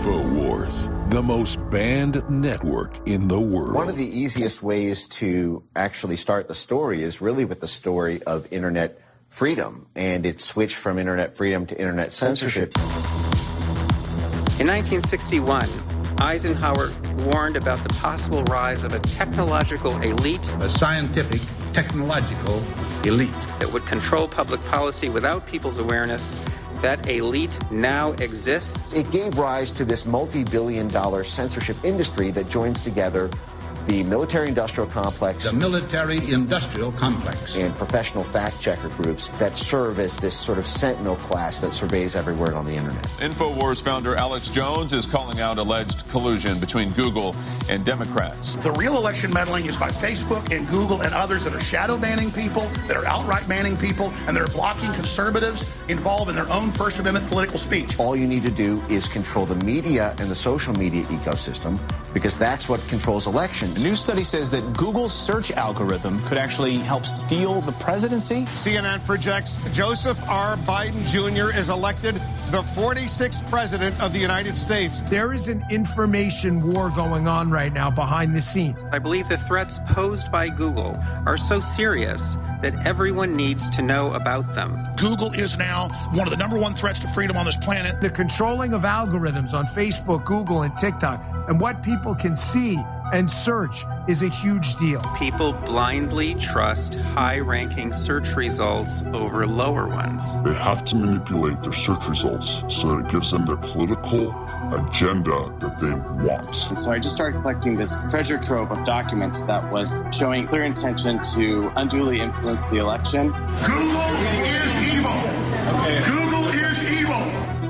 InfoWars, the most banned network in the world. One of the easiest ways to actually start the story is really with the story of internet freedom and its switch from internet freedom to internet censorship. In 1961, Eisenhower warned about the possible rise of a technological elite, a scientific, technological elite that would control public policy without people's awareness. That elite now exists. It gave rise to this multi-billion-dollar censorship industry that joins together the military-industrial complex, and professional fact-checker groups that serve as this sort of sentinel class that surveys every word on the internet. InfoWars founder Alex Jones is calling out alleged collusion between Google and Democrats. The real election meddling is by Facebook and Google and others that are shadow banning people, that are outright banning people, and that are blocking conservatives involved in their own First Amendment political speech. All you need to do is control the media and the social media ecosystem, because that's what controls elections. A new study says that Google's search algorithm could actually help steal the presidency. CNN projects Joseph R. Biden Jr. is elected the 46th president of the United States. There is an information war going on right now behind the scenes. I believe the threats posed by Google are so serious that everyone needs to know about them. Google is now one of the number one threats to freedom on this planet. The controlling of algorithms on Facebook, Google, and TikTok, and what people can see and search is a huge deal. People blindly trust high-ranking search results over lower ones. They have to manipulate their search results so that it gives them their political agenda that they want. And so I just started collecting this treasure trove of documents that was showing clear intention to unduly influence the election. Google is evil. Google is evil.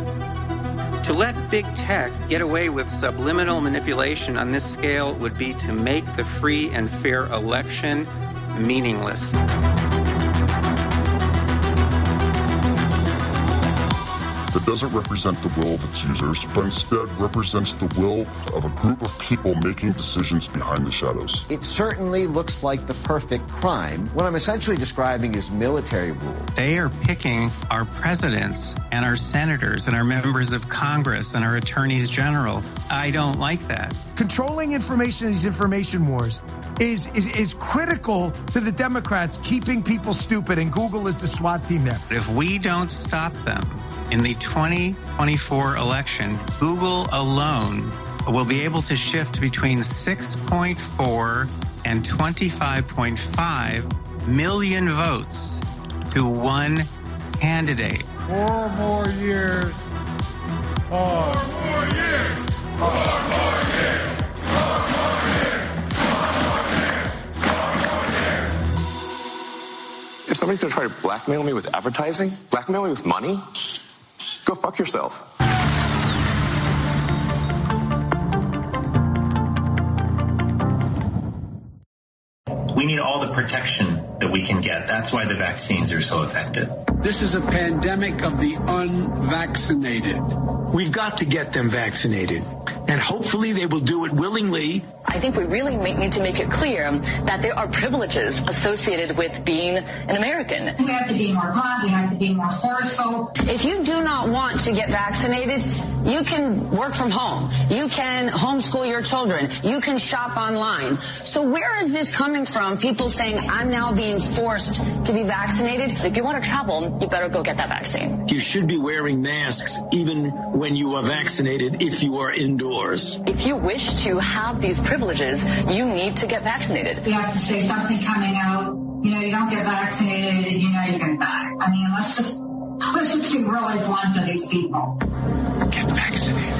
To let big tech get away with subliminal manipulation on this scale would be to make the free and fair election meaningless. That doesn't represent the will of its users, but instead represents the will of a group of people making decisions behind the shadows. It certainly looks like the perfect crime. What I'm essentially describing is military rule. They are picking our presidents and our senators and our members of Congress and our attorneys general. I don't like that. Controlling information in these information wars is critical to the Democrats keeping people stupid, and Google is the SWAT team there. If we don't stop them in the 2024 election, Google alone will be able to shift between 6.4 and 25.5 million votes to one candidate. 4 more years. 4 more years. 4 more years. 4 more years. 4 more years. 4 more years. If somebody's going to try to blackmail me with advertising, blackmail me with money, go fuck yourself. We need all the protection that we can get. That's why the vaccines are so effective. This is a pandemic of the unvaccinated. We've got to get them vaccinated, and hopefully they will do it willingly. I think we really need to make it clear that there are privileges associated with being an American. We have to be more blunt. We have to be more forceful. If you do not want to get vaccinated, you can work from home. You can homeschool your children. You can shop online. So where is this coming from? People saying, I'm now being forced to be vaccinated. If you want to travel, you better go get that vaccine. You should be wearing masks even when you are vaccinated if you are indoors. If you wish to have these privileges, you need to get vaccinated. We have to say something coming out, you don't get vaccinated, you're going to die. I mean, let's just be really blunt to these people. Get vaccinated.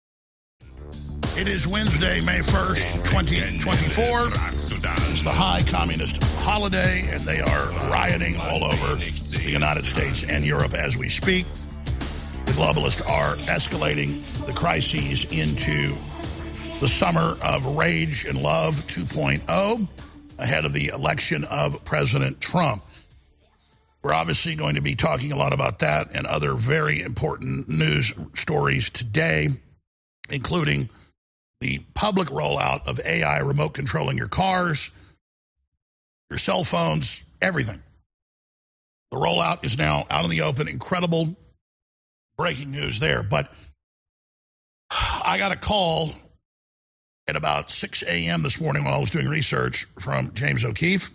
It is Wednesday, May 1st, 2024. It's the high communist holiday, and they are rioting all over the United States and Europe as we speak. The globalists are escalating the crises into the summer of rage and love 2.0 ahead of the election of President Trump. We're obviously going to be talking a lot about that and other very important news stories today, including the public rollout of AI remote controlling your cars, your cell phones, everything. The rollout is now out in the open. Incredible breaking news there. But I got a call at about 6 a.m. this morning while I was doing research from James O'Keefe.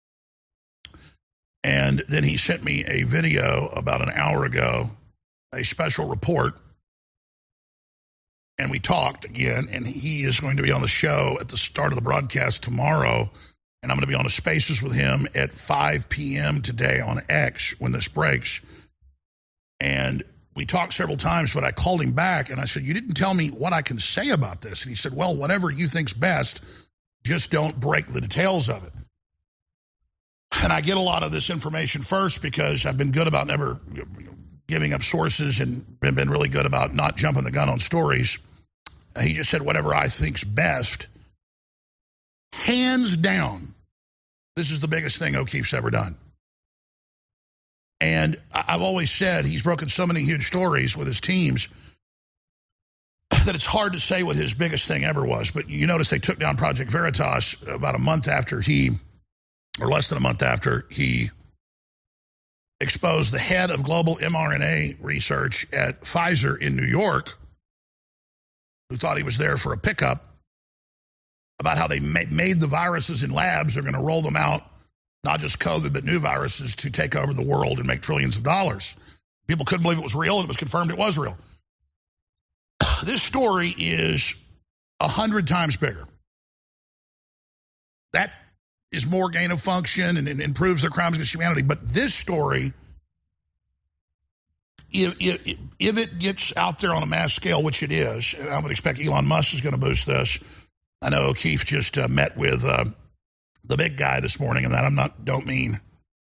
And then he sent me a video about an hour ago, a special report. And we talked again, and he is going to be on the show at the start of the broadcast tomorrow. And I'm going to be on a Spaces with him at 5 p.m. today on X when this breaks. And we talked several times, but I called him back and I said, you didn't tell me what I can say about this. And he said, well, whatever you think's best, just don't break the details of it. And I get a lot of this information first because I've been good about never giving up sources and been really good about not jumping the gun on stories. He just said, whatever I think's best. Hands down, this is the biggest thing O'Keefe's ever done. And I've always said he's broken so many huge stories with his teams that it's hard to say what his biggest thing ever was. But you notice they took down Project Veritas about a month after or less than a month after he exposed the head of global mRNA research at Pfizer in New York, who thought he was there for a pickup, about how they made the viruses in labs. They're going to roll them out, not just COVID, but new viruses to take over the world and make trillions of dollars. People couldn't believe it was real, and it was confirmed it was real. This story is 100 times bigger. That is more gain of function and improves their crimes against humanity. But this story, if it gets out there on a mass scale, which it is, and I would expect Elon Musk is going to boost this. I know O'Keefe just met with the big guy this morning, and that I don't mean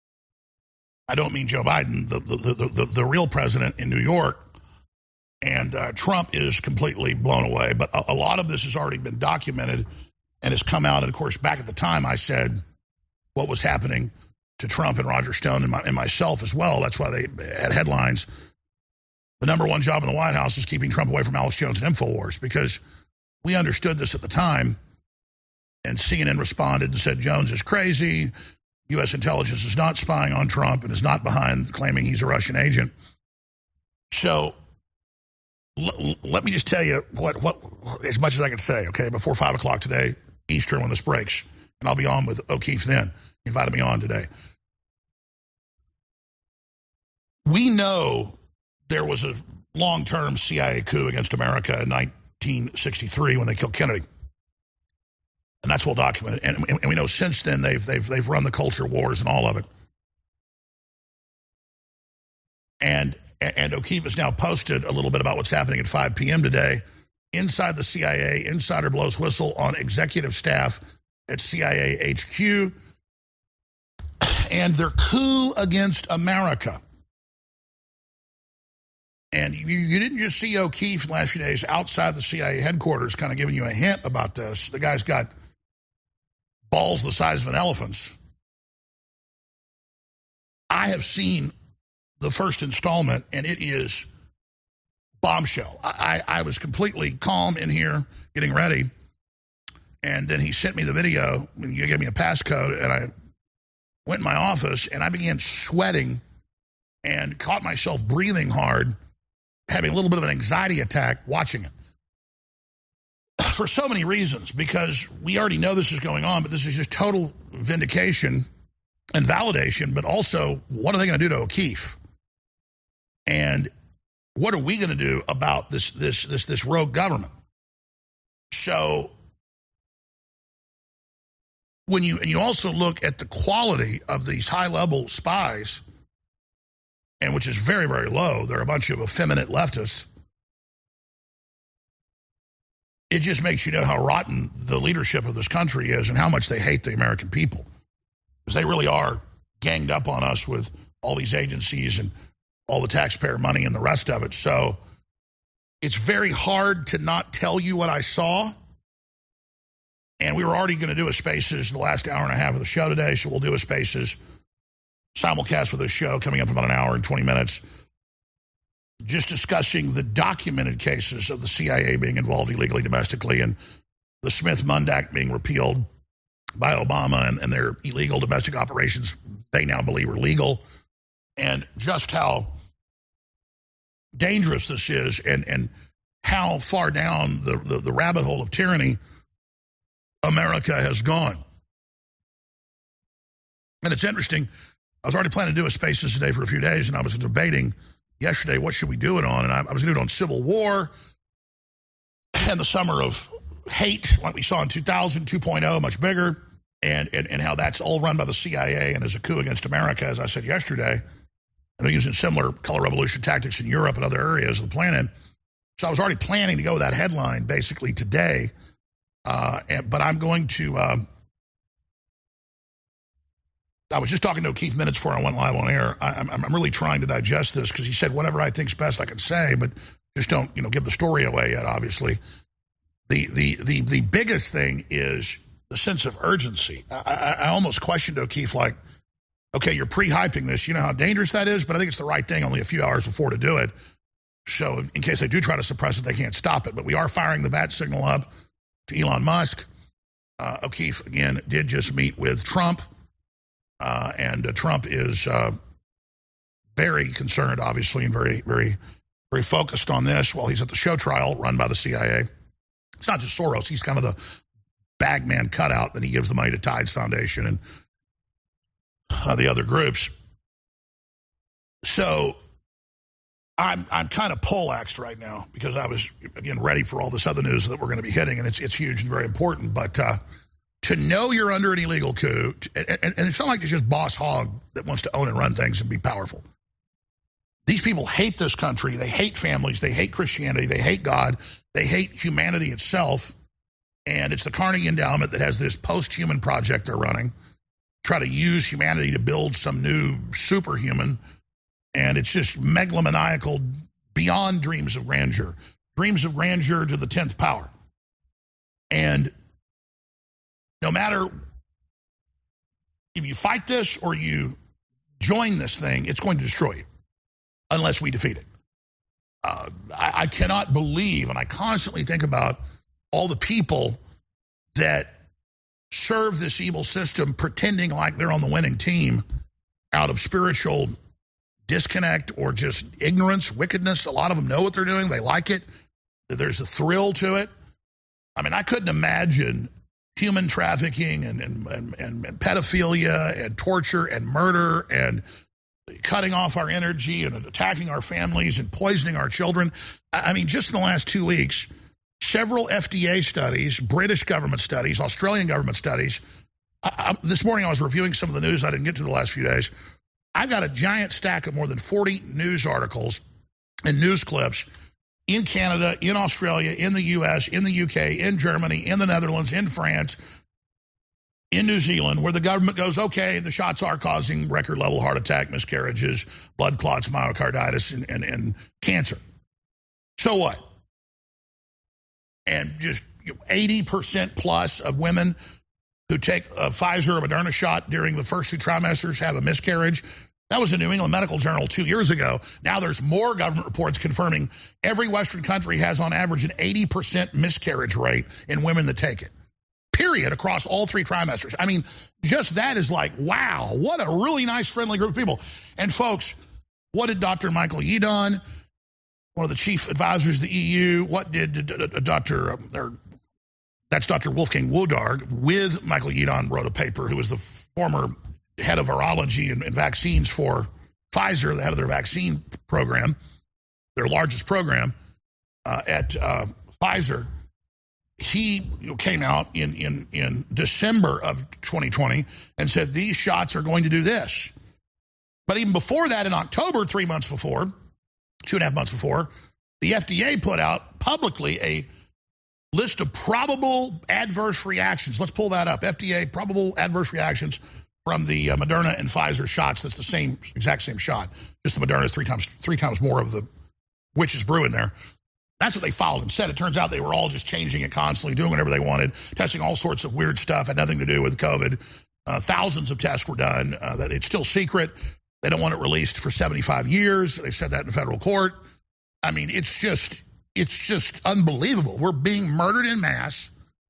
Joe Biden, the real president in New York. And Trump is completely blown away. But a lot of this has already been documented and has come out. And, of course, back at the time, I said what was happening to Trump and Roger Stone and myself as well. That's why they had headlines. The number one job in the White House is keeping Trump away from Alex Jones and InfoWars, because we understood this at the time. And CNN responded and said, Jones is crazy. U.S. intelligence is not spying on Trump and is not behind claiming he's a Russian agent. So let me just tell you what as much as I can say, okay, before 5 o'clock today, Eastern, when this breaks. And I'll be on with O'Keefe then. He invited me on today. We know there was a long-term CIA coup against America in 1963 when they killed Kennedy. And that's well documented. And we know since then they've run the culture wars and all of it. And O'Keefe has now posted a little bit about what's happening at 5 p.m. today. Inside the CIA, insider blows whistle on executive staff at CIA HQ and their coup against America. And you didn't just see O'Keefe in the last few days outside the CIA headquarters kind of giving you a hint about this. The guy's got balls the size of an elephant's. I have seen the first installment, and it is bombshell. I was completely calm in here getting ready, and then he sent me the video, and you gave me a passcode, and I went in my office, and I began sweating and caught myself breathing hard, having a little bit of an anxiety attack watching it. For so many reasons, because we already know this is going on, but this is just total vindication and validation, but also, what are they going to do to O'Keefe? And what are we going to do about this rogue government? So when you also look at the quality of these high-level spies, and which is very, very low, they're a bunch of effeminate leftists, it just makes you know how rotten the leadership of this country is and how much they hate the American people. Because they really are ganged up on us with all these agencies and all the taxpayer money and the rest of it. So it's very hard to not tell you what I saw. And we were already going to do a Spaces the last hour and a half of the show today, so we'll do a Spaces simulcast with this show coming up in about an hour and 20 minutes, just discussing the documented cases of the CIA being involved illegally, domestically, and the Smith-Mundt Act being repealed by Obama and their illegal domestic operations they now believe are legal, and just how dangerous this is. And how far down the rabbit hole of tyranny America has gone. And it's interesting. I was already planning to do a Spaces today for a few days, and I was debating yesterday what should we do it on, and I was going to do it on Civil War and the summer of hate, like we saw in 2000, 2.0, much bigger, and how that's all run by the CIA and is a coup against America, as I said yesterday. And they're using similar color revolution tactics in Europe and other areas of the planet. So I was already planning to go with that headline basically today, but I'm going to... I was just talking to O'Keefe minutes before I went live on air. I'm really trying to digest this because he said whatever I think's best I can say, but just don't give the story away yet. Obviously, the biggest thing is the sense of urgency. I almost questioned O'Keefe, like, okay, you're pre-hyping this. You know how dangerous that is, but I think it's the right thing. Only a few hours before to do it, so in case they do try to suppress it, they can't stop it. But we are firing the bat signal up to Elon Musk. O'Keefe again did just meet with Trump. And Trump is very concerned, obviously, and very, very, very focused on this while he's at the show trial run by the CIA. It's not just Soros. He's kind of the bagman cutout that he gives the money to Tides Foundation and the other groups. So I'm kind of poleaxed right now because I was, again, ready for all this other news that we're going to be hitting, and it's huge and very important. But to know you're under an illegal coup, and it's not like it's just Boss Hogg that wants to own and run things and be powerful. These people hate this country. They hate families. They hate Christianity. They hate God. They hate humanity itself. And it's the Carnegie Endowment that has this post-human project they're running, try to use humanity to build some new superhuman. And it's just megalomaniacal beyond dreams of grandeur to the 10th power. And no matter if you fight this or you join this thing, it's going to destroy you unless we defeat it. I cannot believe, and I constantly think about all the people that serve this evil system pretending like they're on the winning team out of spiritual disconnect or just ignorance, wickedness. A lot of them know what they're doing. They like it. There's a thrill to it. I mean, I couldn't imagine human trafficking and pedophilia and torture and murder and cutting off our energy and attacking our families and poisoning our children. I mean, just in the last 2 weeks, several FDA studies, British government studies, Australian government studies. This morning I was reviewing some of the news I didn't get to the last few days. I've got a giant stack of more than 40 news articles and news clips in Canada, in Australia, in the U.S., in the U.K., in Germany, in the Netherlands, in France, in New Zealand, where the government goes, okay, the shots are causing record-level heart attack, miscarriages, blood clots, myocarditis, and cancer. So what? And just 80% plus of women who take a Pfizer or Moderna shot during the first 2 trimesters have a miscarriage. That was in New England Medical Journal 2 years ago. Now there's more government reports confirming every Western country has on average an 80% miscarriage rate in women that take it. Period, across all 3 trimesters. I mean, just that is like, wow, what a really nice, friendly group of people. And folks, what did Dr. Michael Yeadon, one of the chief advisors of the EU, what did that's Dr. Wolfgang Wodarg, with Michael Yeadon, wrote a paper, who was the former head of virology and vaccines for Pfizer, the head of their vaccine program, their largest program at Pfizer. He came out in December of 2020 and said these shots are going to do this. But even before that, in October, 3 months before, 2.5 months before, the FDA put out publicly a list of probable adverse reactions. Let's pull that up. FDA probable adverse reactions from the Moderna and Pfizer shots. That's the exact same shot. Just the Moderna is three times more of the witch's brew in there. That's what they followed and said. It turns out they were all just changing it constantly, doing whatever they wanted, testing all sorts of weird stuff, had nothing to do with COVID. Thousands of tests were done. That it's still secret. They don't want it released for 75 years. They've said that in federal court. I mean, it's just unbelievable. We're being murdered in mass.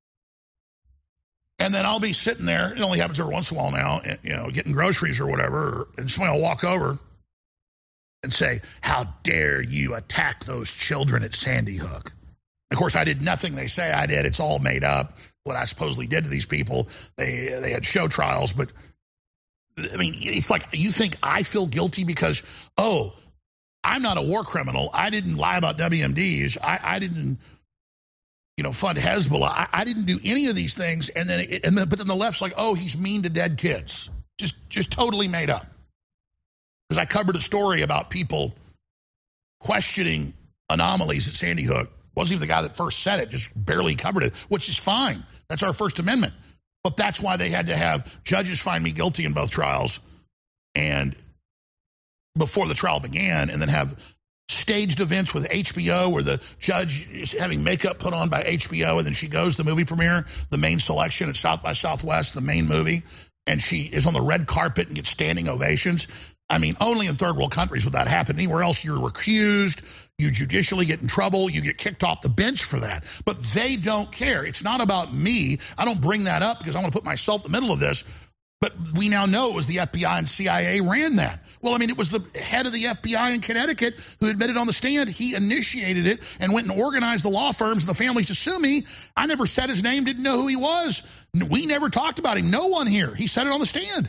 And then I'll be sitting there. It only happens every once in a while now, getting groceries or whatever. And somebody will walk over and say, how dare you attack those children at Sandy Hook? Of course, I did nothing they say I did. It's all made up, what I supposedly did to these people. They had show trials, but, I mean, it's like you think I feel guilty because, oh, I'm not a war criminal. I didn't lie about WMDs. I didn't, fund Hezbollah. I didn't do any of these things. But then the left's like, oh, he's mean to dead kids. Just totally made up. Because I covered a story about people questioning anomalies at Sandy Hook. Wasn't even the guy that first said it, just barely covered it, which is fine. That's our First Amendment. But that's why they had to have judges find me guilty in both trials and before the trial began, and then have staged events with HBO where the judge is having makeup put on by HBO, and then she goes to the movie premiere, the main selection at South by Southwest, the main movie, and she is on the red carpet and gets standing ovations. I mean, only in third world countries would that happen. Anywhere else, you're recused, you judicially get in trouble, you get kicked off the bench for that. But they don't care. It's not about me. I don't bring that up because I want to put myself in the middle of this. But we now know it was the FBI and CIA ran that. Well, I mean, it was the head of the FBI in Connecticut who admitted on the stand he initiated it and went and organized the law firms and the families to sue me. I never said his name, didn't know who he was. We never talked about him. No one here. He said it on the stand.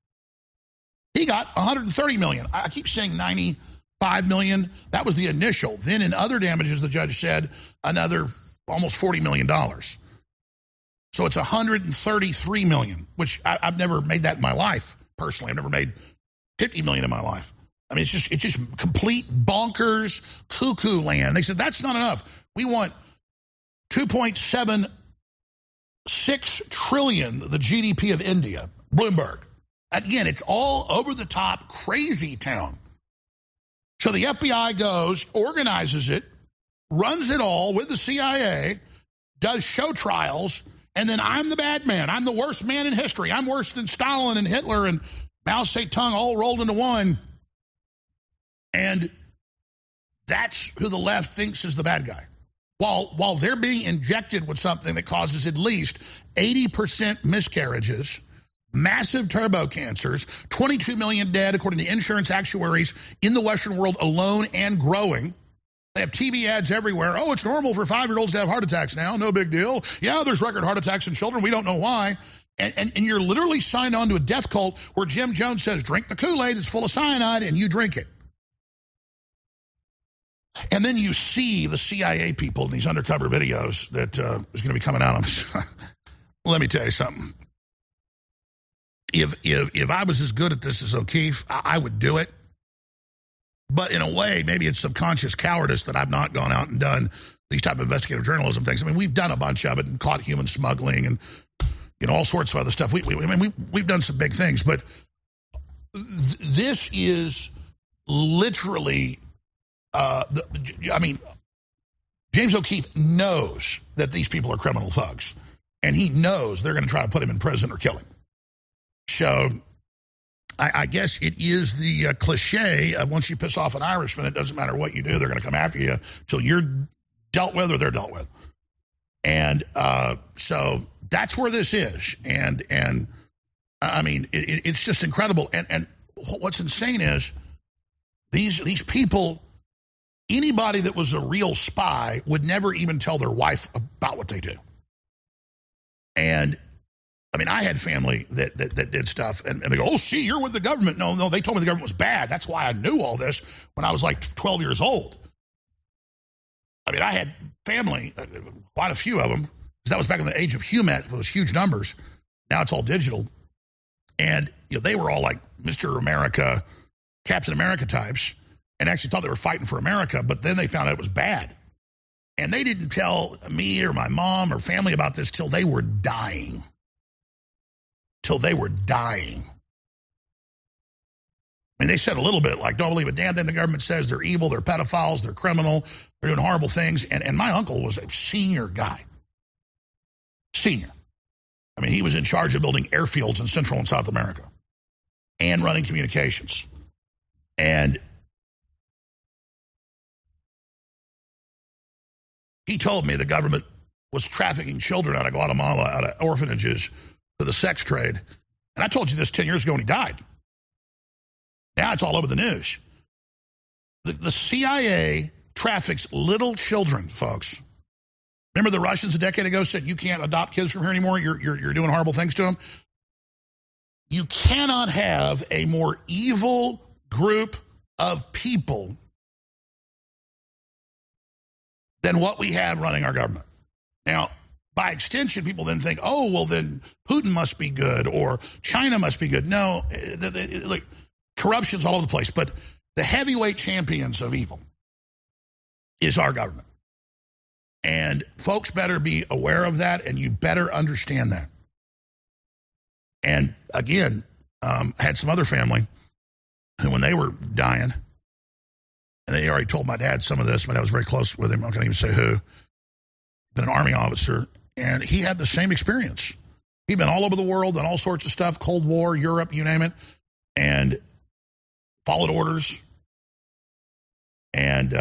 He got $130 million. I keep saying $95 million. That was the initial. Then in other damages, the judge said another almost $40 million. So it's $133 million, which I've never made that in my life, personally. I've never made $50 million in my life. I mean, it's just complete bonkers, cuckoo land. They said, that's not enough. We want $2.76 trillion, the GDP of India. Bloomberg. Again, it's all over the top, crazy town. So the FBI goes, organizes it, runs it all with the CIA, does show trials, and then I'm the bad man. I'm the worst man in history. I'm worse than Stalin and Hitler and Mao Zedong all rolled into one. And that's who the left thinks is the bad guy. While they're being injected with something that causes at least 80% miscarriages, massive turbo cancers, 22 million dead, according to insurance actuaries in the Western world alone and growing. They have TV ads everywhere. Oh, it's normal for 5-year-olds to have heart attacks now. No big deal. Yeah, there's record heart attacks in children. We don't know why. And you're literally signed on to a death cult where Jim Jones says, drink the Kool-Aid, it's full of cyanide, and you drink it. And then you see the CIA people in these undercover videos that is going to be coming out on this. Let me tell you something. If I was as good at this as O'Keefe, I would do it. But in a way, maybe it's subconscious cowardice that I've not gone out and done these type of investigative journalism things. I mean, we've done a bunch of it and caught human smuggling and all sorts of other stuff. We've done some big things, but this is literally. James O'Keefe knows that these people are criminal thugs, and he knows they're going to try to put him in prison or kill him. So I guess it is the cliche of once you piss off an Irishman, it doesn't matter what you do, they're going to come after you till you're dealt with or they're dealt with. And so that's where this is. And I mean, it's just incredible. And what's insane is these people, anybody that was a real spy would never even tell their wife about what they do. And I mean, I had family that did stuff, and they go, oh, see, you're with the government. No, they told me the government was bad. That's why I knew all this when I was like 12 years old. I mean, I had family, quite a few of them, because that was back in the age of HUMET, those huge numbers. Now it's all digital. And they were all like Mr. America, Captain America types, and actually thought they were fighting for America, but then they found out it was bad. And they didn't tell me or my mom or family about this till they were dying. I mean, they said a little bit like, don't believe it, Dan. Then the government says they're evil, they're pedophiles, they're criminal, they're doing horrible things. And my uncle was a senior guy. Senior. I mean, he was in charge of building airfields in Central and South America and running communications. And he told me the government was trafficking children out of Guatemala, out of orphanages, to the sex trade. And I told you this 10 years ago when he died. Now it's all over the news. The CIA traffics little children, folks. Remember the Russians a decade ago said you can't adopt kids from here anymore? You're doing horrible things to them? You cannot have a more evil group of people than what we have running our government. Now, by extension, people then think, oh, well, then Putin must be good or China must be good. No, like corruption's all over the place. But the heavyweight champions of evil is our government. And folks better be aware of that, and you better understand that. And again, I had some other family who, when they were dying, and they already told my dad some of this, my dad was very close with him, I can't even say who, but an Army officer, and he had the same experience. He'd been all over the world and all sorts of stuff, Cold War, Europe, you name it, and followed orders. And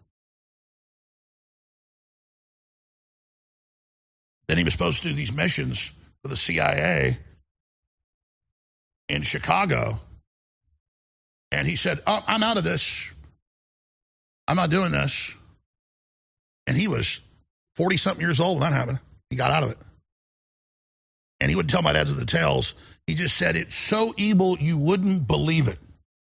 then he was supposed to do these missions for the CIA in Chicago. And he said, oh, I'm out of this. I'm not doing this. And he was 40-something years old when that happened. He got out of it. And he would tell my dad the tales. He just said, it's so evil you wouldn't believe it.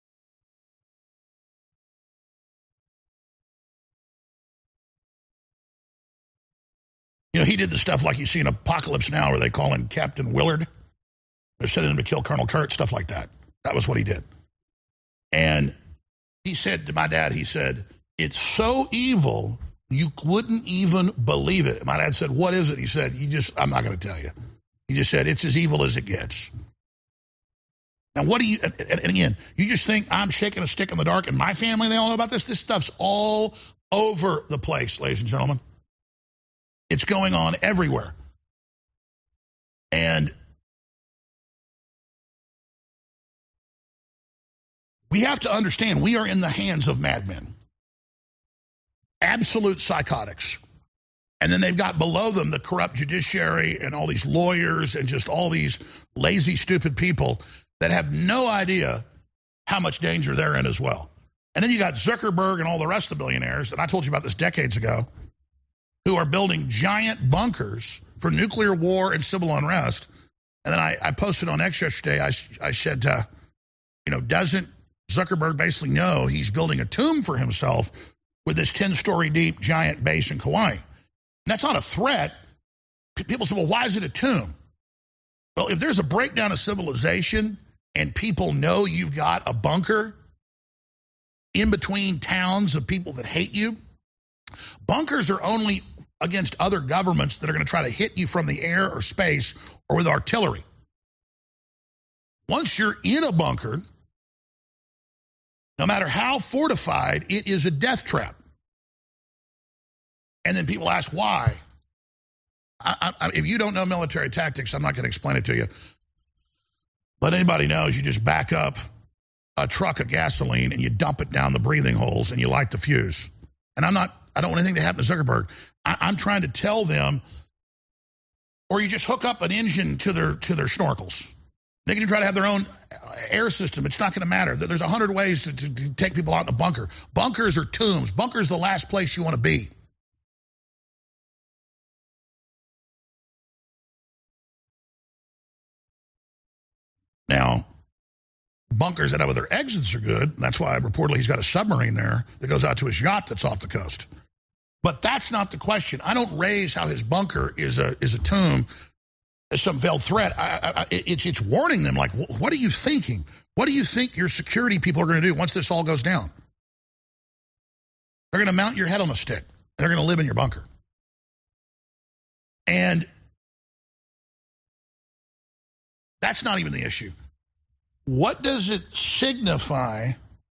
You know, he did the stuff like you see in Apocalypse Now where they call him Captain Willard. They're sending him to kill Colonel Kurt, stuff like that. That was what he did. And he said to my dad, he said, it's so evil you wouldn't even believe it. My dad said, what is it? He said, I'm not going to tell you. He just said, it's as evil as it gets. Now, what do you, and again, you just think I'm shaking a stick in the dark and my family, they all know about this? This stuff's all over the place, ladies and gentlemen. It's going on everywhere. And we have to understand we are in the hands of madmen. Absolute psychotics. And then they've got below them the corrupt judiciary and all these lawyers and just all these lazy, stupid people that have no idea how much danger they're in as well. And then you got Zuckerberg and all the rest of the billionaires, and I told you about this decades ago, who are building giant bunkers for nuclear war and civil unrest. And then I posted on X yesterday, I said, doesn't Zuckerberg basically know he's building a tomb for himself with this 10-story deep giant base in Kauai? And that's not a threat. People say, well, why is it a tomb? Well, if there's a breakdown of civilization and people know you've got a bunker in between towns of people that hate you, bunkers are only against other governments that are going to try to hit you from the air or space or with artillery. Once you're in a bunker, no matter how fortified, it is a death trap. And then people ask why. If you don't know military tactics, I'm not going to explain it to you. But anybody knows you just back up a truck of gasoline and you dump it down the breathing holes and you light the fuse. And I don't want anything to happen to Zuckerberg. I'm trying to tell them, or you just hook up an engine to their snorkels. They can try to have their own air system. It's not going to matter. There's 100 ways to take people out in a bunker. Bunkers are tombs. Bunkers are the last place you want to be. Now, bunkers that have their exits are good. That's why reportedly he's got a submarine there that goes out to his yacht that's off the coast. But that's not the question. I don't raise how his bunker is a tomb as some veiled threat. It's warning them, like, what are you thinking? What do you think your security people are going to do once this all goes down? They're going to mount your head on a stick. They're going to live in your bunker. And that's not even the issue. What does it signify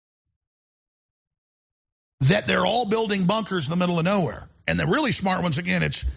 that they're all building bunkers in the middle of nowhere? And the really smart ones, again, it's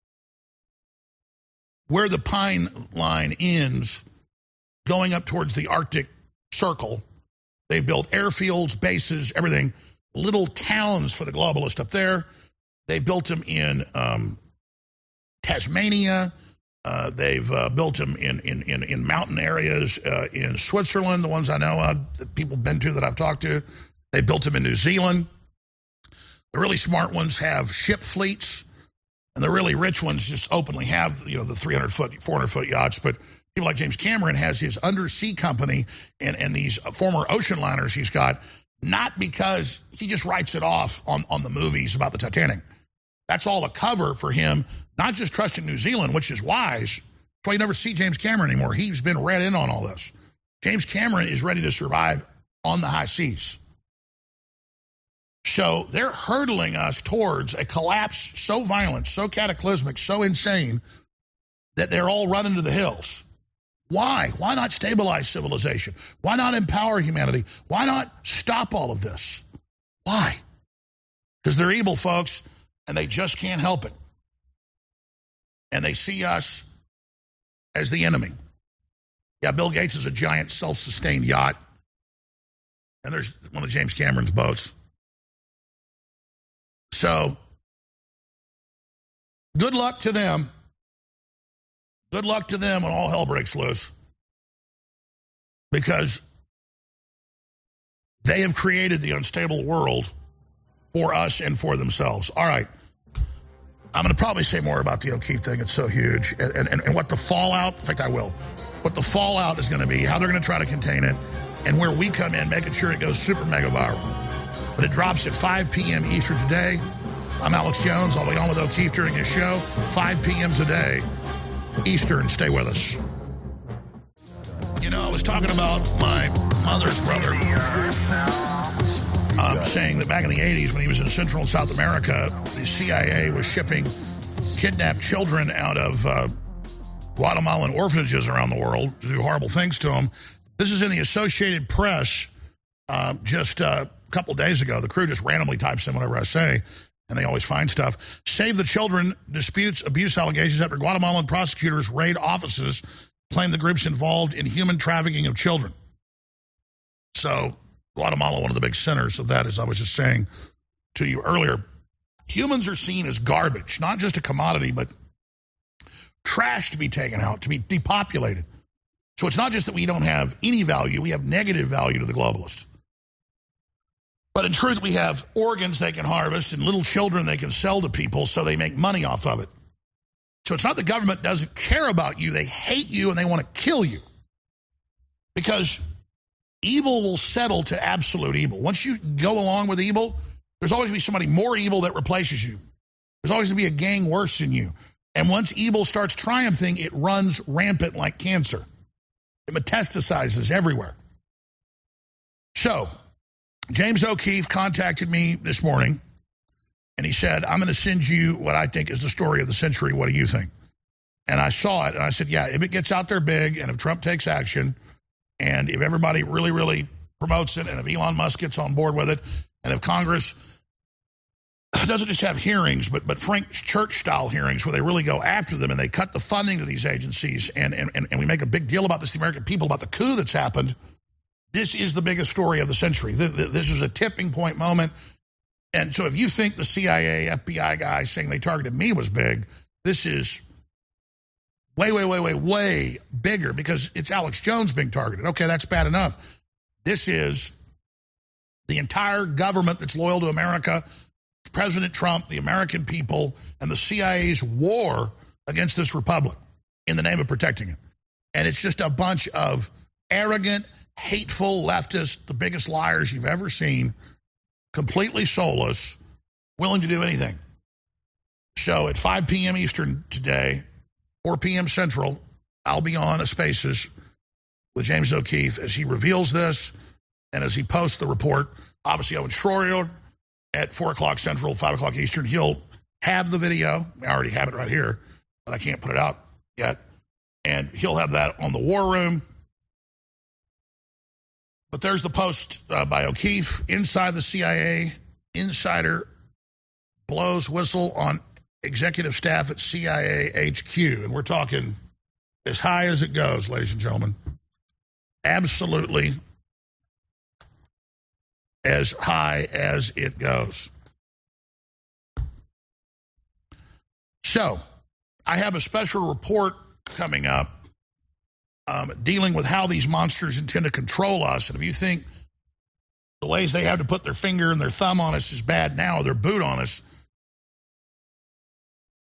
where the Pine Line ends, going up towards the Arctic Circle. They've built airfields, bases, everything, little towns for the globalists up there. They built them in Tasmania. They've built them in mountain areas in Switzerland, the ones I know of, that people have been to that I've talked to. They built them in New Zealand. The really smart ones have ship fleets And the really rich ones just openly have, the 300-foot, 400-foot yachts. But people like James Cameron has his undersea company and these former ocean liners he's got, not because he just writes it off on the movies about the Titanic. That's all a cover for him, not just trusting New Zealand, which is wise. That's why you never see James Cameron anymore. He's been read in on all this. James Cameron is ready to survive on the high seas. So they're hurtling us towards a collapse so violent, so cataclysmic, so insane that they're all running to the hills. Why? Why not stabilize civilization? Why not empower humanity? Why not stop all of this? Why? Because they're evil, folks, and they just can't help it. And they see us as the enemy. Yeah, Bill Gates is a giant self-sustained yacht. And there's one of James Cameron's boats. So, good luck to them. Good luck to them when all hell breaks loose. Because they have created the unstable world for us and for themselves. All right. I'm going to probably say more about the O'Keefe thing. It's so huge. And what the fallout, in fact, I will. What the fallout is going to be, how they're going to try to contain it, and where we come in, making sure it goes super mega viral. But it drops at 5 p.m. Eastern today. I'm Alex Jones. I'll be on with O'Keefe during his show. 5 p.m. today, Eastern. Stay with us. I was talking about my mother's brother saying that back in the 80s when he was in Central and South America, the CIA was shipping kidnapped children out of Guatemalan orphanages around the world to do horrible things to them. This is in the Associated Press just a couple days ago. The crew just randomly types in whatever I say, and they always find stuff. Save the Children disputes abuse allegations after Guatemalan prosecutors raid offices, claim the group's involved in human trafficking of children. So Guatemala, one of the big centers of that, as I was just saying to you earlier. Humans are seen as garbage, not just a commodity, but trash to be taken out, to be depopulated. So it's not just that we don't have any value, we have negative value to the globalists. But in truth, we have organs they can harvest and little children they can sell to people so they make money off of it. So it's not the government doesn't care about you, they hate you and they want to kill you. Because evil will settle to absolute evil. Once you go along with evil, there's always going to be somebody more evil that replaces you. There's always going to be a gang worse than you. And once evil starts triumphing, it runs rampant like cancer. It metastasizes everywhere. So, James O'Keefe contacted me this morning, and he said, I'm going to send you what I think is the story of the century. What do you think? And I saw it, and I said, yeah, if it gets out there big, and if Trump takes action, and if everybody really, really promotes it, and if Elon Musk gets on board with it, and if Congress doesn't just have hearings, but Frank Church-style hearings where they really go after them and they cut the funding to these agencies and we make a big deal about this to the American people, about the coup that's happened, this is the biggest story of the century. This is a tipping point moment. And so if you think the CIA, FBI guy saying they targeted me was big, this is way, way, way, way, way bigger because it's Alex Jones being targeted. Okay, that's bad enough. This is the entire government that's loyal to America, President Trump, the American people, and the CIA's war against this republic in the name of protecting it. And it's just a bunch of arrogant, hateful leftists, the biggest liars you've ever seen, completely soulless, willing to do anything. So at 5 p.m. Eastern today, 4 p.m. Central, I'll be on a Spaces with James O'Keefe as he reveals this and as he posts the report. Obviously, Owen Schroyer at 4 o'clock Central, 5 o'clock Eastern. He'll have the video. I already have it right here, but I can't put it out yet. And he'll have that on the War Room. But there's the post by O'Keefe. Inside the CIA, insider blows whistle on executive staff at CIA HQ. And we're talking as high as it goes, ladies and gentlemen. Absolutely as high as it goes. So, I have a special report coming up dealing with how these monsters intend to control us. And if you think the ways they have to put their finger and their thumb on us is bad now, or their boot on us,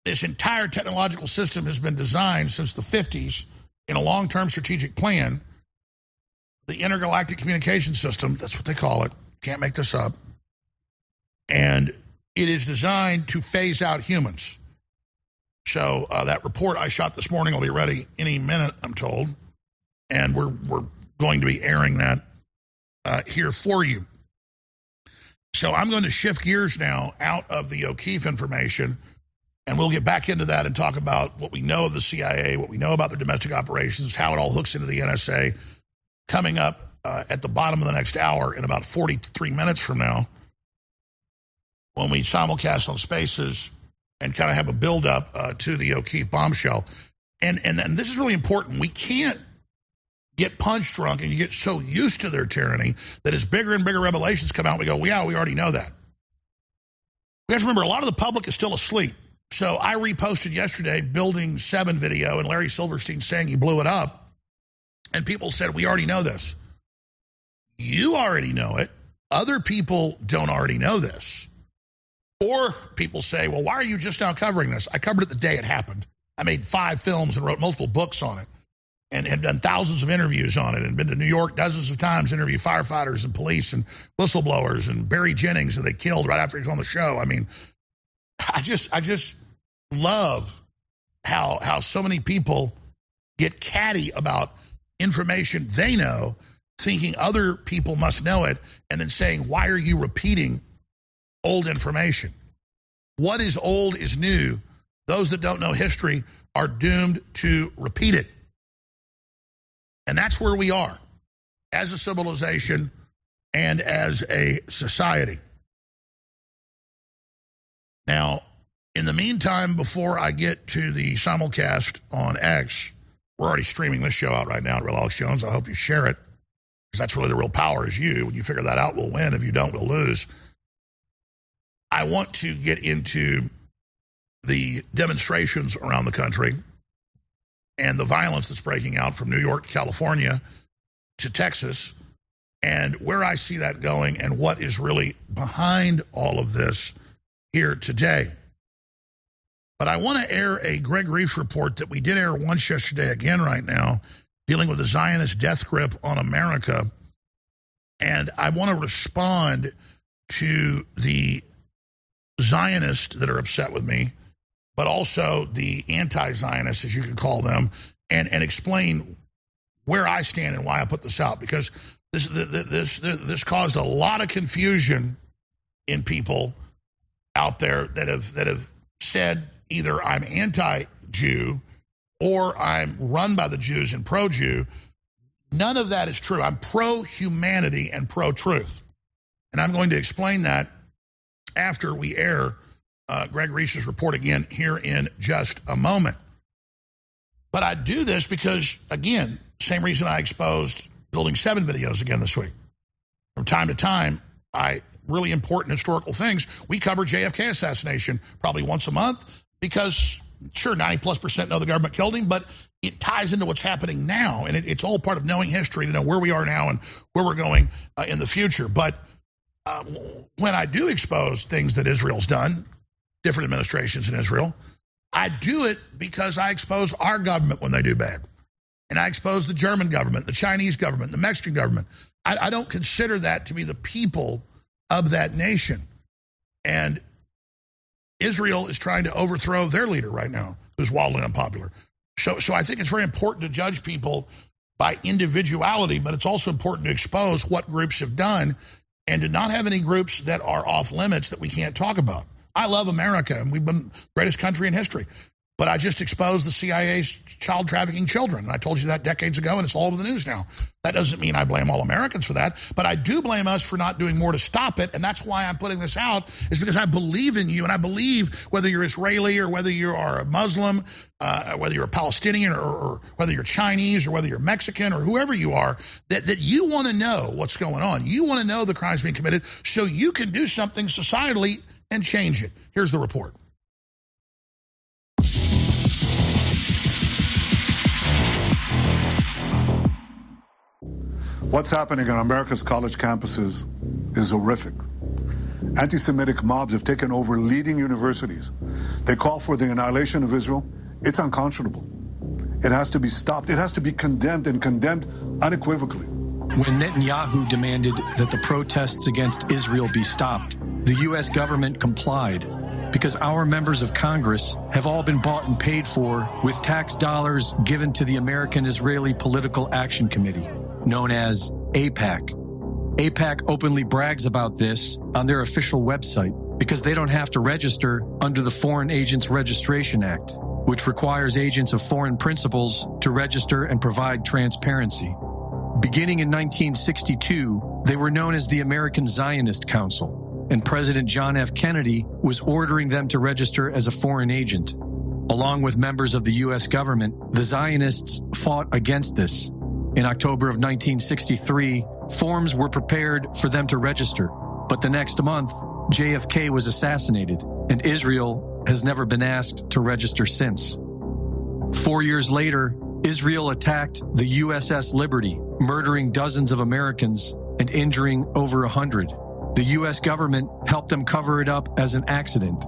This entire technological system has been designed since the 50s in a long-term strategic plan. The Intergalactic Communication System, that's what they call it. Can't make this up. And it is designed to phase out humans. So that report I shot this morning will be ready any minute, I'm told. And we're going to be airing that here for you. So I'm going to shift gears now out of the O'Keefe information, and we'll get back into that and talk about what we know of the CIA, what we know about their domestic operations, how it all hooks into the NSA, coming up at the bottom of the next hour in about 43 minutes from now when we simulcast on Spaces and kind of have a build-up to the O'Keefe bombshell. And this is really important. We can't get punch drunk and you get so used to their tyranny that as bigger and bigger revelations come out, we go, yeah, we already know that. We have to remember, a lot of the public is still asleep. So I reposted yesterday Building 7 video and Larry Silverstein saying he blew it up. And people said, we already know this. You already know it. Other people don't already know this. Or people say, well, why are you just now covering this? I covered it the day it happened. I made 5 films and wrote multiple books on it and had done thousands of interviews on it and been to New York dozens of times, interviewed firefighters and police and whistleblowers and Barry Jennings, who they killed right after he was on the show. I mean, I just love how so many people get catty about information they know, thinking other people must know it, and then saying, why are you repeating old information? What is old is new. Those that don't know history are doomed to repeat it. And that's where we are as a civilization and as a society. Now, in the meantime, before I get to the simulcast on X, we're already streaming this show out right now at Real Alex Jones. I hope you share it, because that's really the real power is you. When you figure that out, we'll win. If you don't, we'll lose. I want to get into the demonstrations around the country and the violence that's breaking out from New York to California to Texas, and where I see that going and what is really behind all of this here today. But I want to air a Greg Reese report that we did air once yesterday, again right now, dealing with the Zionist death grip on America. And I want to respond to the Zionists that are upset with me, but also the anti-Zionists, as you could call them, and explain where I stand and why I put this out. Because this caused a lot of confusion in people out there that have said either I'm anti-Jew or I'm run by the Jews and pro-Jew. None of that is true. I'm pro-humanity and pro-truth. And I'm going to explain that after we air Greg Reese's report again here in just a moment. But I do this because, again, same reason I exposed Building 7 videos again this week. From time to time, really important historical things. We cover JFK assassination probably once a month because, sure, 90+% know the government killed him, but it ties into what's happening now, and it's all part of knowing history to know where we are now and where we're going in the future. But when I do expose things that Israel's done, different administrations in Israel, I do it because I expose our government when they do bad. And I expose the German government, the Chinese government, the Mexican government. I don't consider that to be the people of that nation. And Israel is trying to overthrow their leader right now, who's wildly unpopular. So I think it's very important to judge people by individuality, but it's also important to expose what groups have done and to not have any groups that are off limits that we can't talk about. I love America, and we've been the greatest country in history. But I just exposed the CIA's child trafficking children. And I told you that decades ago, and it's all over the news now. That doesn't mean I blame all Americans for that. But I do blame us for not doing more to stop it. And that's why I'm putting this out, is because I believe in you. And I believe whether you're Israeli or whether you are a Muslim, whether you're a Palestinian or whether you're Chinese or whether you're Mexican or whoever you are, that you want to know what's going on. You want to know the crimes being committed so you can do something societally and change it. Here's the report. What's happening on America's college campuses is horrific. Anti-Semitic mobs have taken over leading universities. They call for the annihilation of Israel. It's unconscionable. It has to be stopped. It has to be condemned, and condemned unequivocally. When Netanyahu demanded that the protests against Israel be stopped, the U.S. government complied because our members of Congress have all been bought and paid for with tax dollars given to the American Israeli Political Action Committee, known as AIPAC. AIPAC openly brags about this on their official website because they don't have to register under the Foreign Agents Registration Act, which requires agents of foreign principals to register and provide transparency. Beginning in 1962, they were known as the American Zionist Council, and President John F. Kennedy was ordering them to register as a foreign agent. Along with members of the U.S. government, the Zionists fought against this. In October of 1963, forms were prepared for them to register, but the next month, JFK was assassinated, and Israel has never been asked to register since. 4 years later, Israel attacked the USS Liberty, murdering dozens of Americans and injuring over 100. The U.S. government helped them cover it up as an accident.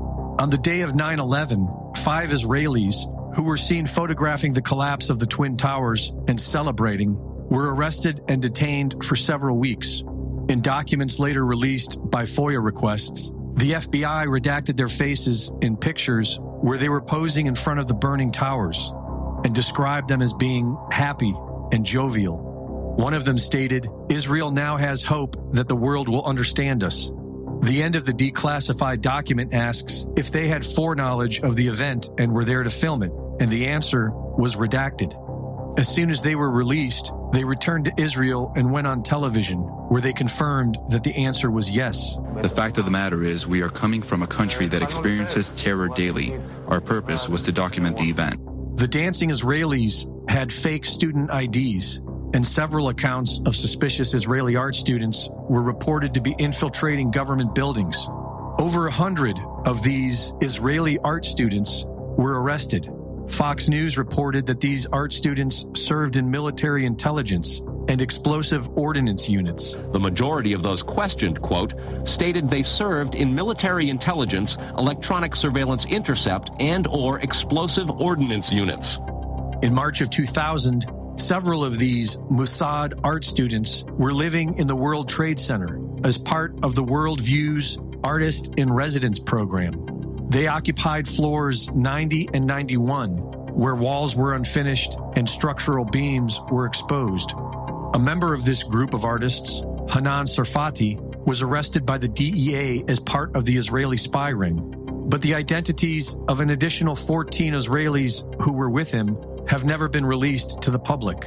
On the day of 9/11, 5 Israelis who were seen photographing the collapse of the Twin Towers and celebrating were arrested and detained for several weeks. In documents later released by FOIA requests, the FBI redacted their faces in pictures where they were posing in front of the burning towers and described them as being happy and jovial. One of them stated, "Israel now has hope that the world will understand us." The end of the declassified document asks if they had foreknowledge of the event and were there to film it, and the answer was redacted. As soon as they were released, they returned to Israel and went on television, where they confirmed that the answer was yes. The fact of the matter is, we are coming from a country that experiences terror daily. Our purpose was to document the event. The dancing Israelis had fake student IDs, and several accounts of suspicious Israeli art students were reported to be infiltrating government buildings. Over 100 of these Israeli art students were arrested. Fox News reported that these art students served in military intelligence and explosive ordnance units. The majority of those questioned, quote, stated they served in military intelligence, electronic surveillance intercept, and/or explosive ordnance units. In March of 2000, several of these Mossad art students were living in the World Trade Center as part of the World Views Artist in Residence program. They occupied floors 90 and 91, where walls were unfinished and structural beams were exposed. A member of this group of artists, Hanan Sarfati, was arrested by the DEA as part of the Israeli spy ring. But the identities of an additional 14 Israelis who were with him have never been released to the public.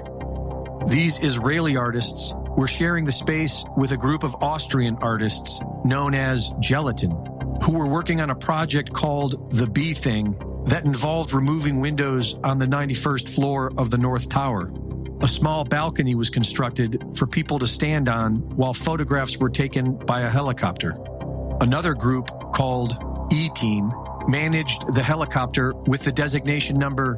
These Israeli artists were sharing the space with a group of Austrian artists known as Gelatin, who were working on a project called The Bee Thing that involved removing windows on the 91st floor of the North Tower. A small balcony was constructed for people to stand on while photographs were taken by a helicopter. Another group called E-Team managed the helicopter with the designation number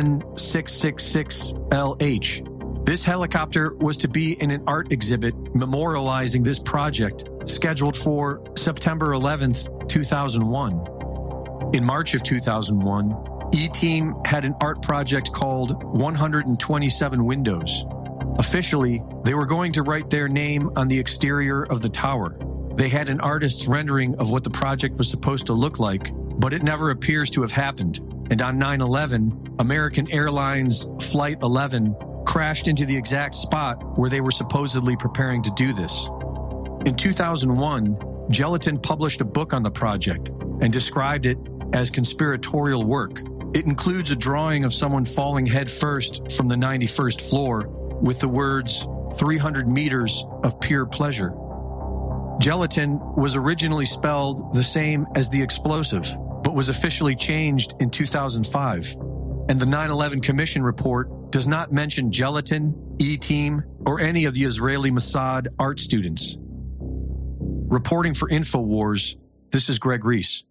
N666LH. This helicopter was to be in an art exhibit memorializing this project, scheduled for September 11th, 2001. In March of 2001, E-Team had an art project called 127 Windows. Officially, they were going to write their name on the exterior of the tower. They had an artist's rendering of what the project was supposed to look like, but it never appears to have happened. And on 9/11, American Airlines Flight 11 crashed into the exact spot where they were supposedly preparing to do this. In 2001, Gelatin published a book on the project and described it as conspiratorial work. It includes a drawing of someone falling head first from the 91st floor with the words, 300 meters of pure pleasure. Gelatin was originally spelled the same as the explosive, but was officially changed in 2005. And the 9/11 Commission report does not mention Gelatin, E-Team, or any of the Israeli Mossad art students. Reporting for InfoWars, this is Greg Reese.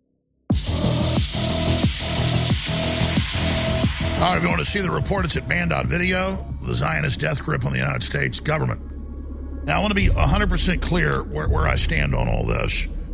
All right, if you want to see the report, it's at Band.video, the Zionist death grip on the United States government. Now, I want to be 100% clear where I stand on all this.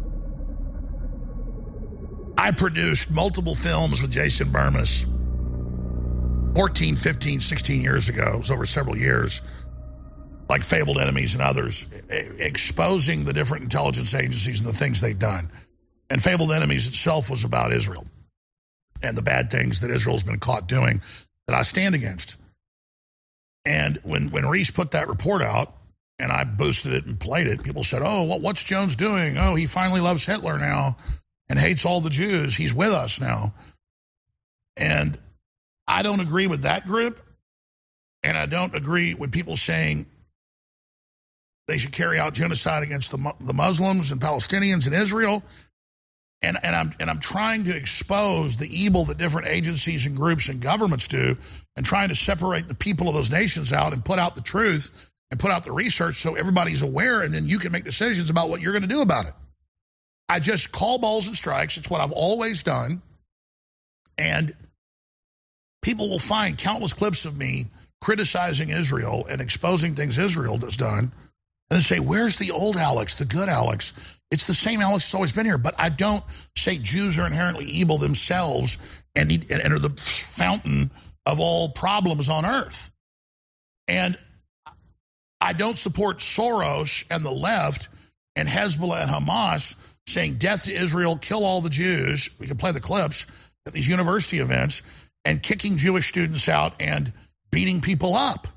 I produced multiple films with Jason Bermas 14, 15, 16 years ago. It was over several years, like Fabled Enemies and others, exposing the different intelligence agencies and the things they've done. And Fabled Enemies itself was about Israel and the bad things that Israel's been caught doing that I stand against. And when Reese put that report out, and I boosted it and played it, people said, oh, what's Jones doing? Oh, he finally loves Hitler now and hates all the Jews. He's with us now. And I don't agree with that group, and I don't agree with people saying they should carry out genocide against the Muslims and Palestinians in Israel. And I'm trying to expose the evil that different agencies and groups and governments do, and trying to separate the people of those nations out and put out the truth and put out the research so everybody's aware, and then you can make decisions about what you're going to do about it. I just call balls and strikes. It's what I've always done. And people will find countless clips of me criticizing Israel and exposing things Israel has done, and say, where's the old Alex, the good Alex? It's the same Alex that's always been here. But I don't say Jews are inherently evil themselves and are the fountain of all problems on earth. And I don't support Soros and the left and Hezbollah and Hamas saying death to Israel, kill all the Jews. We can play the clips at these university events, and kicking Jewish students out and beating people up.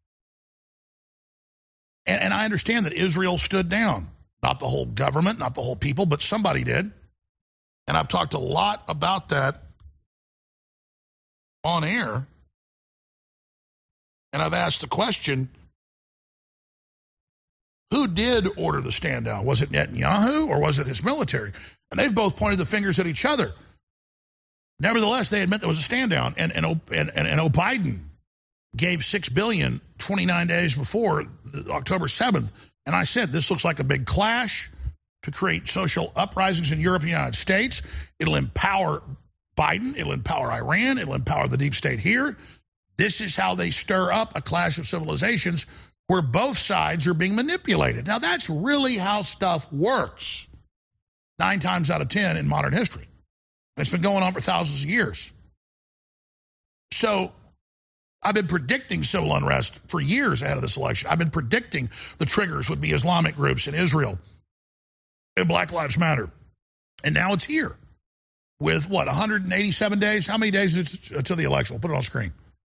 And I understand that Israel stood down. Not the whole government, not the whole people, but somebody did. And I've talked a lot about that on air. And I've asked the question, who did order the stand down? Was it Netanyahu or was it his military? And they've both pointed the fingers at each other. Nevertheless, they admit there was a stand down. And Biden gave $6 billion 29 days before October 7th. And I said, this looks like a big clash to create social uprisings in Europe and the United States. It'll empower Biden. It'll empower Iran. It'll empower the deep state here. This is how they stir up a clash of civilizations where both sides are being manipulated. Now, that's really how stuff works 9 times out of 10 in modern history. And it's been going on for thousands of years. So I've been predicting civil unrest for years ahead of this election. I've been predicting the triggers would be Islamic groups in Israel and Black Lives Matter. And now it's here with, 187 days? How many days is it to the election? We'll put it on screen.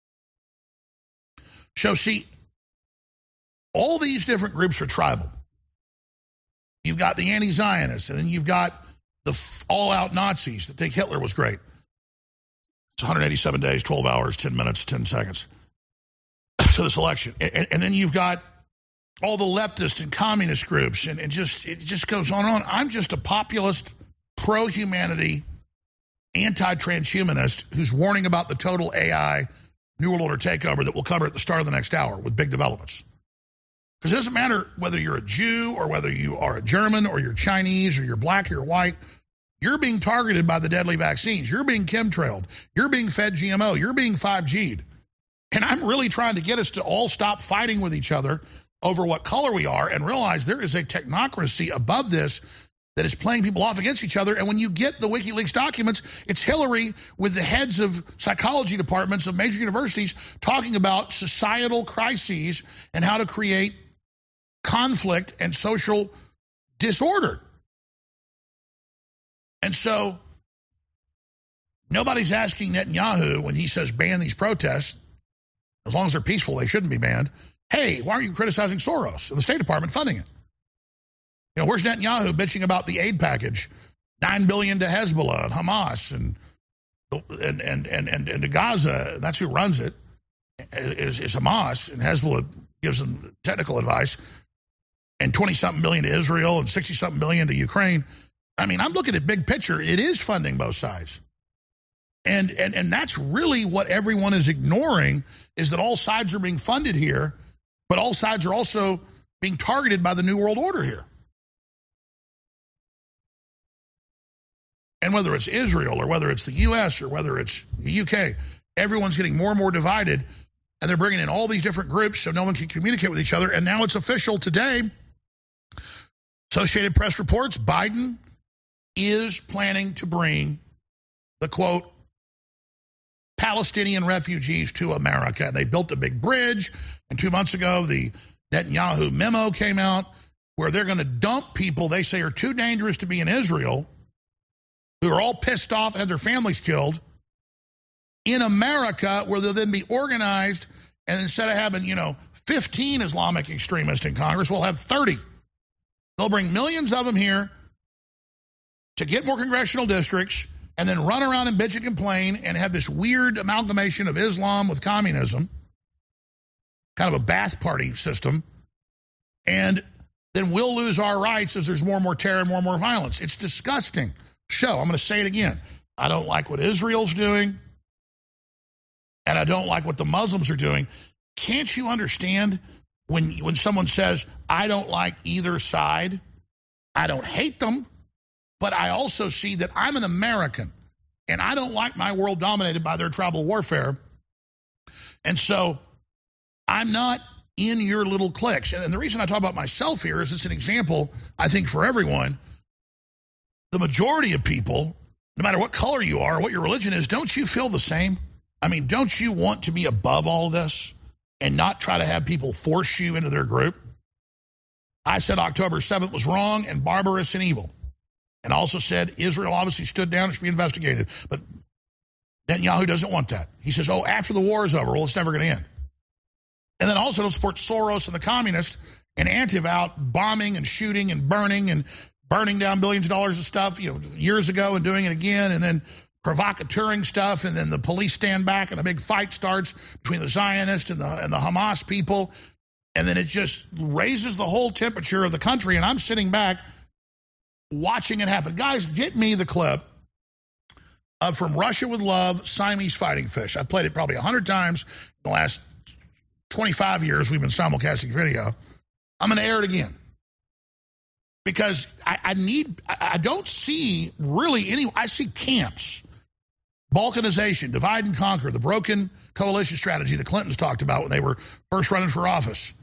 So, see, all these different groups are tribal. You've got the anti-Zionists, and then you've got the all-out Nazis that think Hitler was great. It's 187 days, 12 hours, 10 minutes, 10 seconds to this election. And then you've got all the leftist and communist groups, and it just goes on and on. I'm just a populist, pro-humanity, anti-transhumanist who's warning about the total AI New World Order takeover that we'll cover at the start of the next hour with big developments. Because it doesn't matter whether you're a Jew or whether you are a German or you're Chinese or you're black or you're white. You're being targeted by the deadly vaccines. You're being chemtrailed. You're being fed GMO. You're being 5G'd. And I'm really trying to get us to all stop fighting with each other over what color we are and realize there is a technocracy above this that is playing people off against each other. And when you get the WikiLeaks documents, it's Hillary with the heads of psychology departments of major universities talking about societal crises and how to create conflict and social disorder. And so nobody's asking Netanyahu when he says ban these protests, as long as they're peaceful, they shouldn't be banned. Hey, why aren't you criticizing Soros and the State Department funding it? You know, where's Netanyahu bitching about the aid package, $9 billion to Hezbollah and Hamas and to Gaza? That's who runs it. Is Hamas, and Hezbollah gives them technical advice, and 20-something billion to Israel and 60-something billion to Ukraine. I mean, I'm looking at big picture. It is funding both sides. And that's really what everyone is ignoring, is that all sides are being funded here, but all sides are also being targeted by the New World Order here. And whether it's Israel or whether it's the U.S. or whether it's the U.K., everyone's getting more and more divided, and they're bringing in all these different groups so no one can communicate with each other. And now it's official today. Associated Press reports Biden is planning to bring the, quote, Palestinian refugees to America. They built a big bridge, and 2 months ago, the Netanyahu memo came out where they're going to dump people they say are too dangerous to be in Israel, who are all pissed off and had their families killed, in America, where they'll then be organized, and instead of having, 15 Islamic extremists in Congress, we'll have 30. They'll bring millions of them here to get more congressional districts and then run around and bitch and complain and have this weird amalgamation of Islam with communism, kind of a bath party system, and then we'll lose our rights as there's more and more terror and more violence. It's disgusting. I'm going to say it again. I don't like what Israel's doing, and I don't like what the Muslims are doing. Can't you understand when someone says, I don't like either side? I don't hate them, but I also see that I'm an American, and I don't like my world dominated by their tribal warfare. And so I'm not in your little cliques. And the reason I talk about myself here is it's an example, I think, for everyone. The majority of people, no matter what color you are or what your religion is, don't you feel the same? I mean, don't you want to be above all this and not try to have people force you into their group? I said October 7th was wrong and barbarous and evil. And also said Israel obviously stood down and should be investigated. But Netanyahu doesn't want that. He says, after the war is over, well, it's never going to end. And then also don't support Soros and the communists and Antiv out bombing and shooting and burning down billions of dollars of stuff, years ago and doing it again, and then provocateuring stuff, and then the police stand back and a big fight starts between the Zionists and the Hamas people, and then it just raises the whole temperature of the country, and I'm sitting back watching it happen. Guys, get me the clip of From Russia with Love, Siamese Fighting Fish. I've played it probably 100 times in the last 25 years we've been simulcasting video. I'm going to air it again. Because I don't see really I see camps, balkanization, divide and conquer, the broken coalition strategy the Clintons talked about when they were first running for office.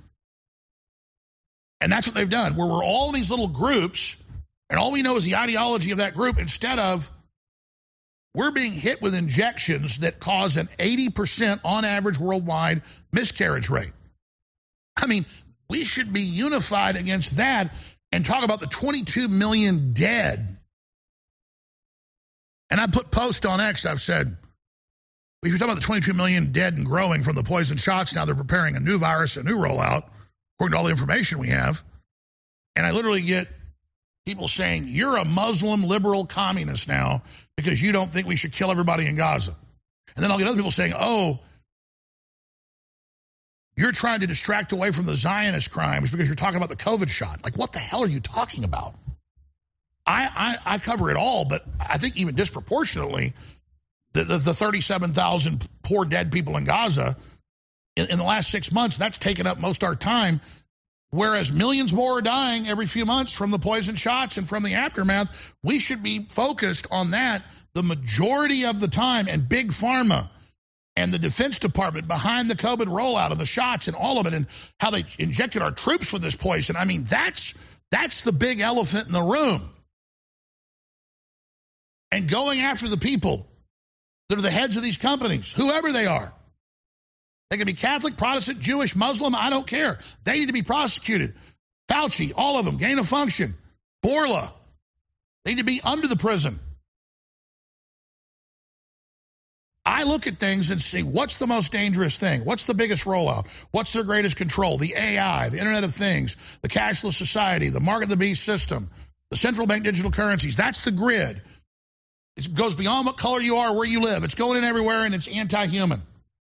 And that's what they've done, where we're all these little groups, and all we know is the ideology of that group, instead of we're being hit with injections that cause an 80% on average worldwide miscarriage rate. I mean, we should be unified against that and talk about the 22 million dead. And I put post on X, I've said, we were talking about the 22 million dead and growing from the poison shots. Now they're preparing a new virus, a new rollout, according to all the information we have. And I literally get people saying, you're a Muslim, liberal, communist now because you don't think we should kill everybody in Gaza. And then I'll get other people saying, you're trying to distract away from the Zionist crimes because you're talking about the COVID shot. Like, what the hell are you talking about? I cover it all, but I think even disproportionately, the 37,000 poor dead people in Gaza, in the last 6 months, that's taken up most of our time, whereas millions more are dying every few months from the poison shots and from the aftermath. We should be focused on that the majority of the time, and Big Pharma and the Defense Department behind the COVID rollout and the shots and all of it, and how they injected our troops with this poison. I mean, that's the big elephant in the room. And going after the people that are the heads of these companies, whoever they are. They can be Catholic, Protestant, Jewish, Muslim, I don't care. They need to be prosecuted. Fauci, all of them, gain of function. Bourla, they need to be under the prison. I look at things and see what's the most dangerous thing? What's the biggest rollout? What's their greatest control? The AI, the Internet of Things, the cashless society, the market of the beast system, the central bank digital currencies. That's the grid. It goes beyond what color you are, where you live. It's going in everywhere, and it's anti-human.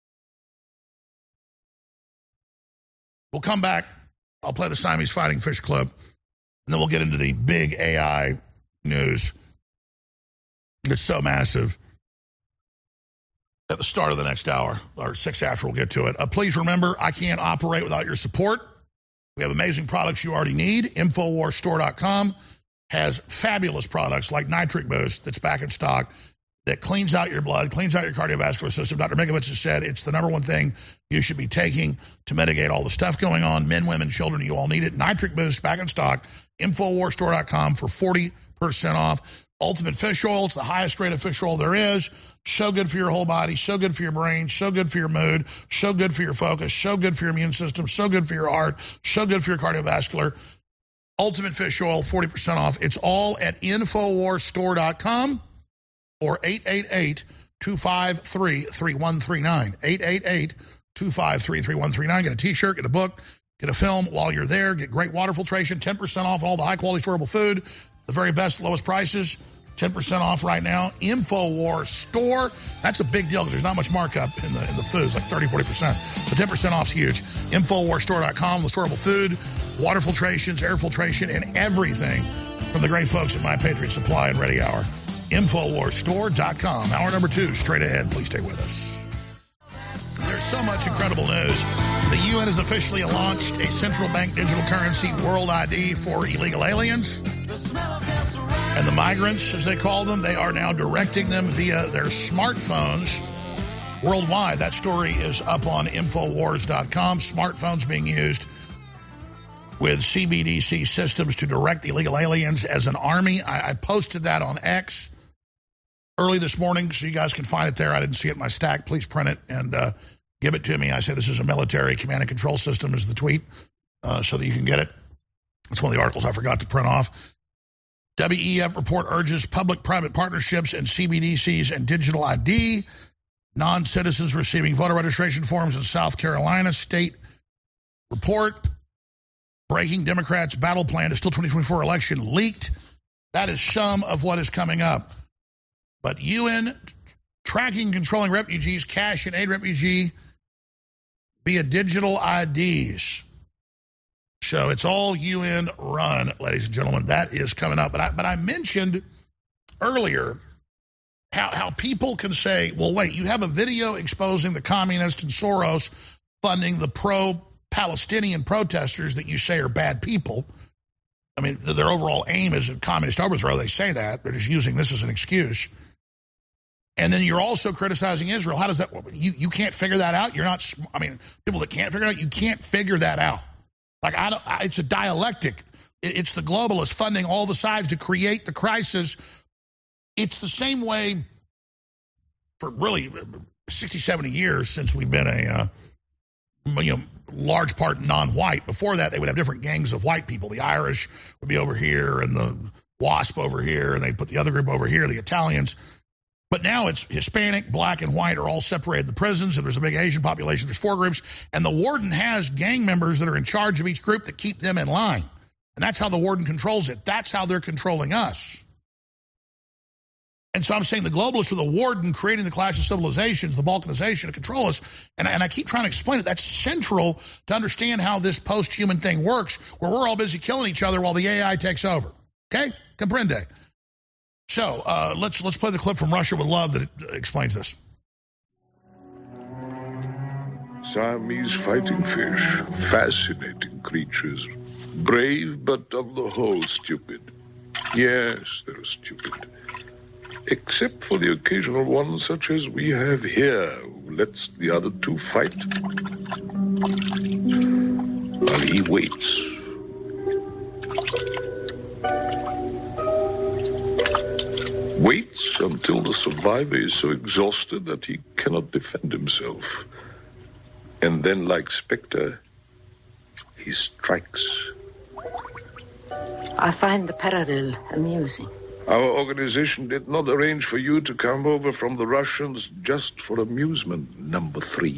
We'll come back. I'll play the Siamese Fighting Fish clip, and then we'll get into the big AI news. It's so massive. At the start of the next hour, or 6 after, we'll get to it. Please remember, I can't operate without your support. We have amazing products you already need. InfoWarsStore.com has fabulous products like Nitric Boost that's back in stock, that cleans out your blood, cleans out your cardiovascular system. Dr. Mikovits has said it's the #1 thing you should be taking to mitigate all the stuff going on. Men, women, children, you all need it. Nitric Boost back in stock. InfoWarsStore.com for 40% off. Ultimate Fish Oil. It's the highest grade of fish oil there is. So good for your whole body, so good for your brain, so good for your mood, so good for your focus, so good for your immune system, so good for your heart, so good for your cardiovascular. Ultimate Fish Oil, 40% off. It's all at InfoWarsStore.com or 888-253-3139. 888-253-3139. Get a T-shirt, get a book, get a film while you're there. Get great water filtration, 10% off all the high-quality storable food, the very best, lowest prices, 10% off right now. InfoWars Store. That's a big deal because there's not much markup in the foods, like 30-40%. So 10% off is huge. InfoWarsStore.com, the storable food, water filtrations, air filtration, and everything from the great folks at My Patriot Supply and Ready Hour. InfoWarsStore.com. Hour number 2, straight ahead. Please stay with us. There's so much incredible news. The UN has officially launched a central bank digital currency, World ID, for illegal aliens. And the migrants, as they call them, they are now directing them via their smartphones worldwide. That story is up on Infowars.com. Smartphones being used with CBDC systems to direct illegal aliens as an army. I posted that on X early this morning, so you guys can find it there. I didn't see it in my stack. Please print it and give it to me. I say this is a military command and control system is the tweet, so that you can get it. It's one of the articles I forgot to print off. WEF report urges public-private partnerships and CBDCs and digital ID. Non-citizens receiving voter registration forms in South Carolina. State report. Breaking Democrats' battle plan to steal 2024 election leaked. That is some of what is coming up. But UN tracking and controlling refugees, cash and aid refugee via digital IDs. So it's all UN run, ladies and gentlemen. That is coming up. But I mentioned earlier how people can say, well, wait, you have a video exposing the communists and Soros funding the pro-Palestinian protesters that you say are bad people. I mean, their overall aim is a communist overthrow. They say that. They're just using this as an excuse. And then you're also criticizing Israel. How does that work? You can't figure that out? You're not, I mean, people that can't figure it out, you can't figure that out. Like, it's a dialectic. It's the globalists funding all the sides to create the crisis. It's the same way for really 60, 70 years since we've been a large part non-white. Before that, they would have different gangs of white people. The Irish would be over here and the WASP over here, and they'd put the other group over here, the Italians. But now it's Hispanic, black, and white are all separated in the prisons. If there's a big Asian population, there's 4 groups. And the warden has gang members that are in charge of each group that keep them in line. And that's how the warden controls it. That's how they're controlling us. And so I'm saying the globalists are the warden creating the clash of civilizations, the balkanization to control us. And I keep trying to explain it. That's central to understand how this post-human thing works, where we're all busy killing each other while the AI takes over. Okay? Comprende? So let's play the clip from Russia with Love that explains this. Siamese fighting fish, fascinating creatures. Brave, but on the whole stupid. Yes, they're stupid. Except for the occasional one such as we have here, who lets the other 2 fight. While he waits. Waits until the survivor is so exhausted that he cannot defend himself. And then, like Spectre, he strikes. I find the parallel amusing. Our organization did not arrange for you to come over from the Russians just for amusement, number 3.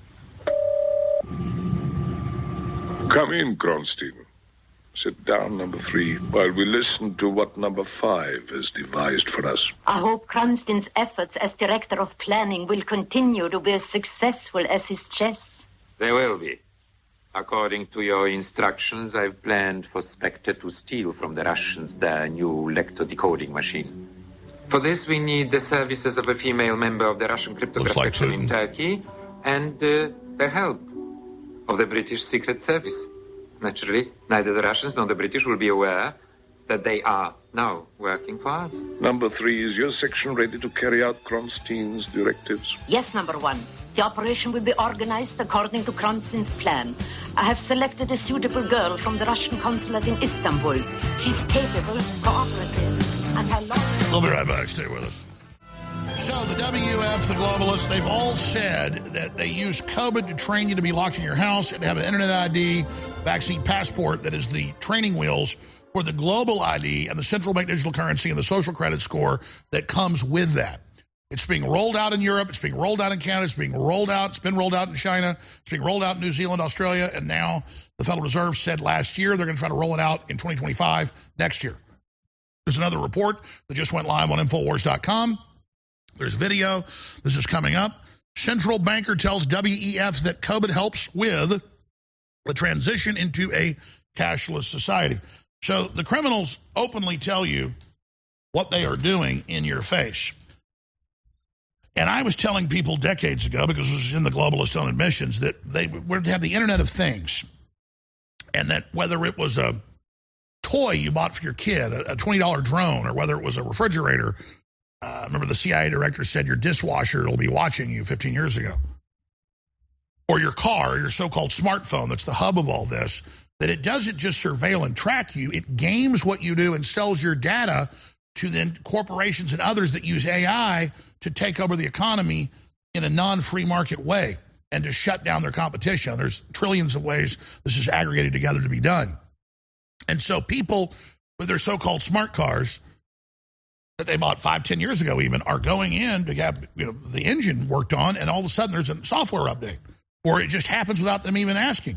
Come in, Kronstein. Sit down, number 3, while we listen to what number 5 has devised for us. I hope Kronstein's efforts as director of planning will continue to be as successful as his chess. They will be. According to your instructions, I've planned for Spectre to steal from the Russians their new lector-decoding machine. For this, we need the services of a female member of the Russian cryptographic section in Turkey and the help of the British Secret Service. Naturally, neither the Russians nor the British will be aware that they are now working for us. Number 3, is your section ready to carry out Kronstein's directives? Yes, number 1. The operation will be organized according to Kronstein's plan. I have selected a suitable girl from the Russian consulate in Istanbul. She's capable, cooperative, and her love... We'll be right back. Stay with us. So the WF, the globalists, they've all said that they use COVID to train you to be locked in your house and have an internet ID, vaccine passport that is the training wheels for the global ID and the central bank digital currency and the social credit score that comes with that. It's being rolled out in Europe. It's being rolled out in Canada. It's being rolled out. It's been rolled out in China. It's being rolled out in New Zealand, Australia. And now the Federal Reserve said last year they're going to try to roll it out in 2025 next year. There's another report that just went live on Infowars.com. There's video. This is coming up. Central banker tells WEF that COVID helps with the transition into a cashless society. So the criminals openly tell you what they are doing in your face. And I was telling people decades ago, because it was in the globalist own admissions, that they would have the Internet of Things. And that whether it was a toy you bought for your kid, a $20 drone, or whether it was a refrigerator, remember the CIA director said your dishwasher will be watching you 15 years ago. Or your car, or your so-called smartphone that's the hub of all this, that it doesn't just surveil and track you, it games what you do and sells your data to then corporations and others that use AI to take over the economy in a non-free market way and to shut down their competition. There's trillions of ways this is aggregated together to be done. And so people with their so-called smart cars that they bought 5-10 years ago even are going in to have the engine worked on, and all of a sudden there's a software update, or it just happens without them even asking.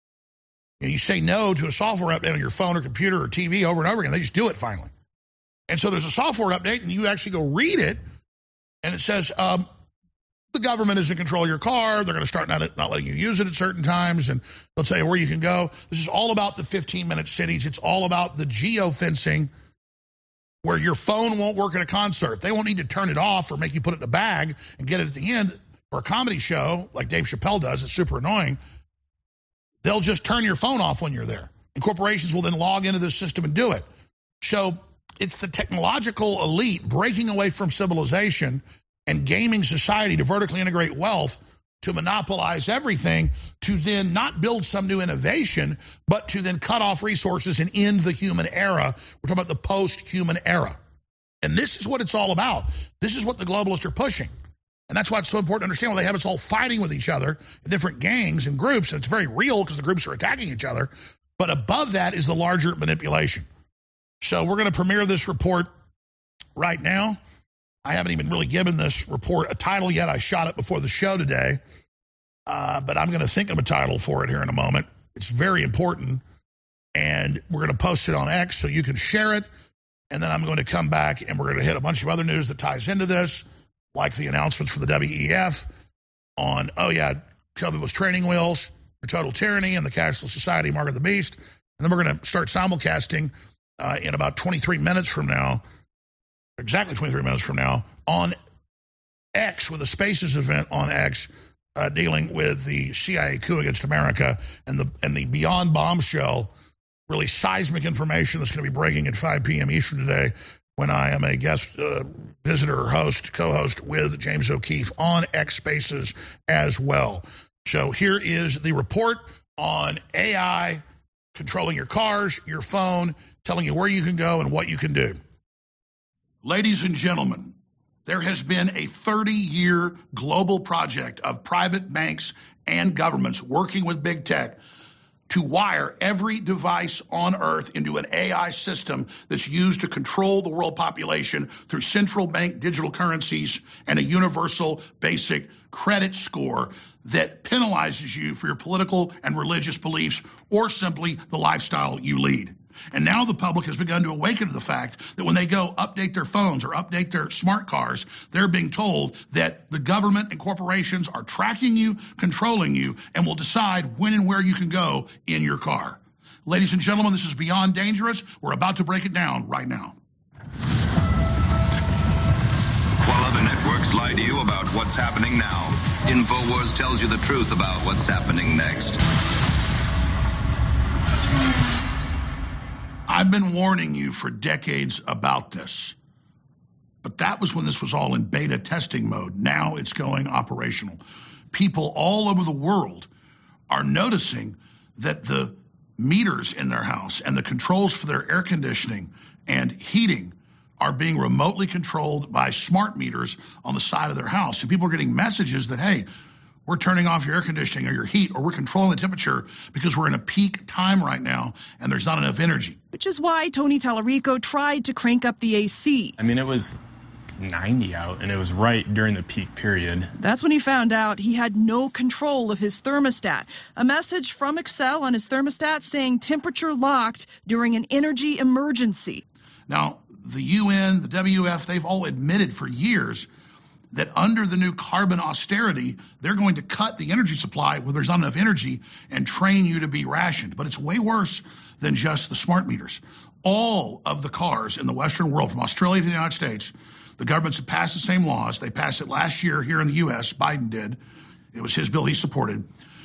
You say no to a software update on your phone or computer or TV over and over again. They just do it finally. And so there's a software update, and you actually go read it, and it says the government is in control of your car. They're going to start not letting you use it at certain times, and they'll tell you where you can go. This is all about the 15-minute cities. It's all about the geofencing, where your phone won't work at a concert. They won't need to turn it off or make you put it in a bag and get it at the end. For a comedy show, like Dave Chappelle does, it's super annoying. They'll just turn your phone off when you're there. And corporations will then log into this system and do it. So it's the technological elite breaking away from civilization and gaming society to vertically integrate wealth to monopolize everything, to then not build some new innovation, but to then cut off resources and end the human era. We're talking about the post-human era. And this is what it's all about. This is what the globalists are pushing. And that's why it's so important to understand why they have us all fighting with each other in different gangs and groups. And it's very real because the groups are attacking each other. But above that is the larger manipulation. So we're going to premiere this report right now. I haven't even really given this report a title yet. I shot it before the show today. But I'm going to think of a title for it here in a moment. It's very important. And we're going to post it on X so you can share it. And then I'm going to come back and we're going to hit a bunch of other news that ties into this, like the announcements from the WEF on, COVID was training wheels for total tyranny and the cashless society, Mark of the Beast. And then we're going to start simulcasting in about 23 minutes from now, exactly 23 minutes from now, on X, with a Spaces event on X, dealing with the CIA coup against America and the Beyond Bombshell, really seismic information that's going to be breaking at 5 p.m. Eastern today, when I am a guest visitor, host, co-host with James O'Keefe on X Spaces as well. So here is the report on AI controlling your cars, your phone, telling you where you can go and what you can do. Ladies and gentlemen, there has been a 30-year global project of private banks and governments working with big tech to wire every device on Earth into an AI system that's used to control the world population through central bank digital currencies and a universal basic credit score that penalizes you for your political and religious beliefs or simply the lifestyle you lead. And now the public has begun to awaken to the fact that when they go update their phones or update their smart cars, they're being told that the government and corporations are tracking you, controlling you, and will decide when and where you can go in your car. Ladies and gentlemen, this is beyond dangerous. We're about to break it down right now. While other networks lie to you about what's happening now, InfoWars tells you the truth about what's happening next. I've been warning you for decades about this, but that was when this was all in beta testing mode. Now it's going operational. People all over the world are noticing that the meters in their house and the controls for their air conditioning and heating are being remotely controlled by smart meters on the side of their house. And people are getting messages that, hey, we're turning off your air conditioning or your heat, or we're controlling the temperature because we're in a peak time right now and there's not enough energy. Which is why Tony Tallarico tried to crank up the AC. I mean, it was 90 out, and it was right during the peak period. That's when he found out he had no control of his thermostat. A message from Excel on his thermostat saying temperature locked during an energy emergency. Now, the UN, the WF, they've all admitted for years that under the new carbon austerity, they're going to cut the energy supply where there's not enough energy and train you to be rationed. But it's way worse than just the smart meters. All of the cars in the Western world, from Australia to the United States, the governments have passed the same laws. They passed it last year here in the U.S. Biden did. It was his bill he supported,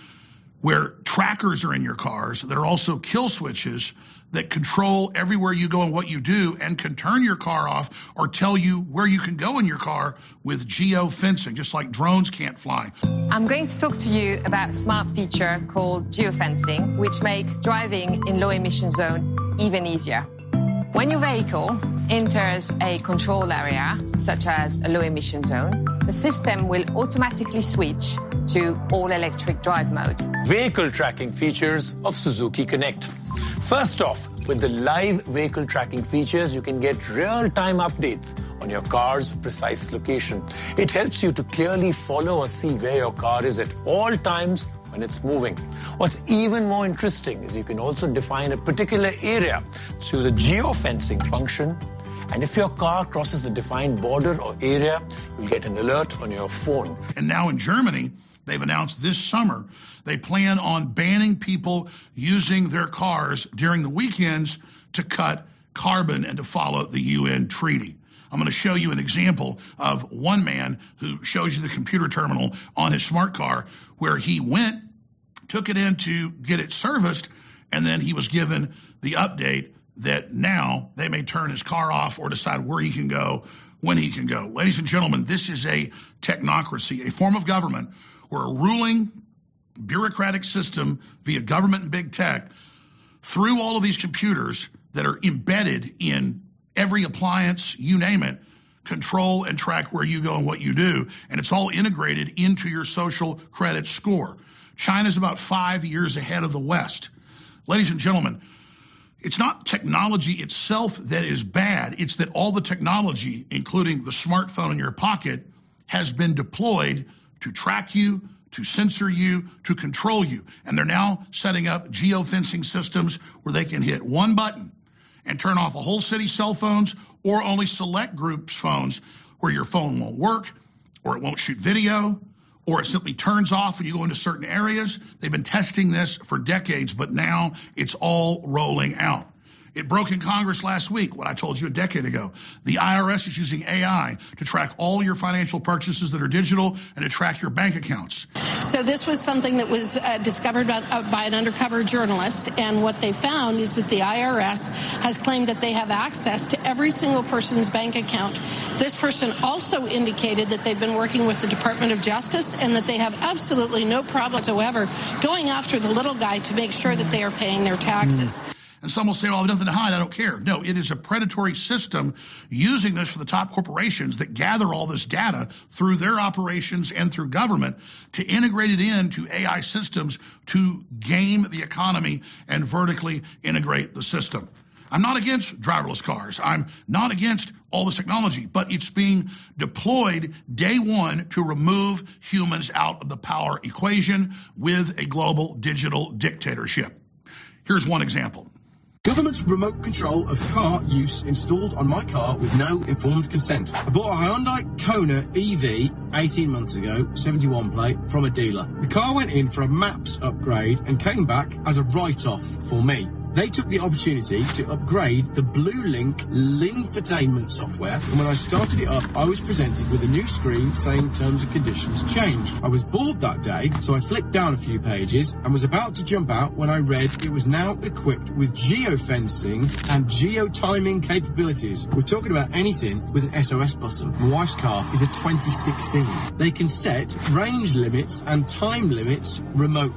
where trackers are in your cars that are also kill switches that control everywhere you go and what you do and can turn your car off or tell you where you can go in your car with geofencing, just like drones can't fly. I'm going to talk to you about a smart feature called geofencing, which makes driving in low-emission zone even easier. When your vehicle enters a control area, such as a low-emission zone, the system will automatically switch to all-electric drive mode. Vehicle tracking features of Suzuki Connect. First off, with the live vehicle tracking features, you can get real-time updates on your car's precise location. It helps you to clearly follow or see where your car is at all times when it's moving. What's even more interesting is you can also define a particular area through the geofencing function. And if your car crosses the defined border or area, you'll get an alert on your phone. And now in Germany, they've announced this summer they plan on banning people using their cars during the weekends to cut carbon and to follow the UN treaty. I'm going to show you an example of one man who shows you the computer terminal on his smart car where he went, took it in to get it serviced, and then he was given the update that now they may turn his car off or decide where he can go, when he can go. Ladies and gentlemen, this is a technocracy, a form of government where a ruling bureaucratic system via government and big tech, through all of these computers that are embedded in every appliance, you name it, control and track where you go and what you do. And it's all integrated into your social credit score. China's about 5 years ahead of the West. Ladies and gentlemen, it's not technology itself that is bad. It's that all the technology, including the smartphone in your pocket, has been deployed to track you, to censor you, to control you. And they're now setting up geofencing systems where they can hit one button and turn off a whole city's cell phones or only select groups' phones where your phone won't work or it won't shoot video or it simply turns off when you go into certain areas. They've been testing this for decades, but now it's all rolling out. It broke in Congress last week, what I told you a decade ago. The IRS is using AI to track all your financial purchases that are digital and to track your bank accounts. So this was something that was discovered by an undercover journalist, and what they found is that the IRS has claimed that they have access to every single person's bank account. This person also indicated that they've been working with the Department of Justice and that they have absolutely no problem whatsoever going after the little guy to make sure that they are paying their taxes. And some will say, well, I have nothing to hide, I don't care. No, it is a predatory system using this for the top corporations that gather all this data through their operations and through government to integrate it into AI systems to game the economy and vertically integrate the system. I'm not against driverless cars. I'm not against all this technology, but it's being deployed day one to remove humans out of the power equation with a global digital dictatorship. Here's one example. Government's remote control of car use installed on my car with no informed consent. I bought a Hyundai Kona EV 18 months ago, 71 plate, from a dealer. The car went in for a MAPS upgrade and came back as a write-off for me. They took the opportunity to upgrade the BlueLink infotainment software, and when I started it up, I was presented with a new screen saying terms and conditions changed. I was bored that day, so I flicked down a few pages and was about to jump out when I read it was now equipped with geofencing and geotiming capabilities. We're talking about anything with an SOS button. My wife's car is a 2016. They can set range limits and time limits remotely.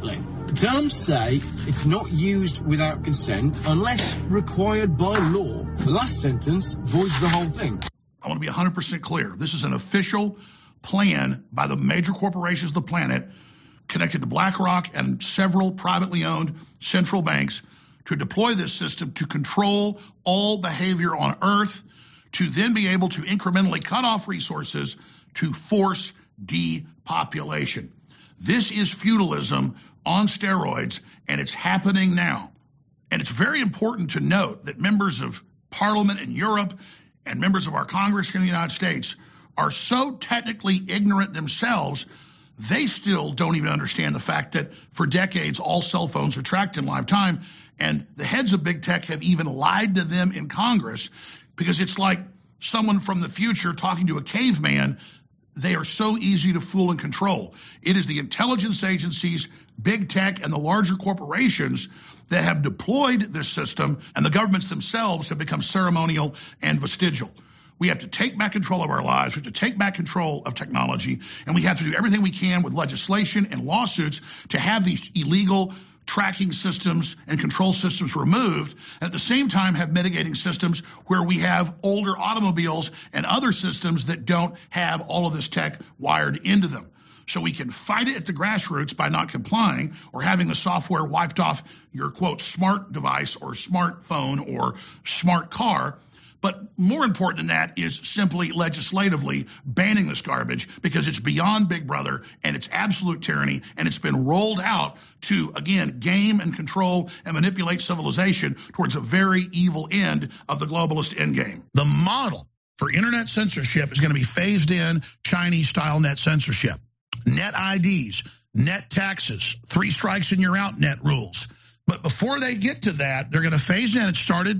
The terms say it's not used without consent unless required by law. The last sentence voids the whole thing. I want to be 100% clear. This is an official plan by the major corporations of the planet connected to BlackRock and several privately owned central banks to deploy this system to control all behavior on Earth, to then be able to incrementally cut off resources to force depopulation. This is feudalism on steroids, and it's happening now. And it's very important to note that members of Parliament in Europe and members of our Congress in the United States are so technically ignorant themselves, they still don't even understand the fact that for decades, all cell phones are tracked in live time. And the heads of big tech have even lied to them in Congress, because it's like someone from the future talking to a caveman. They are so easy to fool and control. It is the intelligence agencies, big tech, and the larger corporations that have deployed this system, and the governments themselves have become ceremonial and vestigial. We have to take back control of our lives. We have to take back control of technology, and we have to do everything we can with legislation and lawsuits to have these illegal tracking systems and control systems removed, and at the same time have mitigating systems where we have older automobiles and other systems that don't have all of this tech wired into them. So we can fight it at the grassroots by not complying or having the software wiped off your, quote, smart device or smartphone or smart car. But more important than that is simply legislatively banning this garbage, because it's beyond Big Brother and it's absolute tyranny, and it's been rolled out to, again, game and control and manipulate civilization towards a very evil end of the globalist endgame. The model for internet censorship is going to be phased in Chinese-style net censorship. Net IDs, net taxes, 3 strikes and you're out net rules. But before they get to that, they're going to phase in. It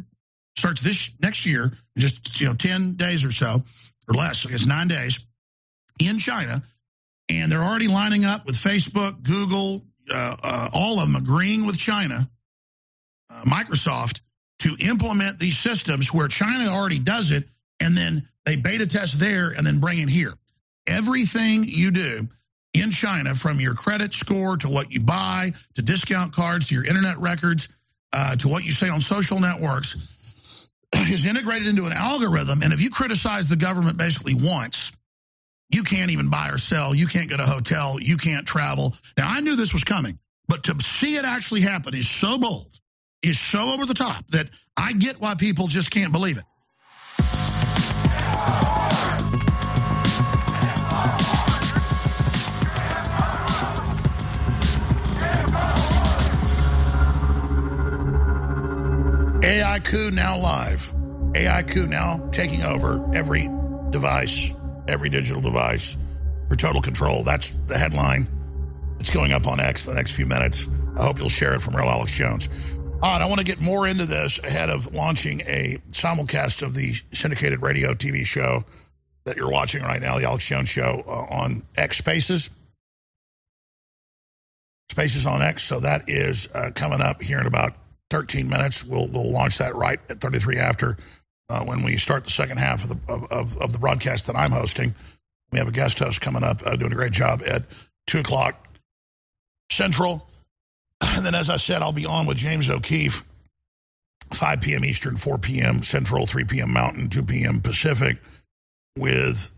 starts this next year, just 10 days or so, or less, I guess 9 days, in China. And they're already lining up with Facebook, Google, all of them agreeing with China, Microsoft, to implement these systems where China already does it, and then they beta test there and then bring it here. Everything you do in China, from your credit score to what you buy, to discount cards, to your internet records, to what you say on social networks, is integrated into an algorithm. And if you criticize the government basically once, you can't even buy or sell. You can't get a hotel. You can't travel. Now, I knew this was coming, but to see it actually happen is so bold, is so over the top, that I get why people just can't believe it. AI coup now live. AI coup now taking over every device, every digital device for total control. That's the headline. It's going up on X in the next few minutes. I hope you'll share it from Real Alex Jones. All right, I want to get more into this ahead of launching a simulcast of the syndicated radio TV show that you're watching right now, the Alex Jones Show, on X Spaces. Spaces on X. So that is coming up here in about 13 minutes. We'll launch that right at 33 after when we start the second half of the broadcast that I'm hosting. We have a guest host coming up doing a great job at 2 o'clock Central. And then, as I said, I'll be on with James O'Keefe, 5 p.m. Eastern, 4 p.m. Central, 3 p.m. Mountain, 2 p.m. Pacific, with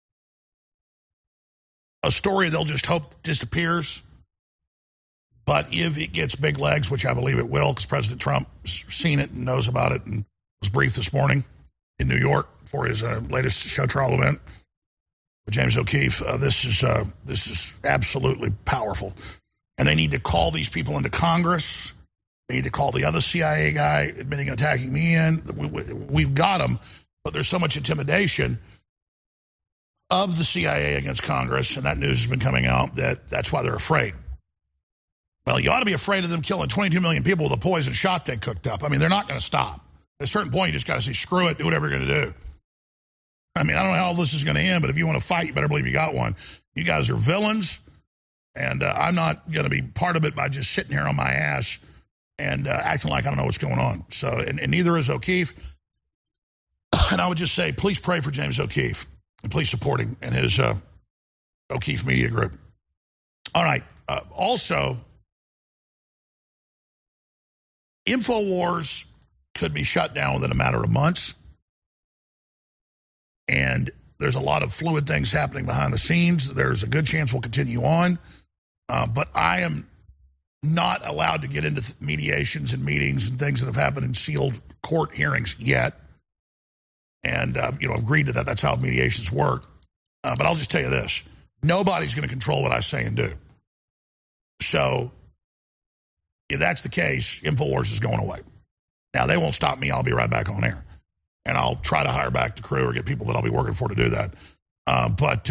a story they'll just hope disappears. But if it gets big legs, which I believe it will, because President Trump's seen it and knows about it and was briefed this morning in New York for his latest show trial event with James O'Keefe, this is absolutely powerful. And they need to call these people into Congress. They need to call the other CIA guy admitting attacking me in. We've got them, but there's so much intimidation of the CIA against Congress, and that news has been coming out, that's why they're afraid. Well, you ought to be afraid of them killing 22 million people with a poison shot they cooked up. I mean, they're not going to stop. At a certain point, you just got to say, screw it, do whatever you're going to do. I mean, I don't know how all this is going to end, but if you want to fight, you better believe you got one. You guys are villains, and I'm not going to be part of it by just sitting here on my ass and acting like I don't know what's going on. So, and neither is O'Keefe. And I would just say, please pray for James O'Keefe, and please support him and his O'Keefe Media Group. All right. Also, InfoWars could be shut down within a matter of months. And there's a lot of fluid things happening behind the scenes. There's a good chance we'll continue on. But I am not allowed to get into mediations and meetings and things that have happened in sealed court hearings yet. And, agreed to that. That's how mediations work. But I'll just tell you this. Nobody's going to control what I say and do. So if that's the case, InfoWars is going away. Now, they won't stop me. I'll be right back on air. And I'll try to hire back the crew or get people that I'll be working for to do that. But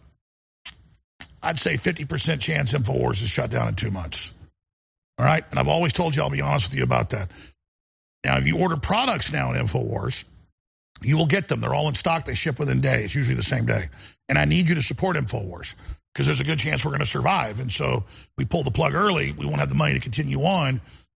I'd say 50% chance InfoWars is shut down in 2 months. All right? And I've always told you I'll be honest with you about that. Now, if you order products now in InfoWars, you will get them. They're all in stock. They ship within days, usually the same day. And I need you to support InfoWars because there's a good chance we're going to survive. And so we pull the plug early. We won't have the money to continue on.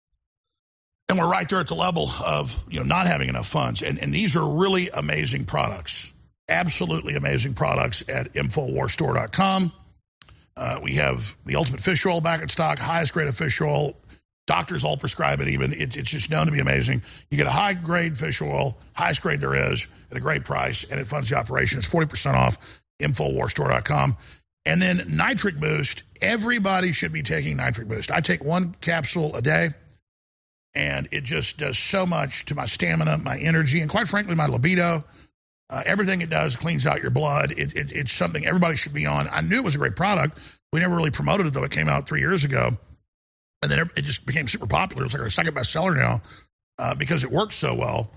And we're right there at the level of not having enough funds. And these are really amazing products, absolutely amazing products at InfoWarsStore.com. We have the Ultimate Fish Oil back in stock, highest grade of fish oil. Doctors all prescribe it even. It's just known to be amazing. You get a high-grade fish oil, highest grade there is, at a great price, and it funds the operation. It's 40% off, InfoWarsStore.com. And then Nitric Boost. Everybody should be taking Nitric Boost. I take 1 capsule a day. And it just does so much to my stamina, my energy, and quite frankly, my libido. Everything it does cleans out your blood. It's something everybody should be on. I knew it was a great product. We never really promoted it, though. It came out 3 years ago. And then it just became super popular. It's like our second bestseller now because it works so well.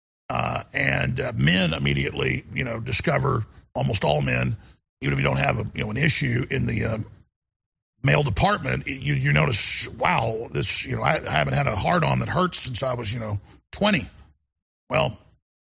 And men immediately, discover, almost all men, even if you don't have an issue in the male department, you notice, wow, this, I haven't had a hard-on that hurts since I was, 20. Well,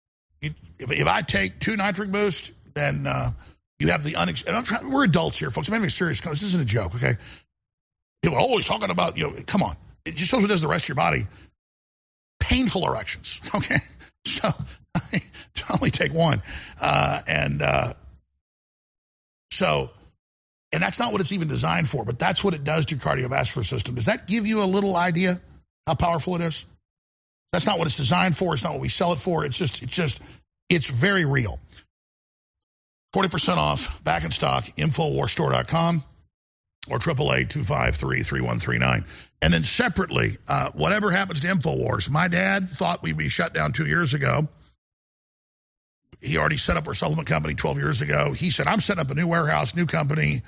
if I take 2 Nitric Boost, then you have the we're adults here, folks. I'm having a serious, this isn't a joke, okay? People are always talking about, come on. It just shows what it does to the rest of your body. Painful erections, okay? So I only take 1. And that's not what it's even designed for, but that's what it does to your cardiovascular system. Does that give you a little idea how powerful it is? That's not what it's designed for. It's not what we sell it for. It's very real. 40% off, back in stock, InfoWarsStore.com or 888-253-3139. And then separately, whatever happens to InfoWars, my dad thought we'd be shut down 2 years ago. He already set up our supplement company 12 years ago. He said, I'm setting up a new warehouse, new company.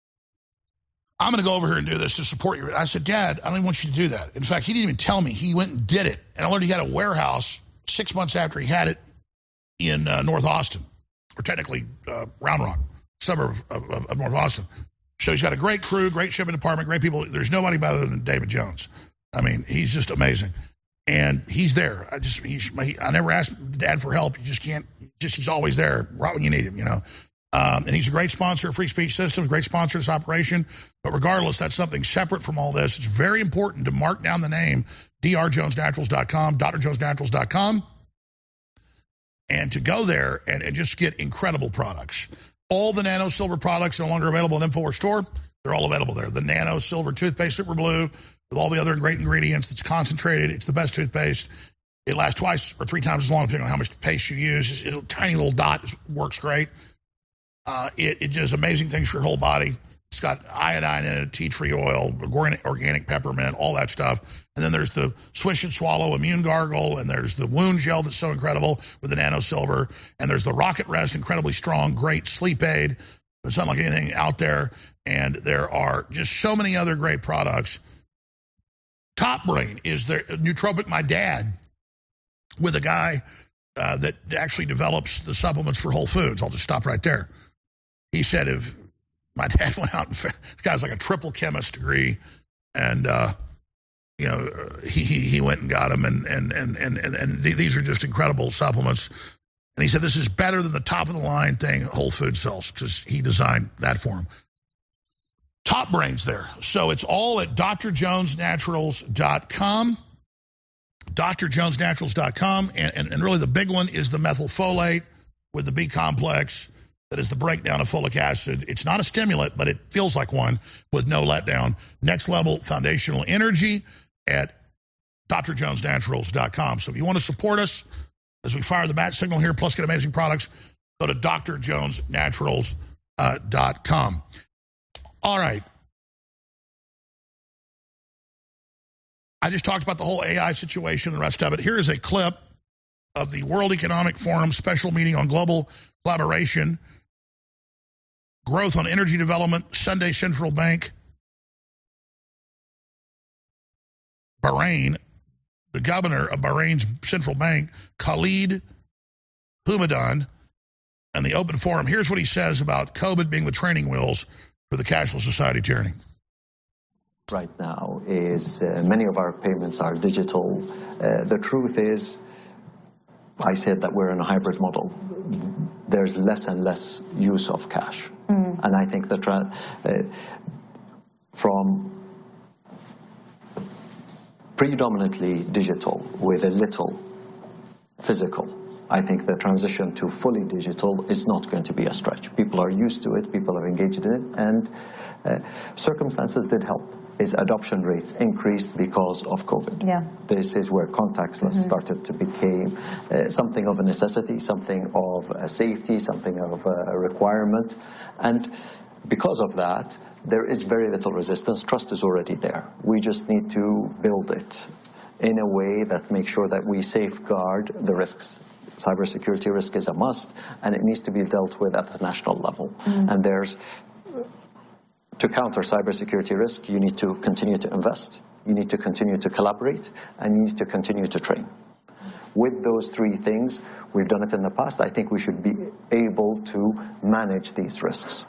I'm going to go over here and do this to support you. I said, Dad, I don't even want you to do that. In fact, he didn't even tell me. He went and did it. And I learned he had a warehouse 6 months after he had it in North Austin, or technically Round Rock, suburb of North Austin. So he's got a great crew, great shipping department, great people. There's nobody better than David Jones. I mean, he's just amazing. And he's there. I never asked Dad for help. You just can't. He's always there right when you need him, And he's a great sponsor of Free Speech Systems, great sponsor of this operation. But regardless, that's something separate from all this. It's very important to mark down the name, drjonesnaturals.com, drjonesnaturals.com, and to go there and just get incredible products. All the Nano Silver products are no longer available at InfoWars Store. They're all available there. The Nano Silver toothpaste, Super Blue, with all the other great ingredients. It's concentrated. It's the best toothpaste. It lasts 2 or 3 times as long, depending on how much paste you use. It's a tiny little dot. Works great. It does amazing things for your whole body. It's got iodine in it, tea tree oil, organic peppermint, all that stuff. And then there's the Swish and Swallow Immune Gargle, and there's the wound gel that's so incredible with the Nano Silver. And there's the Rocket Rest, incredibly strong, great sleep aid. There's not like anything out there. And there are just so many other great products. Top Brain is the nootropic. My dad, with a guy that actually develops the supplements for Whole Foods. I'll just stop right there. He said if my dad went out and the guy's like a triple chemist degree, and he went and got them, and these are just incredible supplements. And he said this is better than the top of the line thing Whole Foods sells because he designed that for him. Top Brain's there, so it's all at drjonesnaturals.com. drjonesnaturals.com, and really the big one is the methylfolate with the B complex. That is the breakdown of folic acid. It's not a stimulant, but it feels like one with no letdown. Next level foundational energy at drjonesnaturals.com. So if you want to support us as we fire the bat signal here, plus get amazing products, go to drjonesnaturals.com. All right. I just talked about the whole AI situation and the rest of it. Here is a clip of the World Economic Forum special meeting on global collaboration, growth on energy development, Sunday Central Bank, Bahrain, the governor of Bahrain's central bank, Khalid Houmadan, and the Open Forum. Here's what he says about COVID being the training wheels for the cashless society tyranny. Right now is many of our payments are digital. The truth is, I said that we're in a hybrid model. There's less and less use of cash. And I think that from predominantly digital with a little physical, I think the transition to fully digital is not going to be a stretch. People are used to it, people are engaged in it, and circumstances did help. His adoption rates increased because of COVID. Yeah. This is where contactless started to become something of a necessity, something of a safety, something of a requirement. And because of that, there is very little resistance. Trust is already there. We just need to build it in a way that makes sure that we safeguard the risks. Cybersecurity risk is a must, and it needs to be dealt with at the national level. And to counter cybersecurity risk, you need to continue to invest, you need to continue to collaborate, and you need to continue to train. With those three things, we've done it in the past. I think we should be able to manage these risks.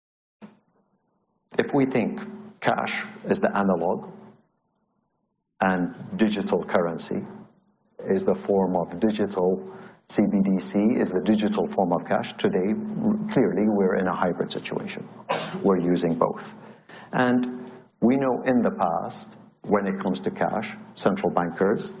If we think cash is the analog and digital currency is the form of digital, CBDC is the digital form of cash. Today, clearly, we're in a hybrid situation. We're using both. And we know in the past, when it comes to cash, central bankers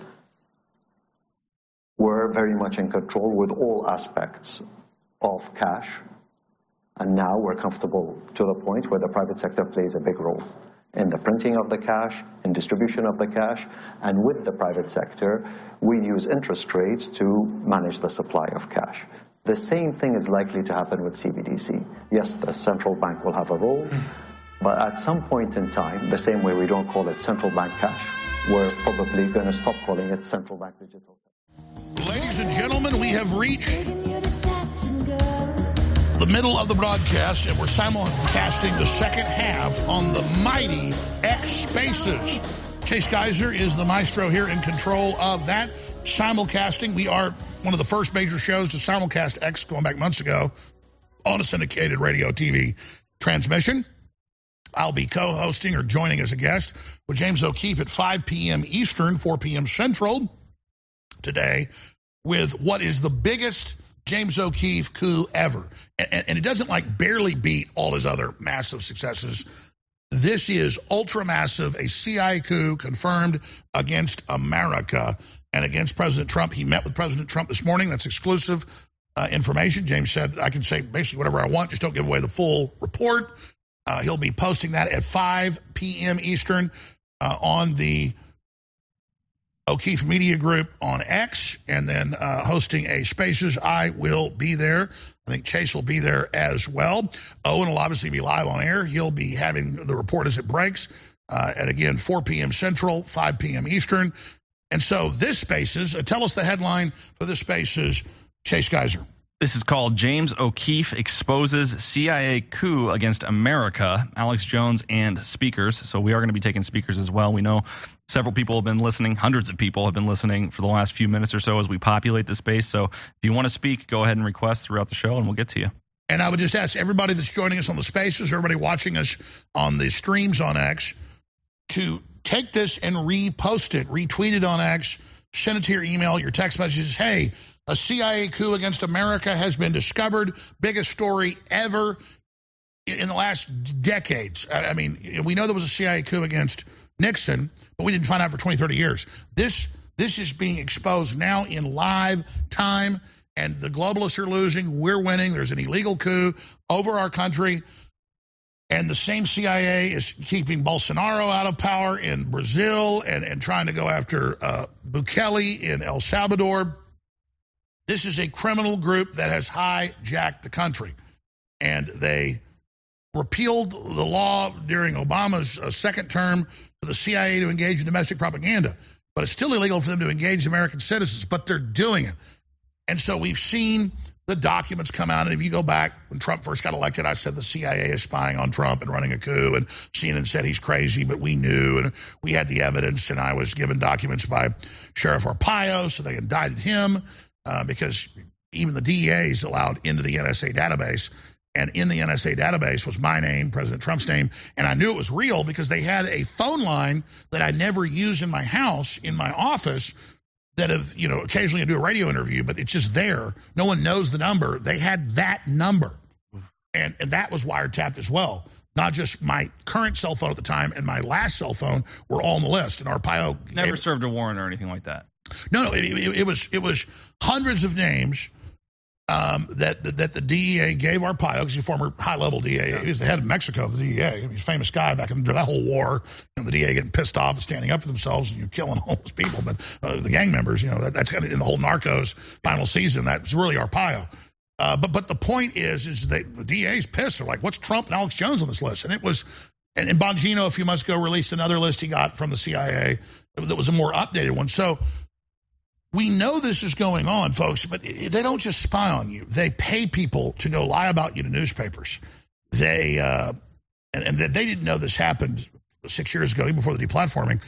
were very much in control with all aspects of cash. And now we're comfortable to the point where the private sector plays a big role in the printing of the cash, in distribution of the cash, and with the private sector, we use interest rates to manage the supply of cash. The same thing is likely to happen with CBDC. Yes, the central bank will have a role, but at some point in time, the same way we don't call it central bank cash, we're probably going to stop calling it central bank digital. Ladies and gentlemen, we have reached the middle of the broadcast, and we're simulcasting the second half on the mighty X Spaces. Chase Geiser is the maestro here in control of that simulcasting. We are one of the first major shows to simulcast X going back months ago on a syndicated radio TV transmission. I'll be co-hosting or joining as a guest with James O'Keefe at 5 p.m. Eastern, 4 p.m. Central today with what is the biggest James O'Keefe coup ever. And it doesn't like barely beat all his other massive successes. This is ultra massive, a CIA coup confirmed against America and against President Trump. He met with President Trump this morning. That's exclusive information. James said, I can say basically whatever I want, just don't give away the full report. He'll be posting that at 5 p.m. Eastern on the O'Keefe Media Group on X, and then hosting a Spaces. I will be there. I think Chase will be there as well. Owen will obviously be live on air. He'll be having the report as it breaks at, again, 4 p.m. Central, 5 p.m. Eastern. And so this Spaces, tell us the headline for this Spaces, Chase Geiser. This is called James O'Keefe Exposes CIA Coup Against America, Alex Jones and Speakers. So we are going to be taking speakers as well. We know several people have been listening. Hundreds of people have been listening for the last few minutes or so as we populate the space. So if you want to speak, go ahead and request throughout the show, and we'll get to you. And I would just ask everybody that's joining us on the Spaces, everybody watching us on the streams on X, to take this and repost it, retweet it on X, send it to your email, your text messages. Hey, a CIA coup against America has been discovered. Biggest story ever in the last decades. I mean, we know there was a CIA coup against Nixon, but we didn't find out for 20, 30 years. This is being exposed now in live time, and the globalists are losing. We're winning. There's an illegal coup over our country. And the same CIA is keeping Bolsonaro out of power in Brazil and trying to go after Bukele in El Salvador. This is a criminal group that has hijacked the country. And they repealed the law during Obama's second term for the CIA to engage in domestic propaganda. But it's still illegal for them to engage American citizens, but they're doing it. And so we've seen the documents come out, and if you go back when Trump first got elected, I said the CIA is spying on Trump and running a coup, and CNN said he's crazy, but we knew, and we had the evidence, and I was given documents by Sheriff Arpaio, so they indicted him because even the DEA is allowed into the NSA database, and in the NSA database was my name, President Trump's name, and I knew it was real because they had a phone line that I never use in my house, in my office, that have, you know, occasionally I do a radio interview, but it's just there. No one knows the number. They had that number. And that was wiretapped as well. Not just my current cell phone at the time and my last cell phone were all on the list. And Arpaio never served a warrant or anything like that. No, it was hundreds of names that the DEA gave Arpaio, because he's a former high-level DEA. He was the head of Mexico of the DEA. He's a famous guy back in that whole war, and the DEA getting pissed off and standing up for themselves and killing all those people. But the gang members, you know, that's kind of in the whole Narcos final season. That's really Arpaio. But the point is that the DEA's pissed. They're like, what's Trump and Alex Jones on this list? And it was, and Bongino a few months ago released another list he got from the CIA that was a more updated one. So we know this is going on, folks, but they don't just spy on you. They pay people to go lie about you to newspapers. They and they didn't know this happened 6 years ago, even before the deplatforming.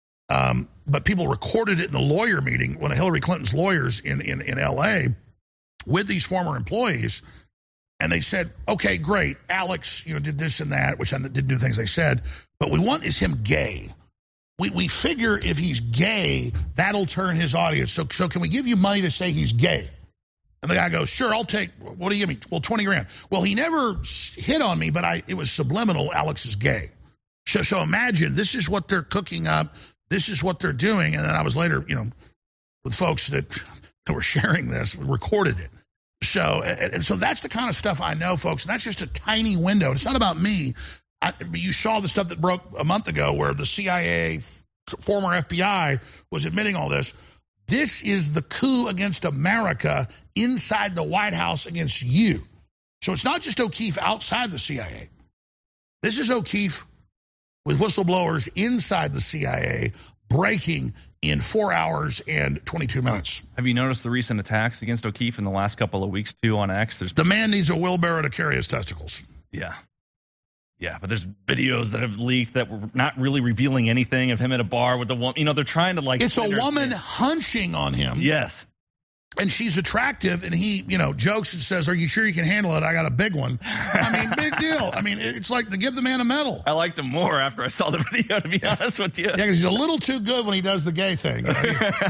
But people recorded it in the lawyer meeting, one of Hillary Clinton's lawyers in L.A., with these former employees, and they said, okay, great, Alex, you know, did this and that, which I didn't do things they said, but we want is him gay. We figure if he's gay, that'll turn his audience. So can we give you money to say he's gay? And the guy goes, sure, I'll take, what do you give me? Well, 20 grand. Well, he never hit on me, but it was subliminal, Alex is gay. So imagine, this is what they're cooking up. This is what they're doing. And then I was later, you know, with folks that were sharing this, recorded it. So, and so that's the kind of stuff I know, folks. And that's just a tiny window. It's not about me. You saw the stuff that broke a month ago where the CIA, former FBI, was admitting all this. This is the coup against America inside the White House against you. So it's not just O'Keefe outside the CIA. This is O'Keefe with whistleblowers inside the CIA breaking in 4 hours and 22 minutes. Have you noticed the recent attacks against O'Keefe in the last couple of weeks, too, on X? The man needs a wheelbarrow to carry his testicles. Yeah. Yeah, but there's videos that have leaked that were not really revealing anything of him at a bar with the woman. You know, they're trying to like... It's a woman hunching on him. Yes. And she's attractive, and he, you know, jokes and says, are you sure you can handle it? I got a big one. I mean, big deal. I mean, it's like to give the man a medal. I liked him more after I saw the video, to be honest with you. Yeah, because he's a little too good when he does the gay thing. You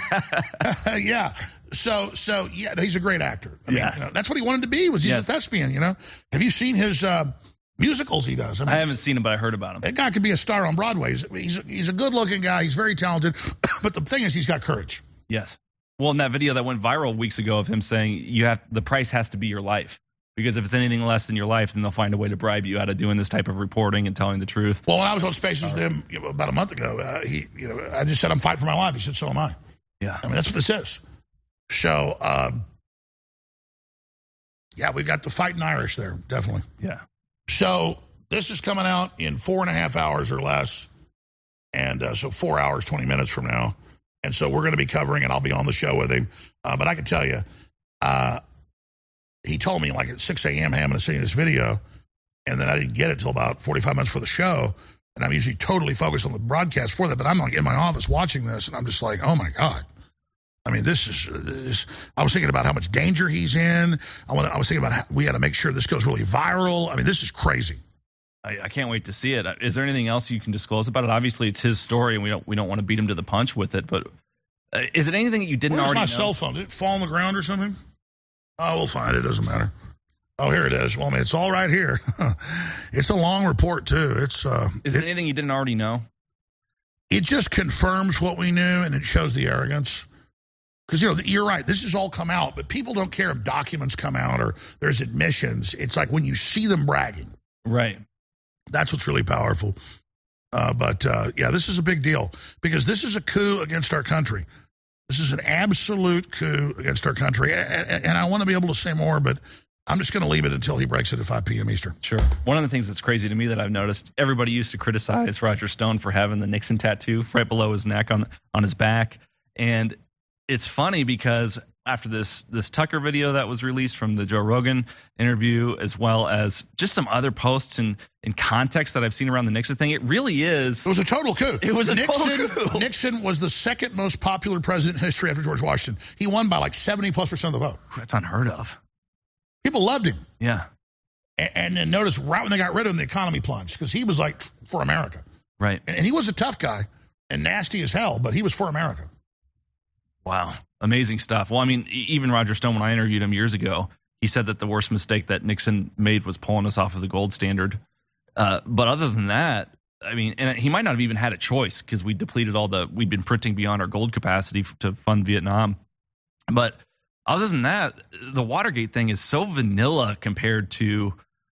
know? Yeah. So yeah, he's a great actor. I mean, you know, that's what he wanted to be, he's a thespian, you know. Have you seen his musicals he does? I mean, I haven't seen him, but I heard about him. That guy could be a star on Broadway. He's a good-looking guy. He's very talented. But the thing is, he's got courage. Yes. Well, in that video that went viral weeks ago of him saying the price has to be your life, because if it's anything less than your life, then they'll find a way to bribe you out of doing this type of reporting and telling the truth. Well, when I was on Spaces with him about a month ago, I just said I'm fighting for my life. He said, so am I. Yeah, I mean that's what this is. So, yeah, we got the fighting Irish there, definitely. Yeah. So this is coming out in 4.5 hours or less, and so 4 hours 20 minutes from now. And so we're going to be covering it. I'll be on the show with him. But I can tell you, he told me like at 6 a.m., hey, I'm going to see this video. And then I didn't get it till about 45 minutes for the show. And I'm usually totally focused on the broadcast for that. But I'm like in my office watching this, and I'm just like, oh, my God. I mean, this is I was thinking about how much danger he's in. I was thinking about how we got to make sure this goes really viral. I mean, this is crazy. I can't wait to see it. Is there anything else you can disclose about it? Obviously, it's his story, and we don't want to beat him to the punch with it. But is it anything that you didn't already know? Where's my cell phone? Did it fall on the ground or something? Oh, we'll find it. It doesn't matter. Oh, here it is. Well, I mean, it's all right here. It's a long report, too. Is it anything you didn't already know? It just confirms what we knew, and it shows the arrogance. Because, you know, you're right. This has all come out, but people don't care if documents come out or there's admissions. It's like when you see them bragging. Right. That's what's really powerful. But this is a big deal because this is a coup against our country. This is an absolute coup against our country. And I want to be able to say more, but I'm just going to leave it until he breaks it at 5 p.m. Eastern. Sure. One of the things that's crazy to me that I've noticed, everybody used to criticize Roger Stone for having the Nixon tattoo right below his neck on his back. And it's funny because after this Tucker video that was released from the Joe Rogan interview, as well as just some other posts in context that I've seen around the Nixon thing, it really is. It was a total coup. It was a total coup. Nixon was the second most popular president in history after George Washington. He won by like 70+% of the vote. That's unheard of. People loved him. Yeah. And then notice right when they got rid of him, the economy plunged because he was like for America. Right. And he was a tough guy and nasty as hell, but he was for America. Wow. Amazing stuff. Well, I mean, even Roger Stone, when I interviewed him years ago, he said that the worst mistake that Nixon made was pulling us off of the gold standard. But other than that, I mean, and he might not have even had a choice because we depleted we'd been printing beyond our gold capacity to fund Vietnam. But other than that, the Watergate thing is so vanilla compared to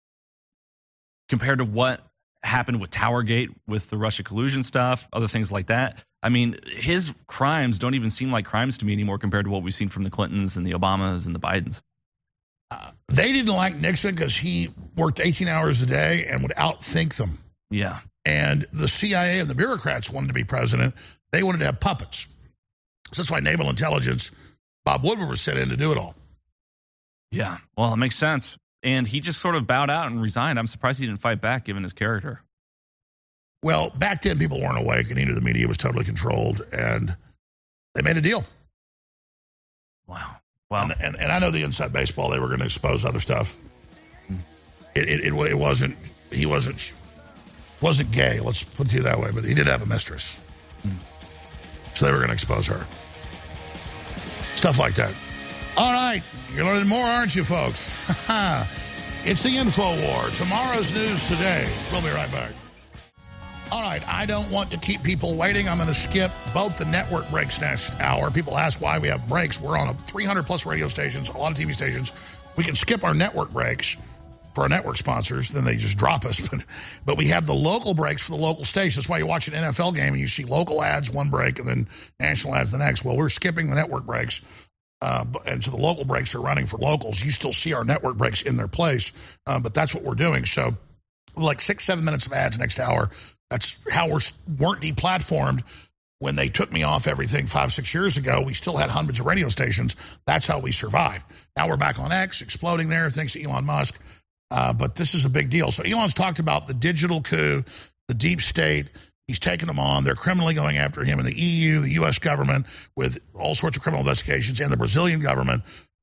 what happened with Towergate, with the Russia collusion stuff, other things like that. I mean, his crimes don't even seem like crimes to me anymore compared to what we've seen from the Clintons and the Obamas and the Bidens. They didn't like Nixon because he worked 18 hours a day and would outthink them. Yeah. And the CIA and the bureaucrats wanted to be president. They wanted to have puppets. So that's why Naval Intelligence, Bob Woodward was sent in to do it all. Yeah. Well, it makes sense. And he just sort of bowed out and resigned. I'm surprised he didn't fight back given his character. Well, back then people weren't awake and he knew the media was totally controlled and they made a deal. Wow. And I know the inside baseball, they were going to expose other stuff. He wasn't gay, let's put it that way, but he did have a mistress. So they were going to expose her. Stuff like that. All right, you're learning more, aren't you, folks? It's the Info War. Tomorrow's news today. We'll be right back. All right, I don't want to keep people waiting. I'm going to skip both the network breaks next hour. People ask why we have breaks. We're on 300-plus radio stations, a lot of TV stations. We can skip our network breaks for our network sponsors. Then they just drop us. But we have the local breaks for the local stations. That's why you watch an NFL game and you see local ads one break and then national ads the next. Well, we're skipping the network breaks. And so the local breaks are running for locals. You still see our network breaks in their place. But that's what we're doing. So like 6-7 minutes of ads next hour. That's how we weren't deplatformed when they took me off everything 5-6 years ago. We still had hundreds of radio stations. That's how we survived. Now we're back on X, exploding there, thanks to Elon Musk. But this is a big deal. So Elon's talked about the digital coup, the deep state. He's taken them on. They're criminally going after him in the EU, the U.S. government, with all sorts of criminal investigations, and the Brazilian government.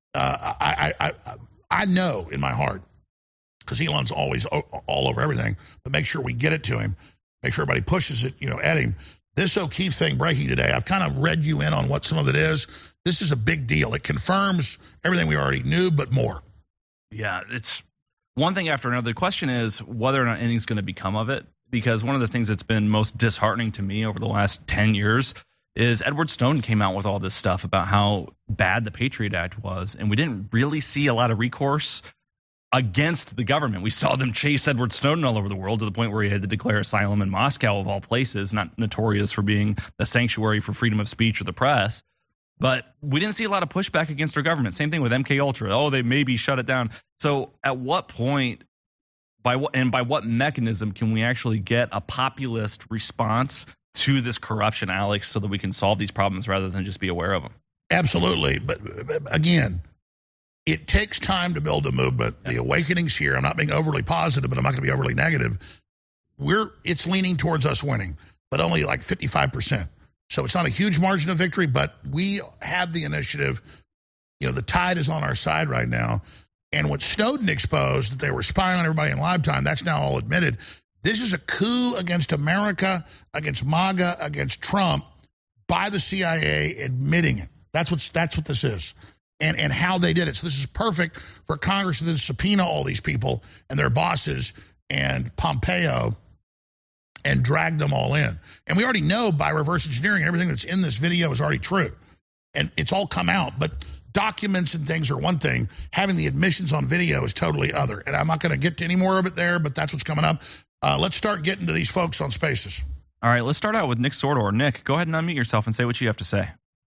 I know in my heart, because Elon's always all over everything, but make sure we get it to him. Make sure everybody pushes it, at him. This O'Keefe thing breaking today, I've kind of read you in on what some of it is. This is a big deal. It confirms everything we already knew, but more. Yeah, it's one thing after another. The question is whether or not anything's going to become of it, because one of the things that's been most disheartening to me over the last 10 years is Edward Snowden came out with all this stuff about how bad the Patriot Act was, and we didn't really see a lot of recourse against the government. We saw them chase Edward Snowden all over the world to the point where he had to declare asylum in Moscow, of all places, not notorious for being the sanctuary for freedom of speech or the press. But we didn't see a lot of pushback against our government. Same thing with MKUltra. Oh, they maybe shut it down. So at what point, by what mechanism can we actually get a populist response to this corruption, Alex, so that we can solve these problems rather than just be aware of them? Absolutely. But again, it takes time to build a movement. The awakening's here. I'm not being overly positive, but I'm not going to be overly negative. It's leaning towards us winning, but only like 55%. So it's not a huge margin of victory, but we have the initiative. The tide is on our side right now. And what Snowden exposed, that they were spying on everybody in live time, that's now all admitted. This is a coup against America, against MAGA, against Trump, by the CIA admitting it. That's what this is. And how they did it. So this is perfect for Congress to then subpoena all these people and their bosses and Pompeo and drag them all in. And we already know by reverse engineering, everything that's in this video is already true. And it's all come out. But documents and things are one thing. Having the admissions on video is totally other. And I'm not going to get to any more of it there, but that's what's coming up. Let's start getting to these folks on Spaces. All right, let's start out with Nick Sordor. Nick, go ahead and unmute yourself and say what you have to say.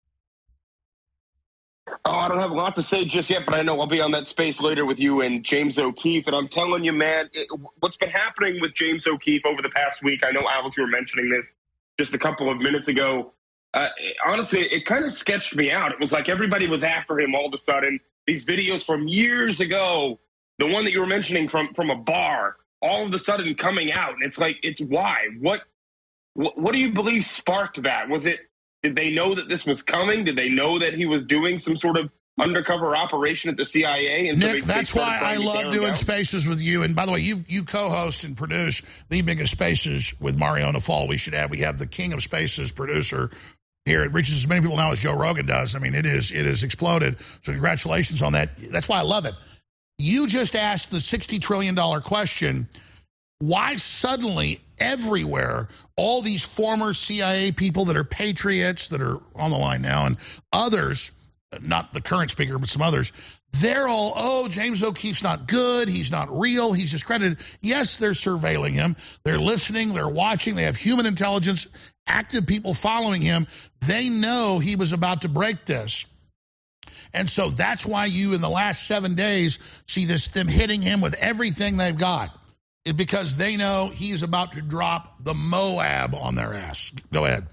Oh, I don't have a lot to say just yet, but I know I'll be on that space later with you and James O'Keefe. And I'm telling you, man, what's been happening with James O'Keefe over the past week, I know, Alex, you were mentioning this just a couple of minutes ago. Honestly, it kind of sketched me out. It was like everybody was after him all of a sudden. These videos from years ago, the one that you were mentioning from a bar, all of a sudden coming out. And it's like, it's why? What do you believe sparked that? Did they know that this was coming? Did they know that he was doing some sort of undercover operation at the CIA? And Nick, so that's why I love doing Spaces with you. And by the way, you co-host and produce the biggest Spaces with Mariana Fall. We have the king of Spaces producer here. It reaches as many people now as Joe Rogan does. I mean, it is exploded. So congratulations on that. That's why I love it. You just asked the $60 trillion question. Why suddenly everywhere all these former CIA people that are patriots that are on the line now and others, not the current speaker, but some others, they're all, oh, James O'Keefe's not good. He's not real. He's discredited. Yes, they're surveilling him. They're listening. They're watching. They have human intelligence, active people following him. They know he was about to break this. And so that's why you, in the last 7 days, see them hitting him with everything they've got. It's because they know he's about to drop the Moab on their ass. Go ahead.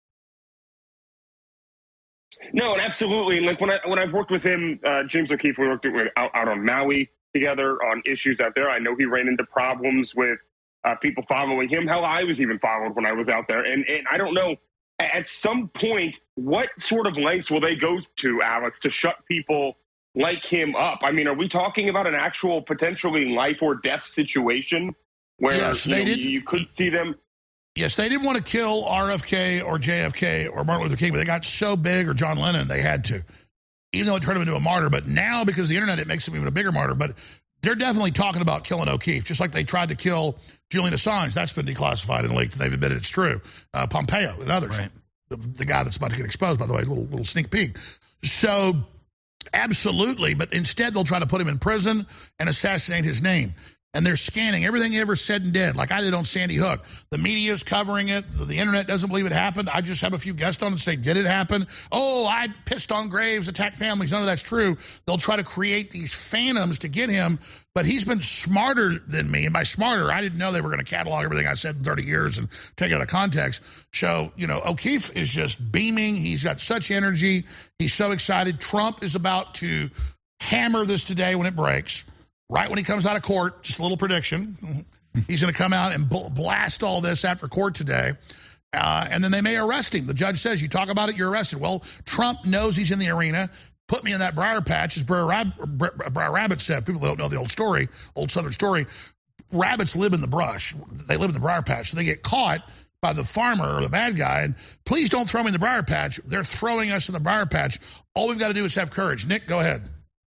No, and absolutely. And like when I've worked with him, James O'Keefe, we worked out on Maui together on issues out there. I know he ran into problems with people following him. Hell, I was even followed when I was out there. And I don't know, at some point, what sort of lengths will they go to, Alex, to shut people like him up? I mean, are we talking about an actual potentially life or death situation where yes, you could see them? Yes, they didn't want to kill RFK or JFK or Martin Luther King, but they got so big, or John Lennon, they had to, even though it turned him into a martyr. But now, because of the internet, it makes him even a bigger martyr. But they're definitely talking about killing O'Keefe, just like they tried to kill Julian Assange. That's been declassified and leaked, and they've admitted it's true. Pompeo and others. Right. The guy that's about to get exposed, by the way, little sneak peek. So absolutely, but instead they'll try to put him in prison and assassinate his name. And they're scanning everything he ever said and did, like I did on Sandy Hook. The media's covering it. The internet doesn't believe it happened. I just have a few guests on and say, did it happen? Oh, I pissed on graves, attacked families. None of that's true. They'll try to create these phantoms to get him, but he's been smarter than me. And by smarter, I didn't know they were going to catalog everything I said in 30 years and take it out of context. So, O'Keefe is just beaming. He's got such energy. He's so excited. Trump is about to hammer this today when it breaks. Right when he comes out of court, just a little prediction, he's going to come out and blast all this after court today. And then they may arrest him. The judge says, you talk about it, you're arrested. Well, Trump knows he's in the arena. Put me in that briar patch, as Brer Rabbit said. People that don't know the old Southern story, rabbits live in the brush. They live in the briar patch. So they get caught by the farmer or the bad guy. And please don't throw me in the briar patch. They're throwing us in the briar patch. All we've got to do is have courage. Nick, go ahead.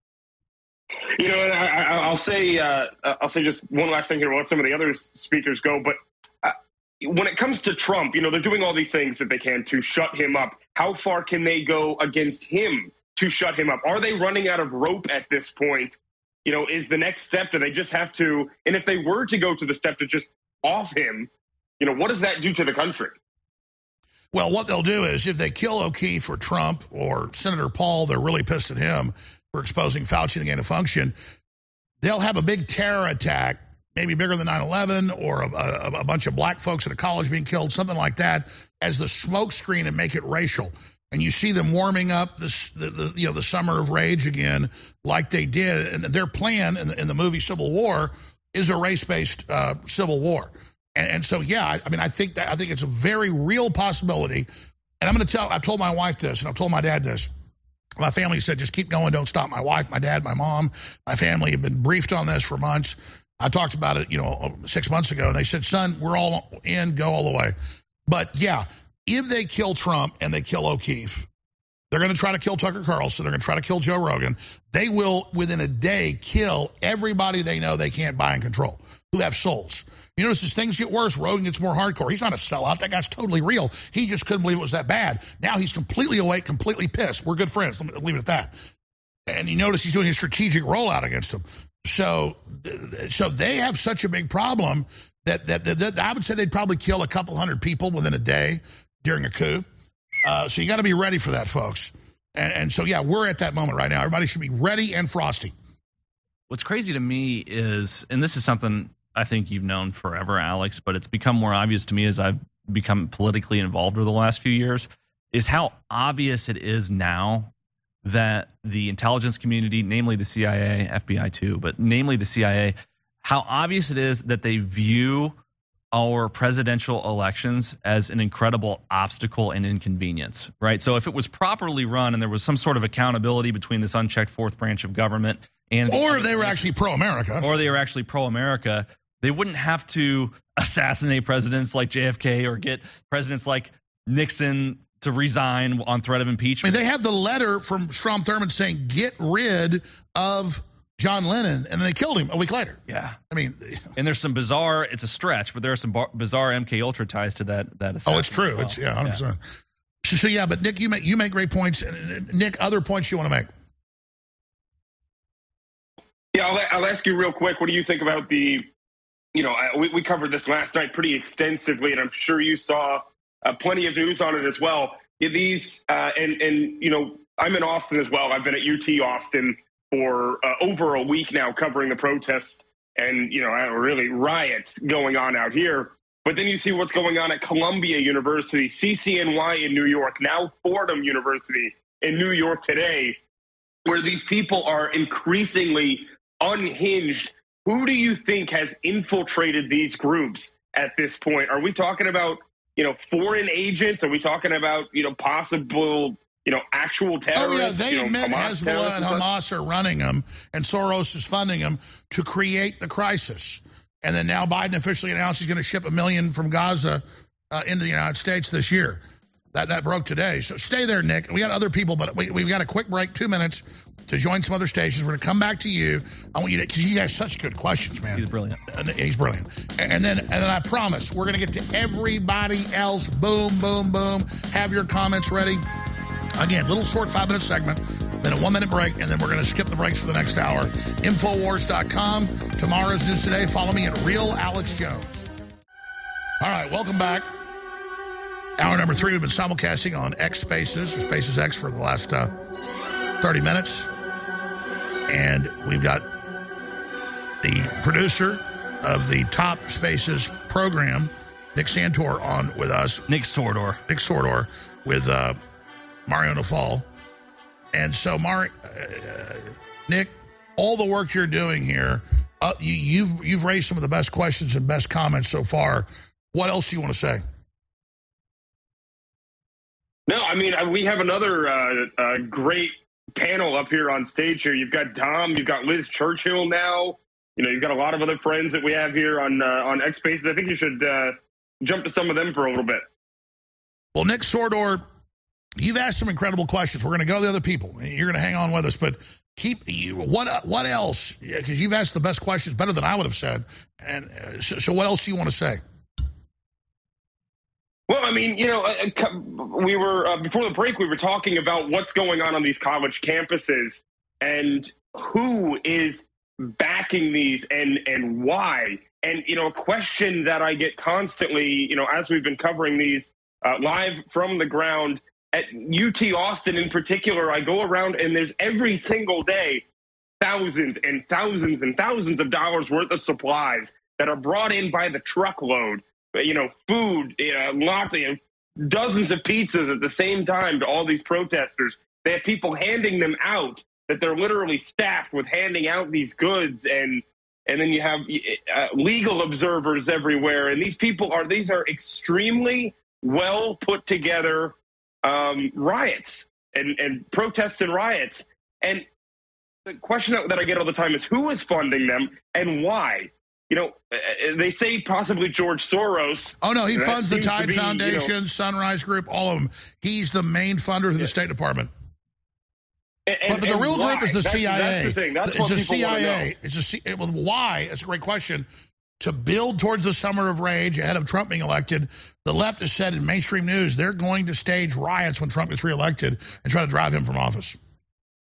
And I'll say just one last thing here. We'll let some of the other speakers go. But when it comes to Trump, they're doing all these things that they can to shut him up. How far can they go against him to shut him up? Are they running out of rope at this point? Is the next step, do they just have to, and if they were to go to the step to just off him, what does that do to the country? Well, what they'll do is if they kill O'Keefe or Trump or Senator Paul, they're really pissed at him for exposing Fauci and the gain of function. They'll have a big terror attack, maybe bigger than 9/11, or a bunch of black folks at a college being killed, something like that, as the smoke screen and make it racial. And you see them warming up the summer of rage again, like they did. And their plan in the movie Civil War is a race-based civil war. And so, yeah, I think it's a very real possibility. And I've told my wife this, and I've told my dad this. My family said, just keep going, don't stop. My wife, my dad, my mom, my family have been briefed on this for months. I talked about it, 6 months ago, and they said, son, we're all in, go all the way. But, yeah, if they kill Trump and they kill O'Keefe, they're going to try to kill Tucker Carlson. They're going to try to kill Joe Rogan. They will, within a day, kill everybody they know they can't buy and control, who have souls. You notice as things get worse, Rogan gets more hardcore. He's not a sellout. That guy's totally real. He just couldn't believe it was that bad. Now he's completely awake, completely pissed. We're good friends. Let me leave it at that. And you notice he's doing a strategic rollout against him. So they have such a big problem that I would say they'd probably kill a couple hundred people within a day during a coup. So you got to be ready for that, folks. And so, yeah, we're at that moment right now. Everybody should be ready and frosty. What's crazy to me is, and this is something I think you've known forever, Alex, but it's become more obvious to me as I've become politically involved over the last few years, is how obvious it is now that the intelligence community, namely the CIA, FBI too, but namely the CIA, how obvious it is that they view our presidential elections as an incredible obstacle and inconvenience, right? So if it was properly run and there was some sort of accountability between this unchecked fourth branch of government and... Or they were actually pro-America. Or they were actually pro-America, they wouldn't have to assassinate presidents like JFK or get presidents like Nixon to resign on threat of impeachment. I mean, they have the letter from Strom Thurmond saying, get rid of John Lennon, and then they killed him a week later. Yeah. I mean... And there's some bizarre, it's a stretch, but there are some bizarre MKUltra ties to that assassination. Oh, it's true. Well. It's, 100%. Yeah. So, yeah, but Nick, you make great points. Nick, other points you want to make? Yeah, I'll ask you real quick. What do you think about the, we covered this last night pretty extensively, and I'm sure you saw plenty of news on it as well. These, I'm in Austin as well. I've been at UT Austin for over a week now covering the protests and, really riots going on out here. But then you see what's going on at Columbia University, CCNY in New York, now Fordham University in New York today, where these people are increasingly unhinged. Who do you think has infiltrated these groups at this point? Are we talking about, foreign agents? Are we talking about, possible, actual terrorists? Oh, yeah, they admit Hezbollah and Hamas are running them, and Soros is funding them to create the crisis. And then now Biden officially announced he's going to ship 1 million from Gaza into the United States this year. That broke today. So stay there, Nick. We got other people, but we've got a quick break, 2 minutes, to join some other stations. We're going to come back to you. I want you to, because you guys such good questions, man. He's brilliant. He's brilliant. And then I promise we're going to get to everybody else. Boom, boom, boom. Have your comments ready. Again, little short 5-minute segment, then a 1-minute break, and then we're going to skip the breaks for the next hour. Infowars.com. Tomorrow's News Today. Follow me at Real Alex Jones. All right, welcome back. Hour number 3, we've been simulcasting on X Spaces, or Spaces X, for the last 30 minutes. And we've got the producer of the Top Spaces program, Nick Santor, on with us. Nick Sordor, with Mario Nafal. And so, Nick, all the work you're doing here, you've raised some of the best questions and best comments so far. What else do you want to say? No, I mean, we have another great panel up here on stage here. You've got Dom, you've got Liz Churchill now. You've got a lot of other friends that we have here on X Spaces. I think you should jump to some of them for a little bit. Well, Nick Sordor, you've asked some incredible questions. We're going to go to the other people. You're going to hang on with us, but what else? Because you've asked the best questions, better than I would have said. And so what else do you want to say? Well, I mean, we were, before the break, we were talking about what's going on these college campuses and who is backing these and why. And, a question that I get constantly, as we've been covering these live from the ground at UT Austin in particular, I go around and there's every single day thousands and thousands and thousands of dollars worth of supplies that are brought in by the truckload. Food, lots of dozens of pizzas at the same time to all these protesters. They have people handing them out, that they're literally staffed with handing out these goods. And then you have legal observers everywhere. And these are extremely well put together riots and protests and riots. And the question that I get all the time is who is funding them and why? They say possibly George Soros. Oh, no, he funds the Tide Foundation, Sunrise Group, all of them. He's the main funder of the State Department. But the real group is the CIA. That's the thing. That's it's a CIA. Why? It's a great question. To build towards the summer of rage ahead of Trump being elected, the left has said in mainstream news they're going to stage riots when Trump gets reelected and try to drive him from office.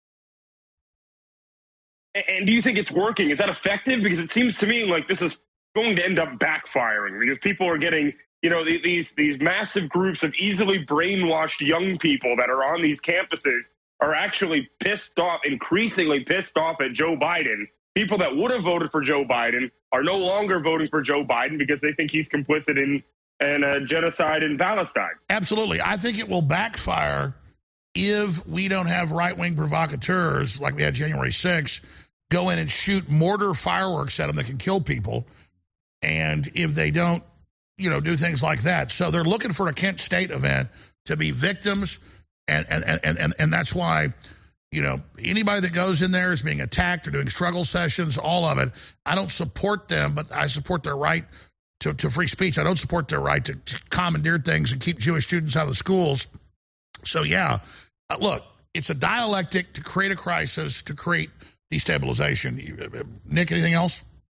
And do you think it's working? Is that effective? Because it seems to me like this is going to end up backfiring because people are getting, these massive groups of easily brainwashed young people that are on these campuses are actually increasingly pissed off at Joe Biden. People that would have voted for Joe Biden are no longer voting for Joe Biden because they think he's complicit in genocide in Palestine. Absolutely. I think it will backfire if we don't have right-wing provocateurs like we had January 6th go in and shoot mortar fireworks at them that can kill people, and if they don't, do things like that. So they're looking for a Kent State event to be victims, and that's why, anybody that goes in there is being attacked or doing struggle sessions, all of it. I don't support them, but I support their right to free speech. I don't support their right to commandeer things and keep Jewish students out of the schools. So, yeah, look, it's a dialectic to create a crisis, to create destabilization. Nick, anything else?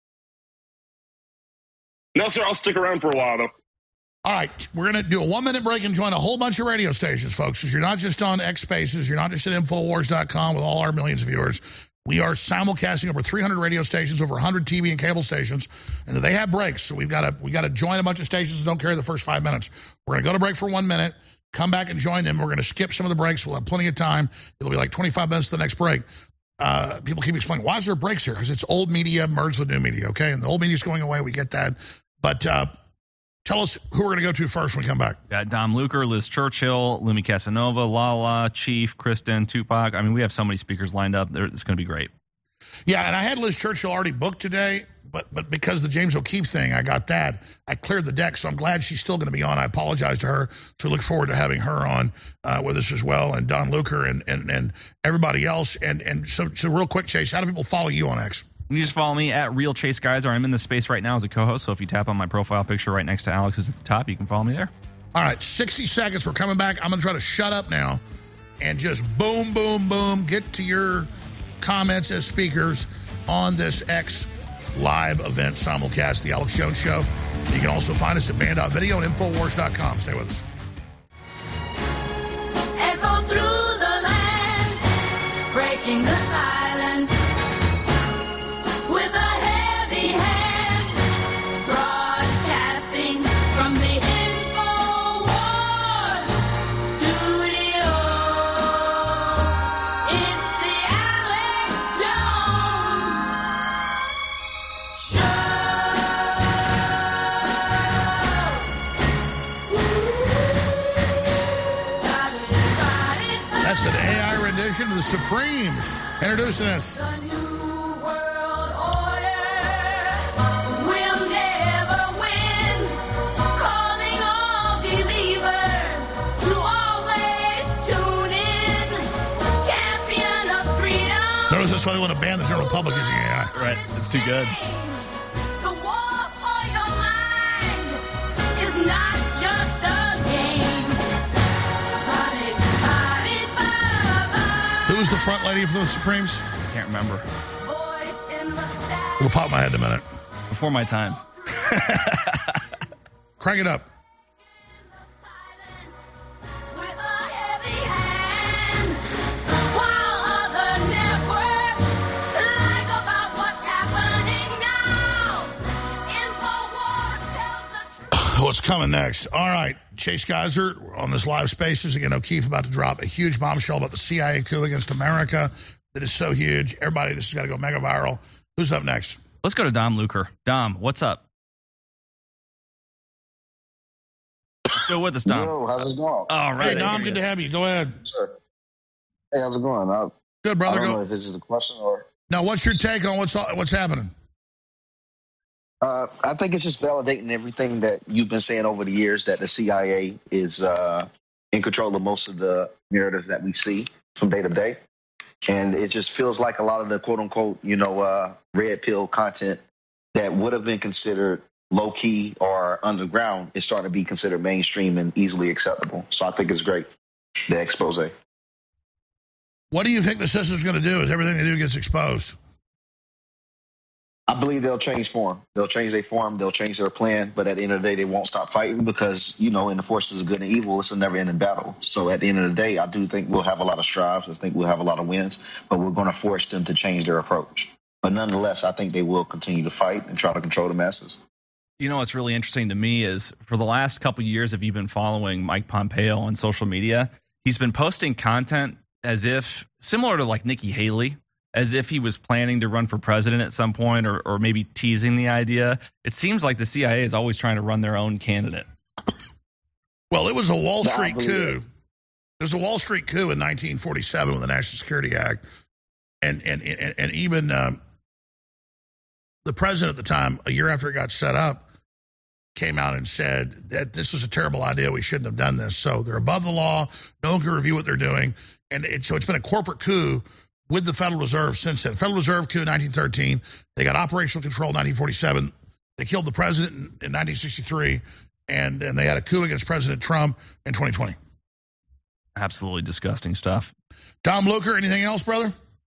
No, sir. I'll stick around for a while, though. All right. We're going to do a 1-minute break and join a whole bunch of radio stations, folks, because you're not just on X Spaces. You're not just at Infowars.com with all our millions of viewers. We are simulcasting over 300 radio stations, over 100 TV and cable stations, and they have breaks. So we got to join a bunch of stations that don't carry the first 5 minutes. We're going to go to break for 1 minute, come back and join them. We're going to skip some of the breaks. We'll have plenty of time. It'll be like 25 minutes to the next break. People keep explaining, why is there breaks here? Because it's old media merged with new media, okay? And the old media is going away. We get that. But tell us who we're going to go to first when we come back. Got Dom Luker, Liz Churchill, Lumi Casanova, Lala, Chief, Kristen, Tupac. I mean, we have so many speakers lined up. It's going to be great. Yeah, and I had Liz Churchill already booked today, but because of the James O'Keefe thing, I got that. I cleared the deck, so I'm glad she's still going to be on. I apologize to her, so we look forward to having her on with us as well, and Don Luker and everybody else. And so real quick, Chase, how do people follow you on X? You just follow me at Real Chase Geyser. I'm in this space right now as a co-host, so if you tap on my profile picture right next to Alex's at the top, you can follow me there. All right, 60 seconds. We're coming back. I'm going to try to shut up now and just boom, boom, boom, get to your comments as speakers on this X live event simulcast, The Alex Jones Show. You can also find us at band.video and Infowars.com. Stay with us. Echo through the land, breaking the silence. With a heavy hand, broadcasting from the InfoWars studio. It's the Alex Jones Show. That's an AI rendition of the Supremes introducing us. That's why they want to ban the General Public using AI. Right. It's too good. The war for your mind is not just a game. Who's the front lady for the Supremes? Can't remember. It'll pop my head in a minute. Before my time. Crank it up. What's coming next? All right, Chase Geyser on this live spaces. Again, O'Keefe about to drop a huge bombshell about the CIA coup against America that is so huge. Everybody, this has got to go mega viral. Who's up next? Let's go to Dom Luker. Dom, what's up? Still with us, Dom. Yo, how's it going? All right. Hey, Dom, good to have you. Go ahead. Sure. Hey, how's it going? Good, brother. I don't know if this is a question or... Now, what's your take on what's happening? I think it's just validating everything that you've been saying over the years, that the CIA is in control of most of the narratives that we see from day to day. And it just feels like a lot of the quote-unquote, red pill content that would have been considered low-key or underground is starting to be considered mainstream and easily acceptable. So I think it's great, the expose. What do you think the system's going to do as everything they do gets exposed? I believe they'll change form. They'll change their form. They'll change their plan. But at the end of the day, they won't stop fighting because, in the forces of good and evil, it's a never-ending battle. So at the end of the day, I do think we'll have a lot of strives. I think we'll have a lot of wins. But we're going to force them to change their approach. But nonetheless, I think they will continue to fight and try to control the masses. You know what's really interesting to me is for the last couple of years, if you've been following Mike Pompeo on social media, he's been posting content as if similar to like Nikki Haley, as if he was planning to run for president at some point or maybe teasing the idea. It seems like the CIA is always trying to run their own candidate. Well, it was a Wall Street coup. There was a Wall Street coup in 1947 with the National Security Act. And even the president at the time, a year after it got set up, came out and said that this was a terrible idea. We shouldn't have done this. So they're above the law. No one can review what they're doing. And so it's been a corporate coup with the Federal Reserve since then. Federal Reserve coup in 1913. They got operational control in 1947. They killed the president in 1963. And they had a coup against President Trump in 2020. Absolutely disgusting stuff. Dom Luker, anything else, brother?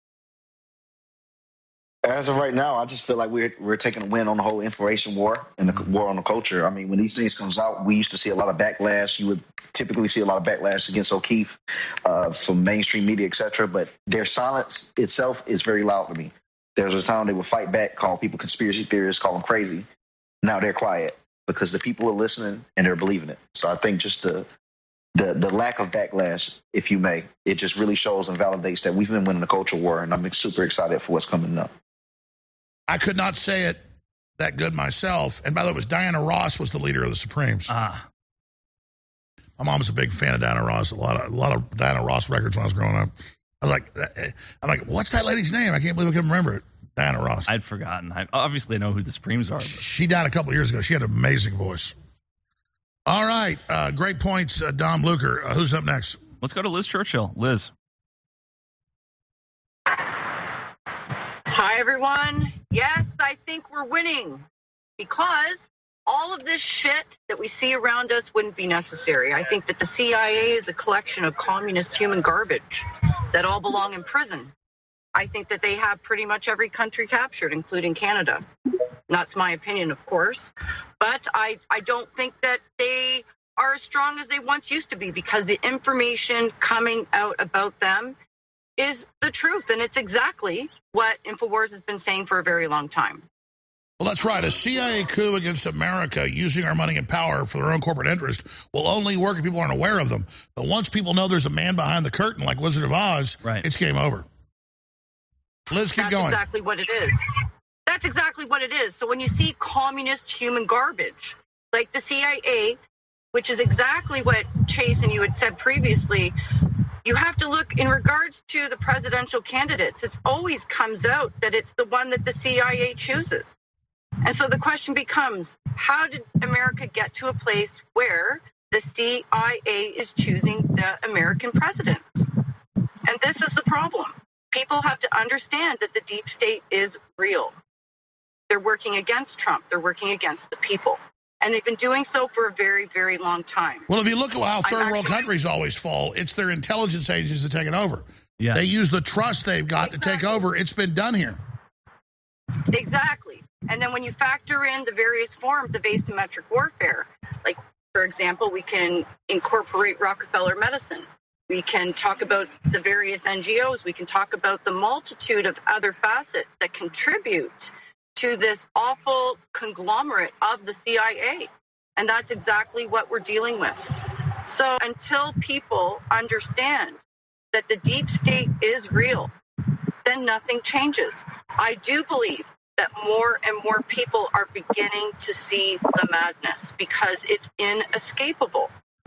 As of right now, I just feel like we're taking a win on the whole information war and the war on the culture. I mean, when these things comes out, we used to see a lot of backlash. You would typically see a lot of backlash against O'Keefe from mainstream media, etc. But their silence itself is very loud to me. There was a time they would fight back, call people conspiracy theorists, call them crazy. Now they're quiet because the people are listening and they're believing it. So I think just the lack of backlash, if you may, it just really shows and validates that we've been winning the culture war, and I'm super excited for what's coming up. I could not say it that good myself. And by the way, it was Diana Ross was the leader of the Supremes. My mom was a big fan of Diana Ross. A lot of Diana Ross records when I was growing up. I'm like, what's that lady's name? I can't believe I can remember it. Diana Ross. I'd forgotten. I obviously know who the Supremes are. But she died a couple of years ago. She had an amazing voice. All right. Great points, Dom Luker. Who's up next? Let's go to Liz Churchill. Liz. Hi, everyone. Yes, I think we're winning because all of this shit that we see around us wouldn't be necessary. I think that the CIA is a collection of communist human garbage that all belong in prison. I think that they have pretty much every country captured, including Canada. That's my opinion, of course. But I don't think that they are as strong as they once used to be because the information coming out about them is the truth. And it's exactly what InfoWars has been saying for a very long time. Well, that's right. A CIA coup against America using our money and power for their own corporate interest will only work if people aren't aware of them. But once people know there's a man behind the curtain like Wizard of Oz, It's game over. Liz, keep going. That's exactly what it is. That's exactly what it is. So when you see communist human garbage, like the CIA, which is exactly what Chase and you had said previously, you have to look in regards to the presidential candidates. It always comes out that it's the one that the CIA chooses. And so the question becomes, how did America get to a place where the CIA is choosing the American presidents? And this is the problem. People have to understand that the deep state is real. They're working against Trump. They're working against the people. And they've been doing so for a very, very long time. Well, if you look at how third world countries always fall, it's their intelligence agencies that take it over. Yeah. They use the trust they've got to take over. It's been done here. Exactly. And then when you factor in the various forms of asymmetric warfare, like, for example, we can incorporate Rockefeller medicine. We can talk about the various NGOs. We can talk about the multitude of other facets that contribute to this awful conglomerate of the CIA. And that's exactly what we're dealing with. So until people understand that the deep state is real, then nothing changes. I do believe that more and more people are beginning to see the madness because it's inescapable.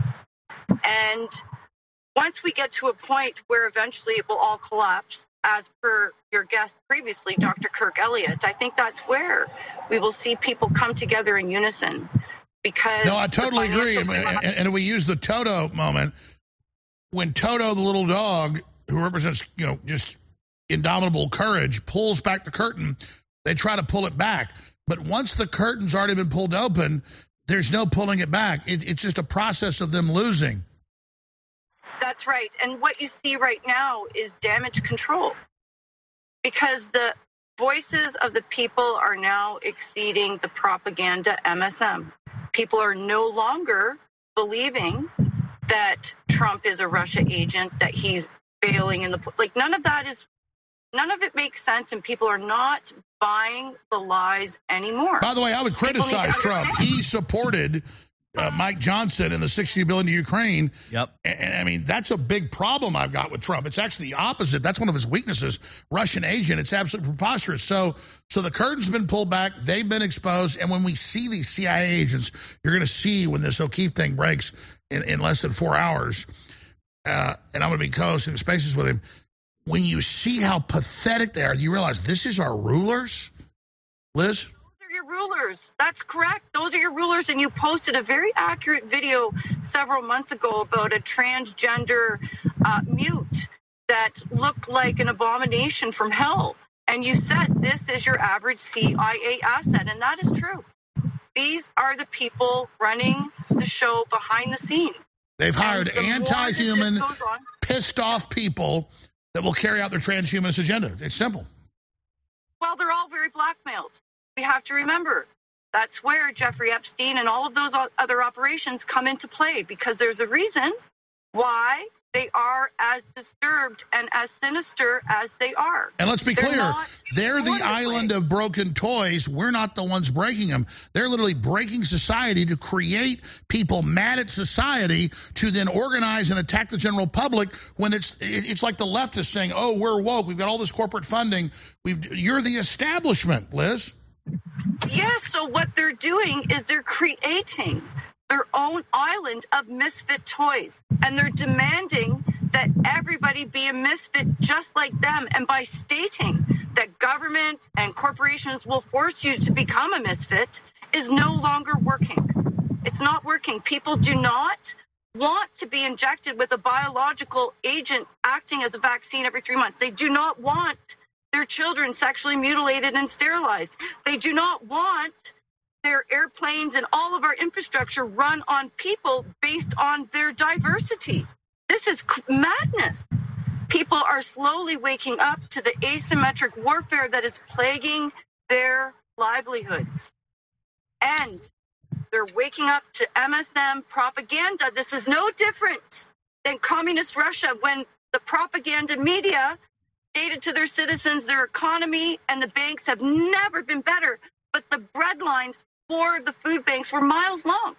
And once we get to a point where eventually it will all collapse, as per your guest previously, Dr. Kirk Elliott, I think that's where we will see people come together in unison. Because no, I totally agree. And we use the Toto moment. When Toto, the little dog, who represents, just indomitable courage, pulls back the curtain, they try to pull it back. But once the curtain's already been pulled open, there's no pulling it back. It's just a process of them losing. That's right. And what you see right now is damage control because the voices of the people are now exceeding the propaganda MSM. People are no longer believing that Trump is a Russia agent, that he's failing in none of that is None of it makes sense, and people are not buying the lies anymore. By the way, I would criticize Trump. He supported Mike Johnson and the $60 billion to Ukraine. Yep. And I mean, that's a big problem I've got with Trump. It's actually the opposite. That's one of his weaknesses. Russian agent. It's absolutely preposterous. So the curtain's been pulled back. They've been exposed. And when we see these CIA agents, you're going to see when this O'Keefe thing breaks in less than 4 hours. And I'm going to be co-hosting Spaces with him. When you see how pathetic they are, you realize this is our rulers, Liz? Those are your rulers. That's correct. Those are your rulers. And you posted a very accurate video several months ago about a transgender mute that looked like an abomination from hell. And you said this is your average CIA asset. And that is true. These are the people running the show behind the scenes. They've hired anti-human, pissed off people that will carry out their transhumanist agenda. It's simple. Well, they're all very blackmailed. We have to remember that's where Jeffrey Epstein and all of those other operations come into play, because there's a reason why they are as disturbed and as sinister as they are. And let's be clear, they're the island of broken toys. We're not the ones breaking them. They're literally breaking society to create people mad at society to then organize and attack the general public when it's like the left is saying, oh, we're woke. We've got all this corporate funding. You're the establishment, Liz. Yes, so what they're doing is they're creating their own island of misfit toys, and they're demanding that everybody be a misfit just like them. And by stating that government and corporations will force you to become a misfit is no longer working. It's not working. People do not want to be injected with a biological agent acting as a vaccine every 3 months. They do not want their children sexually mutilated and sterilized. They do not want their airplanes and all of our infrastructure run on people based on their diversity. This is madness. People are slowly waking up to the asymmetric warfare that is plaguing their livelihoods. And they're waking up to MSM propaganda. This is no different than communist Russia, when the propaganda media stated to their citizens their economy and the banks have never been better, but the bread lines for the food banks were miles long.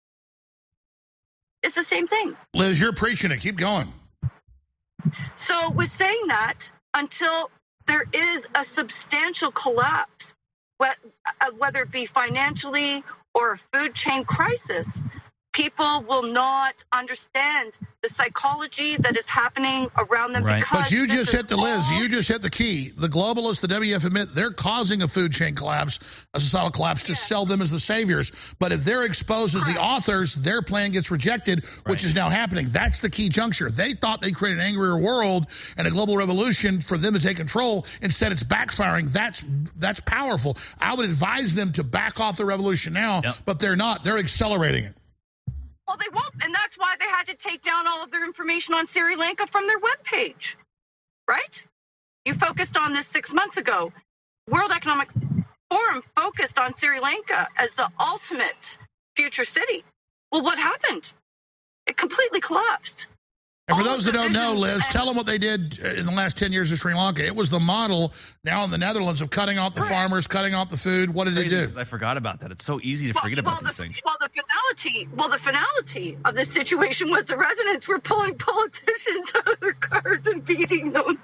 It's the same thing. Liz, you're preaching it. Keep going. So with saying that, until there is a substantial collapse, whether it be financially or a food chain crisis, people will not understand the psychology that is happening around them. Right. Because but you just hit the Liz. You just hit the key. The globalists, the WF admit they're causing a food chain collapse, a societal collapse, to sell them as the saviors. But if they're exposed as the authors, their plan gets rejected, which is now happening. That's the key juncture. They thought they created an angrier world and a global revolution for them to take control. Instead, it's backfiring. That's powerful. I would advise them to back off the revolution now, but they're not. They're accelerating it. Well, they won't, and that's why they had to take down all of their information on Sri Lanka from their webpage, right? You focused on this 6 months ago. World Economic Forum focused on Sri Lanka as the ultimate future city. Well, what happened? It completely collapsed. And for those that don't know, Liz, tell them what they did in the last 10 years of Sri Lanka. It was the model now in the Netherlands of cutting out the farmers, cutting out the food. What did it do? I forgot about that. It's so easy to forget about these things. Well, the finality of this situation was the residents were pulling politicians out of their cars and beating them.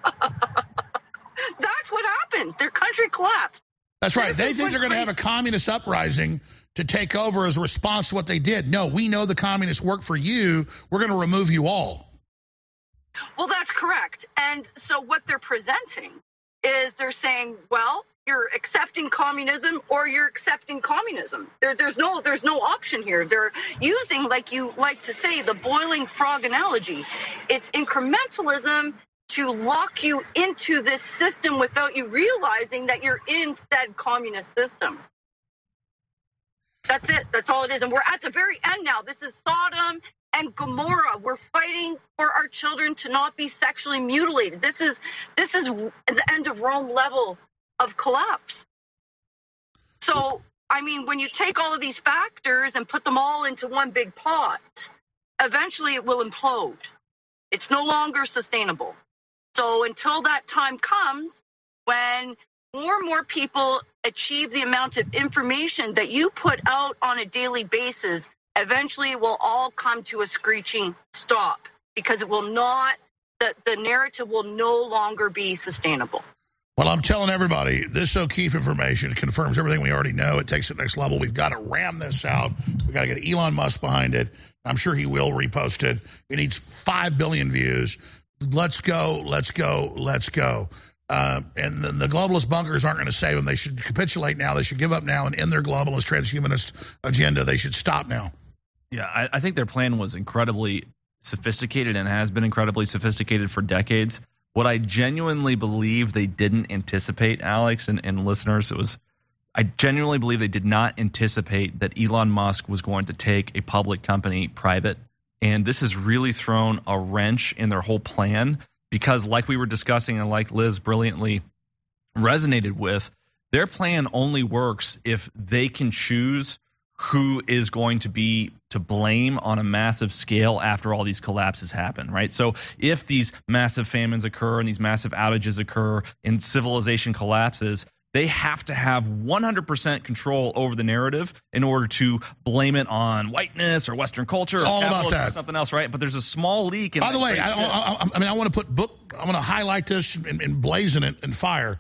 That's what happened. Their country collapsed. That's right. They think they're going to have a communist uprising to take over as a response to what they did. No, we know the communists work for you. We're going to remove you all. Well, that's correct. And so what they're presenting is they're saying, well, you're accepting communism or you're accepting communism. There's no option here. They're using, like you like to say, the boiling frog analogy. It's incrementalism to lock you into this system without you realizing that you're in said communist system. That's it. That's all it is. And we're at the very end now. This is Sodom and Gomorrah. We're fighting for our children to not be sexually mutilated. This is the end of Rome level of collapse. So, I mean, when you take all of these factors and put them all into one big pot, eventually it will implode. It's no longer sustainable. So until that time comes, when more and more people achieve the amount of information that you put out on a daily basis, eventually it will all come to a screeching stop, because it will not, the narrative will no longer be sustainable. Well, I'm telling everybody, this O'Keefe information confirms everything we already know. It takes it next level. We've got to ram this out. We've got to get Elon Musk behind it. I'm sure he will repost it. It needs 5 billion views. Let's go, let's go, let's go. And the globalist bunkers aren't going to save them. They should capitulate now. They should give up now and end their globalist transhumanist agenda. They should stop now. Yeah, I think their plan was incredibly sophisticated and has been incredibly sophisticated for decades. What I genuinely believe they didn't anticipate, Alex and listeners, I genuinely believe they did not anticipate that Elon Musk was going to take a public company private. And this has really thrown a wrench in their whole plan, because like we were discussing and like Liz brilliantly resonated with, their plan only works if they can choose who is going to be to blame on a massive scale after all these collapses happen, right? So if these massive famines occur and these massive outages occur and civilization collapses, they have to have 100% control over the narrative in order to blame it on whiteness or Western culture or all about that. Or something else, right? But there's a small leak. By the way, I want to highlight this and blazon it in fire.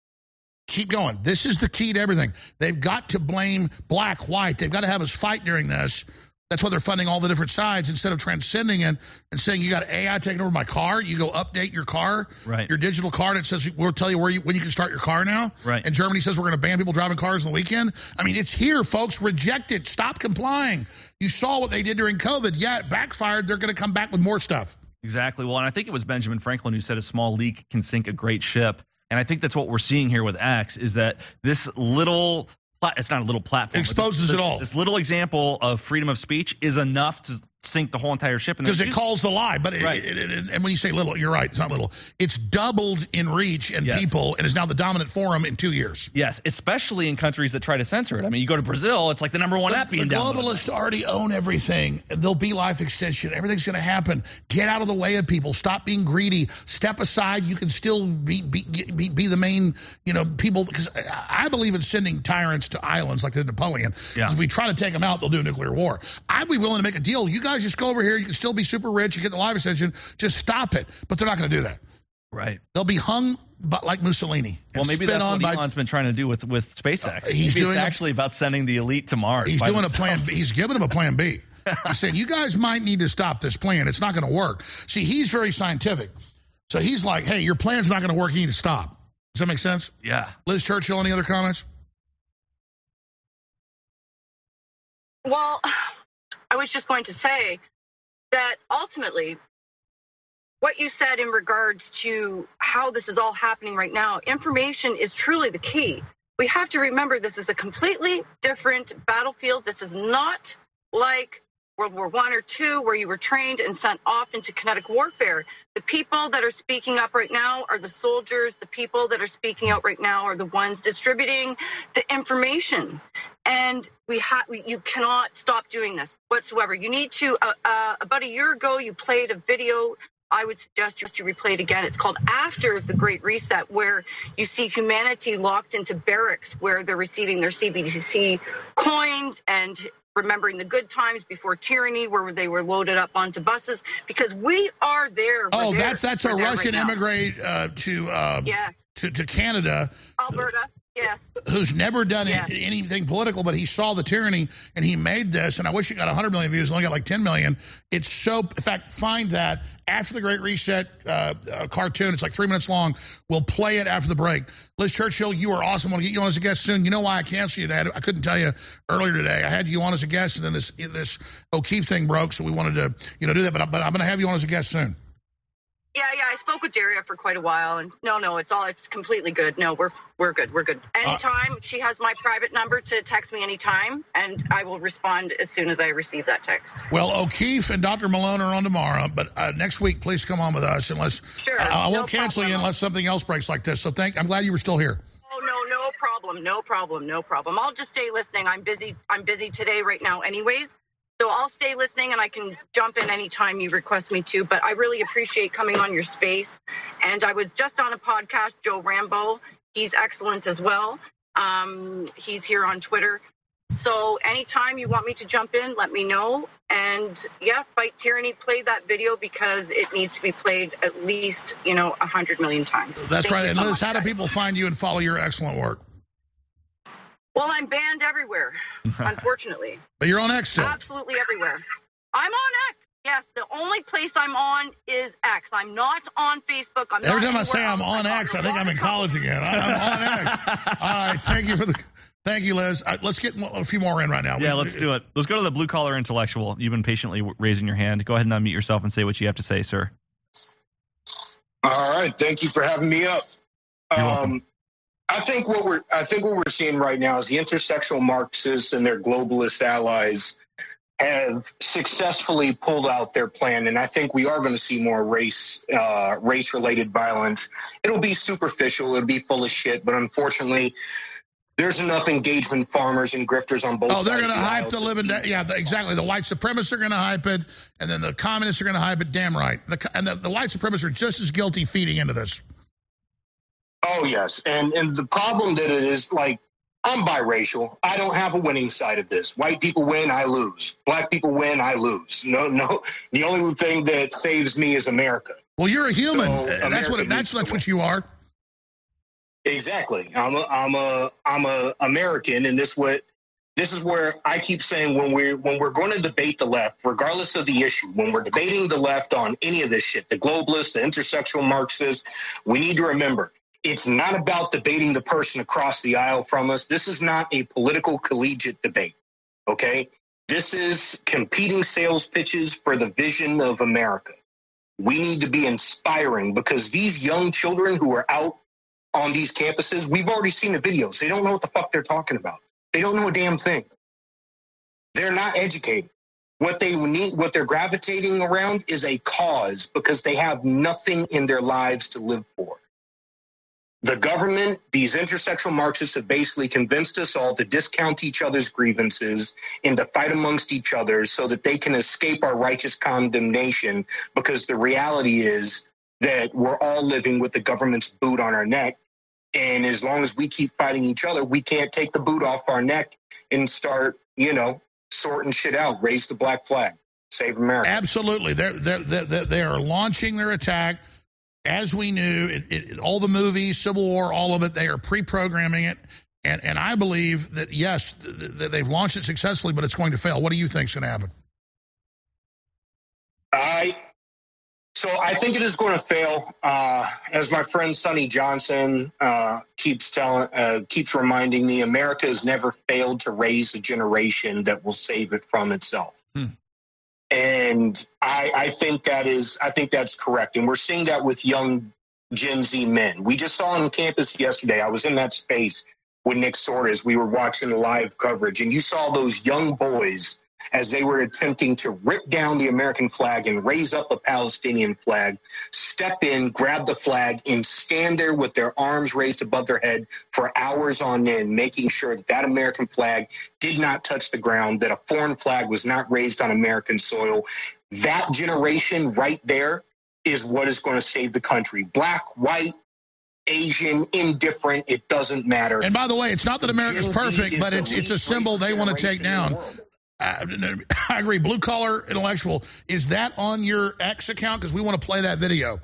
Keep going. This is the key to everything. They've got to blame black, white. They've got to have us fight during this. That's why they're funding all the different sides instead of transcending it and saying, you got AI taking over my car. You go update your car, right? Your digital car, and it says, we'll tell you when you can start your car now. Right. And Germany says we're going to ban people driving cars on the weekend. I mean, it's here, folks. Reject it. Stop complying. You saw what they did during COVID. Yeah, it backfired. They're going to come back with more stuff. Exactly. Well, and I think it was Benjamin Franklin who said a small leak can sink a great ship. And I think that's what we're seeing here with X, is that this little, it's not a little platform. Exposes it all. This little example of freedom of speech is enough to sink the whole entire ship. Because it calls the lie. But right. And when you say little, you're right. It's not little. It's doubled in reach and people, and is now the dominant forum in 2 years. Yes, especially in countries that try to censor it. I mean, you go to Brazil, it's like the #1 app being downloaded. The globalists already own everything. There'll be life extension. Everything's going to happen. Get out of the way of people. Stop being greedy. Step aside. You can still be the main, people. Because I believe in sending tyrants to islands like the Napoleon. Yeah. If we try to take them out, they'll do a nuclear war. I'd be willing to make a deal. You guys just go over here. You can still be super rich. You get the life extension. Just stop it. But they're not going to do that. Right. They'll be hung like Mussolini. Well, maybe that's what Elon's been trying to do with SpaceX. It's actually about sending the elite to Mars. He's doing a plan B. He's giving them a plan B. He's saying, you guys might need to stop this plan. It's not going to work. See, he's very scientific. So he's like, hey, your plan's not going to work. You need to stop. Does that make sense? Yeah. Liz Churchill, any other comments? Well, I was just going to say that ultimately what you said in regards to how this is all happening right now, information is truly the key. We have to remember this is a completely different battlefield. This is not like World War I or II, where you were trained and sent off into kinetic warfare. The people that are speaking up right now are the soldiers. The people that are speaking out right now are the ones distributing the information. And you cannot stop doing this whatsoever. You need to, about a year ago, you played a video. I would suggest you replay it again. It's called After the Great Reset, where you see humanity locked into barracks where they're receiving their CBDC coins and remembering the good times before tyranny, where they were loaded up onto buses, because we are there. Oh, that's a Russian immigrant to Canada. Alberta. Yes. Who's never done anything political, but he saw the tyranny and he made this. And I wish it got 100 million views. It only got like 10 million. It's so, in fact, find that After the Great Reset cartoon. It's like 3 minutes long. We'll play it after the break. Liz Churchill, you are awesome. I'll get you on as a guest soon. You know why I canceled you, Dad? I couldn't tell you earlier today. I had you on as a guest, and then this O'Keefe thing broke, so we wanted to do that. But I'm going to have you on as a guest soon. Yeah, I spoke with Daria for quite a while, and it's completely good. No, we're good. Anytime, she has my private number to text me anytime, and I will respond as soon as I receive that text. Well, O'Keefe and Dr. Malone are on tomorrow, but next week, please come on with us. Unless I won't cancel you unless something else breaks like this. So I'm glad you were still here. Oh no problem. I'll just stay listening. I'm busy today right now, anyways. So I'll stay listening, and I can jump in anytime you request me to, but I really appreciate coming on your space. And I was just on a podcast, Joe Rambo. He's excellent as well. He's here on Twitter. So anytime you want me to jump in, let me know. And yeah, Fight Tyranny, play that video because it needs to be played at least, 100 million times. That's right. Thank you And so Liz, much, how do guys. people find you and follow your excellent work? Well, I'm banned everywhere, unfortunately. But you're on X still. Absolutely everywhere. I'm on X. Yes, the only place I'm on is X. I'm not on Facebook. I'm Every not time I say anywhere I'm else. on X, I think I'm in college again. I'm on X. All right. Thank you, Liz. Let's get a few more in right now. Yeah, let's do it. Let's go to the blue collar intellectual. You've been patiently raising your hand. Go ahead and unmute yourself and say what you have to say, sir. All right, thank you for having me up. You're welcome. I think what we're seeing right now is the intersectional Marxists and their globalist allies have successfully pulled out their plan, and I think we are going to see more race-related violence. It'll be superficial, it'll be full of shit, but unfortunately, there's enough engagement farmers and grifters on both sides. Oh, they're going to of the hype aisle. the living... Yeah, exactly. The white supremacists are going to hype it, and then the communists are going to hype it. Damn right. The white supremacists are just as guilty feeding into this. Oh, yes. And the problem that it is, like, I'm biracial. I don't have a winning side of this. White people win, I lose. Black people win, I lose. No. The only thing that saves me is America. Well, you're a human. So That's what you are. Exactly. I'm a American, and this is where I keep saying when we're going to debate the left, regardless of the issue, when we're debating the left on any of this shit, the globalists, the intersectional Marxists, we need to remember it's not about debating the person across the aisle from us. This is not a political collegiate debate. Okay, this is competing sales pitches for the vision of America. We need to be inspiring because these young children who are out on these campuses, we've already seen the videos. They don't know what the fuck they're talking about. They don't know a damn thing. They're not educated. What they need, what they're gravitating around is a cause because they have nothing in their lives to live for. The government, these intersectional Marxists have basically convinced us all to discount each other's grievances and to fight amongst each other so that they can escape our righteous condemnation because the reality is that we're all living with the government's boot on our neck. And as long as we keep fighting each other, we can't take the boot off our neck and start, sorting shit out. Raise the black flag. Save America. Absolutely. They are launching their attack. As we knew, all the movies, Civil War, all of it, they are pre-programming it. And I believe that, yes, they've launched it successfully, but it's going to fail. What do you think is going to happen? So I think it is going to fail. As my friend Sonny Johnson keeps reminding me, America has never failed to raise a generation that will save it from itself. And I think that's correct. And we're seeing that with young Gen Z men. We just saw on campus yesterday, I was in that space with Nick Sordas. We were watching the live coverage, and you saw those young boys as they were attempting to rip down the American flag and raise up a Palestinian flag, step in, grab the flag, and stand there with their arms raised above their head for hours on end, making sure that that American flag did not touch the ground, that a foreign flag was not raised on American soil. That generation right there is what is going to save the country. Black, white, Asian, indifferent, it doesn't matter. And by the way, it's not that America's perfect, but it's a symbol they want to take down. I agree. Blue collar intellectual. Is that on your X account? Because we want to play that video.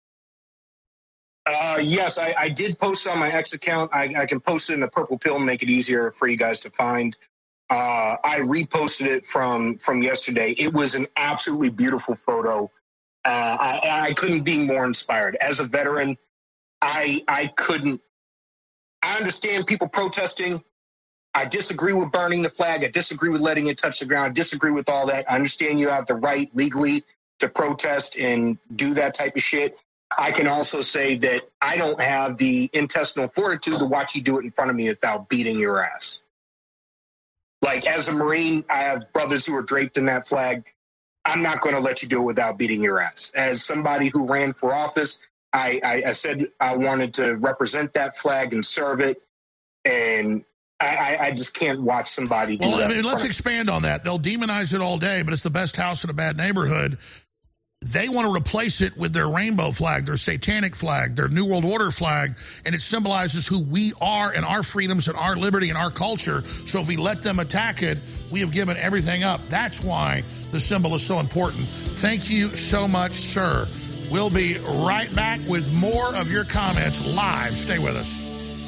Yes, I did post on my X account. I can post it in the purple pill and make it easier for you guys to find. I reposted it from yesterday. It was an absolutely beautiful photo. I couldn't be more inspired. As a veteran, I understand people protesting. I disagree with burning the flag. I disagree with letting it touch the ground. I disagree with all that. I understand you have the right legally to protest and do that type of shit. I can also say that I don't have the intestinal fortitude to watch you do it in front of me without beating your ass. Like, as a Marine, I have brothers who are draped in that flag. I'm not going to let you do it without beating your ass. As somebody who ran for office, I said I wanted to represent that flag and serve it. And I just can't watch somebody do Well, that. I mean, let's expand on that. They'll demonize it all day, but it's the best house in a bad neighborhood. They want to replace it with their rainbow flag, their satanic flag, their New World Order flag, and it symbolizes who we are and our freedoms and our liberty and our culture. So if we let them attack it, we have given everything up. That's why the symbol is so important. Thank you so much, sir. We'll be right back with more of your comments live. Stay with us.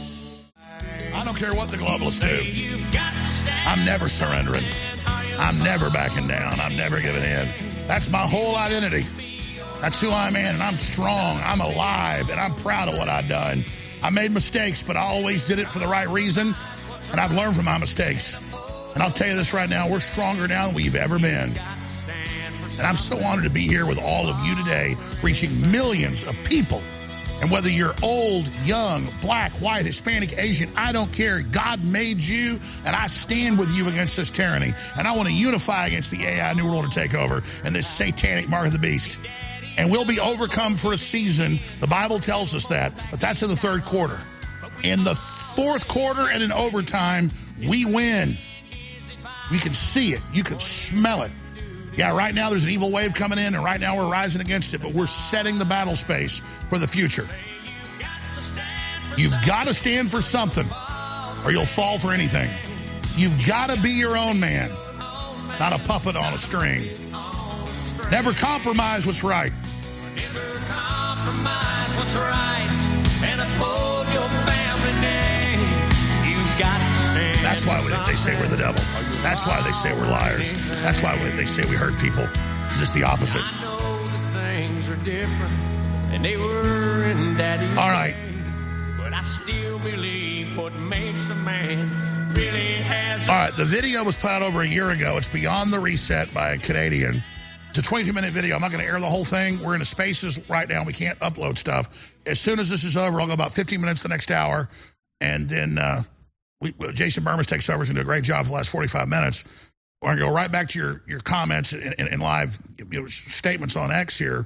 I don't care what the globalists do. I'm never surrendering. I'm never backing down. I'm never giving in. That's my whole identity. That's who I'm in, and I'm strong. I'm alive, and I'm proud of what I've done. I made mistakes, but I always did it for the right reason, and I've learned from my mistakes. And I'll tell you this right now, we're stronger now than we've ever been. And I'm so honored to be here with all of you today, reaching millions of people. And whether you're old, young, black, white, Hispanic, Asian, I don't care. God made you, and I stand with you against this tyranny. And I want to unify against the AI New World Order takeover and this satanic mark of the beast. And we'll be overcome for a season. The Bible tells us that, but that's in the third quarter. In the fourth quarter and in overtime, we win. We can see it. You can smell it. Yeah, right now there's an evil wave coming in, and right now we're rising against it, but we're setting the battle space for the future. You've got to stand for something, or you'll fall for anything. You've got to be your own man, not a puppet on a string. Never compromise what's right. Never compromise what's right and uphold your family name. You've got to stand. That's why they say we're the devil. That's why they say we're liars. That's why they say we hurt people. It's just the opposite. I know that things are different, and they were in Daddy's All right. day, but I still believe what makes a man really has. All right, the video was put out over a year ago. It's Beyond the Reset by a Canadian. It's a 22-minute video. I'm not going to air the whole thing. We're in a Spaces right now. We can't upload stuff. As soon as this is over, I'll go about 15 minutes the next hour, and then Jason Burmis takes over. He's going to do a great job for the last 45 minutes. We're going to go right back to your comments and live statements on X here.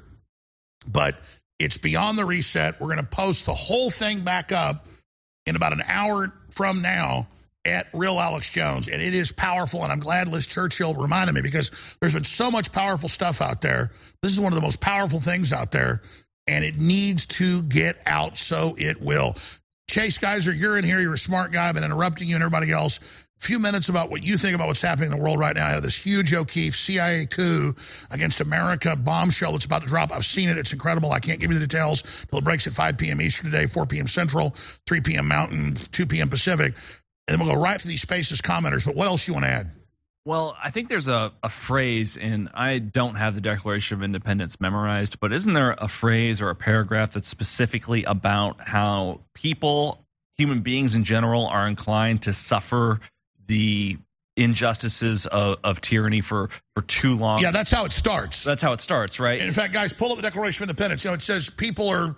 But it's Beyond the Reset. We're going to post the whole thing back up in about an hour from now at Real Alex Jones. And it is powerful, and I'm glad Liz Churchill reminded me, because there's been so much powerful stuff out there. This is one of the most powerful things out there, and it needs to get out, so it will. Chase Geiser, you're in here. You're a smart guy. I've been interrupting you and everybody else. A few minutes about what you think about what's happening in the world right now. I have this huge O'Keefe CIA coup against America bombshell that's about to drop. I've seen it. It's incredible. I can't give you the details until it breaks at 5 p.m. Eastern today, 4 p.m. Central, 3 p.m. Mountain, 2 p.m. Pacific. And then we'll go right to these Spaces commenters. But what else you want to add? Well, I think there's a phrase, and I don't have the Declaration of Independence memorized, but isn't there a phrase or a paragraph that's specifically about how people, human beings in general, are inclined to suffer the injustices of tyranny for too long? Yeah, that's how it starts. That's how it starts, right? And in fact, guys, pull up the Declaration of Independence. It says people are,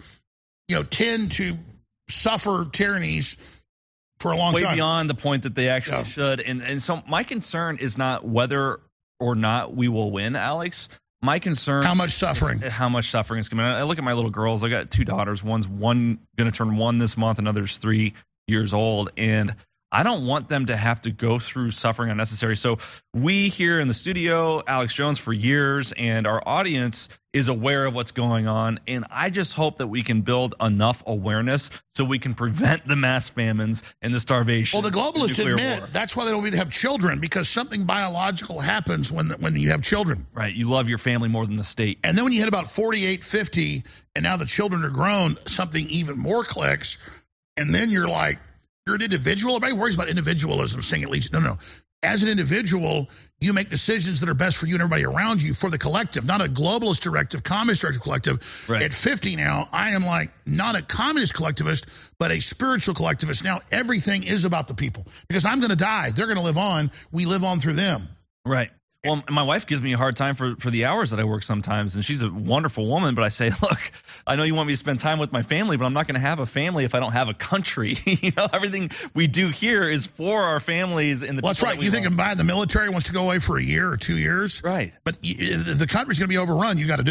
tend to suffer tyrannies for a long time. Way beyond the point that they actually should. And so my concern is not whether or not we will win, Alex. My concern how much suffering is coming. I look at my little girls. I got two daughters. One's going to turn 1 this month. Another's 3 years old. And I don't want them to have to go through suffering unnecessary. So we here in the studio, Alex Jones for years, and our audience is aware of what's going on. And I just hope that we can build enough awareness so we can prevent the mass famines and the starvation. Well, the globalists admit war. That's why they don't need to have children, because something biological happens when you have children. Right. You love your family more than the state. And then when you hit about 48, 50, and now the children are grown, something even more clicks. And then you're like, you're an individual. Everybody worries about individualism, saying it leads. No. As an individual, you make decisions that are best for you and everybody around you, for the collective, not a globalist directive, communist directive collective. Right. At 50 now, I am like not a communist collectivist, but a spiritual collectivist. Now everything is about the people, because I'm going to die. They're going to live on. We live on through them. Right. Well, my wife gives me a hard time for the hours that I work sometimes, and she's a wonderful woman, but I say, look, I know you want me to spend time with my family, but I'm not going to have a family if I don't have a country. Everything we do here is for our families. And that's right. You think if the military wants to go away for a year or 2 years? Right. But if the country's going to be overrun, you got to do it.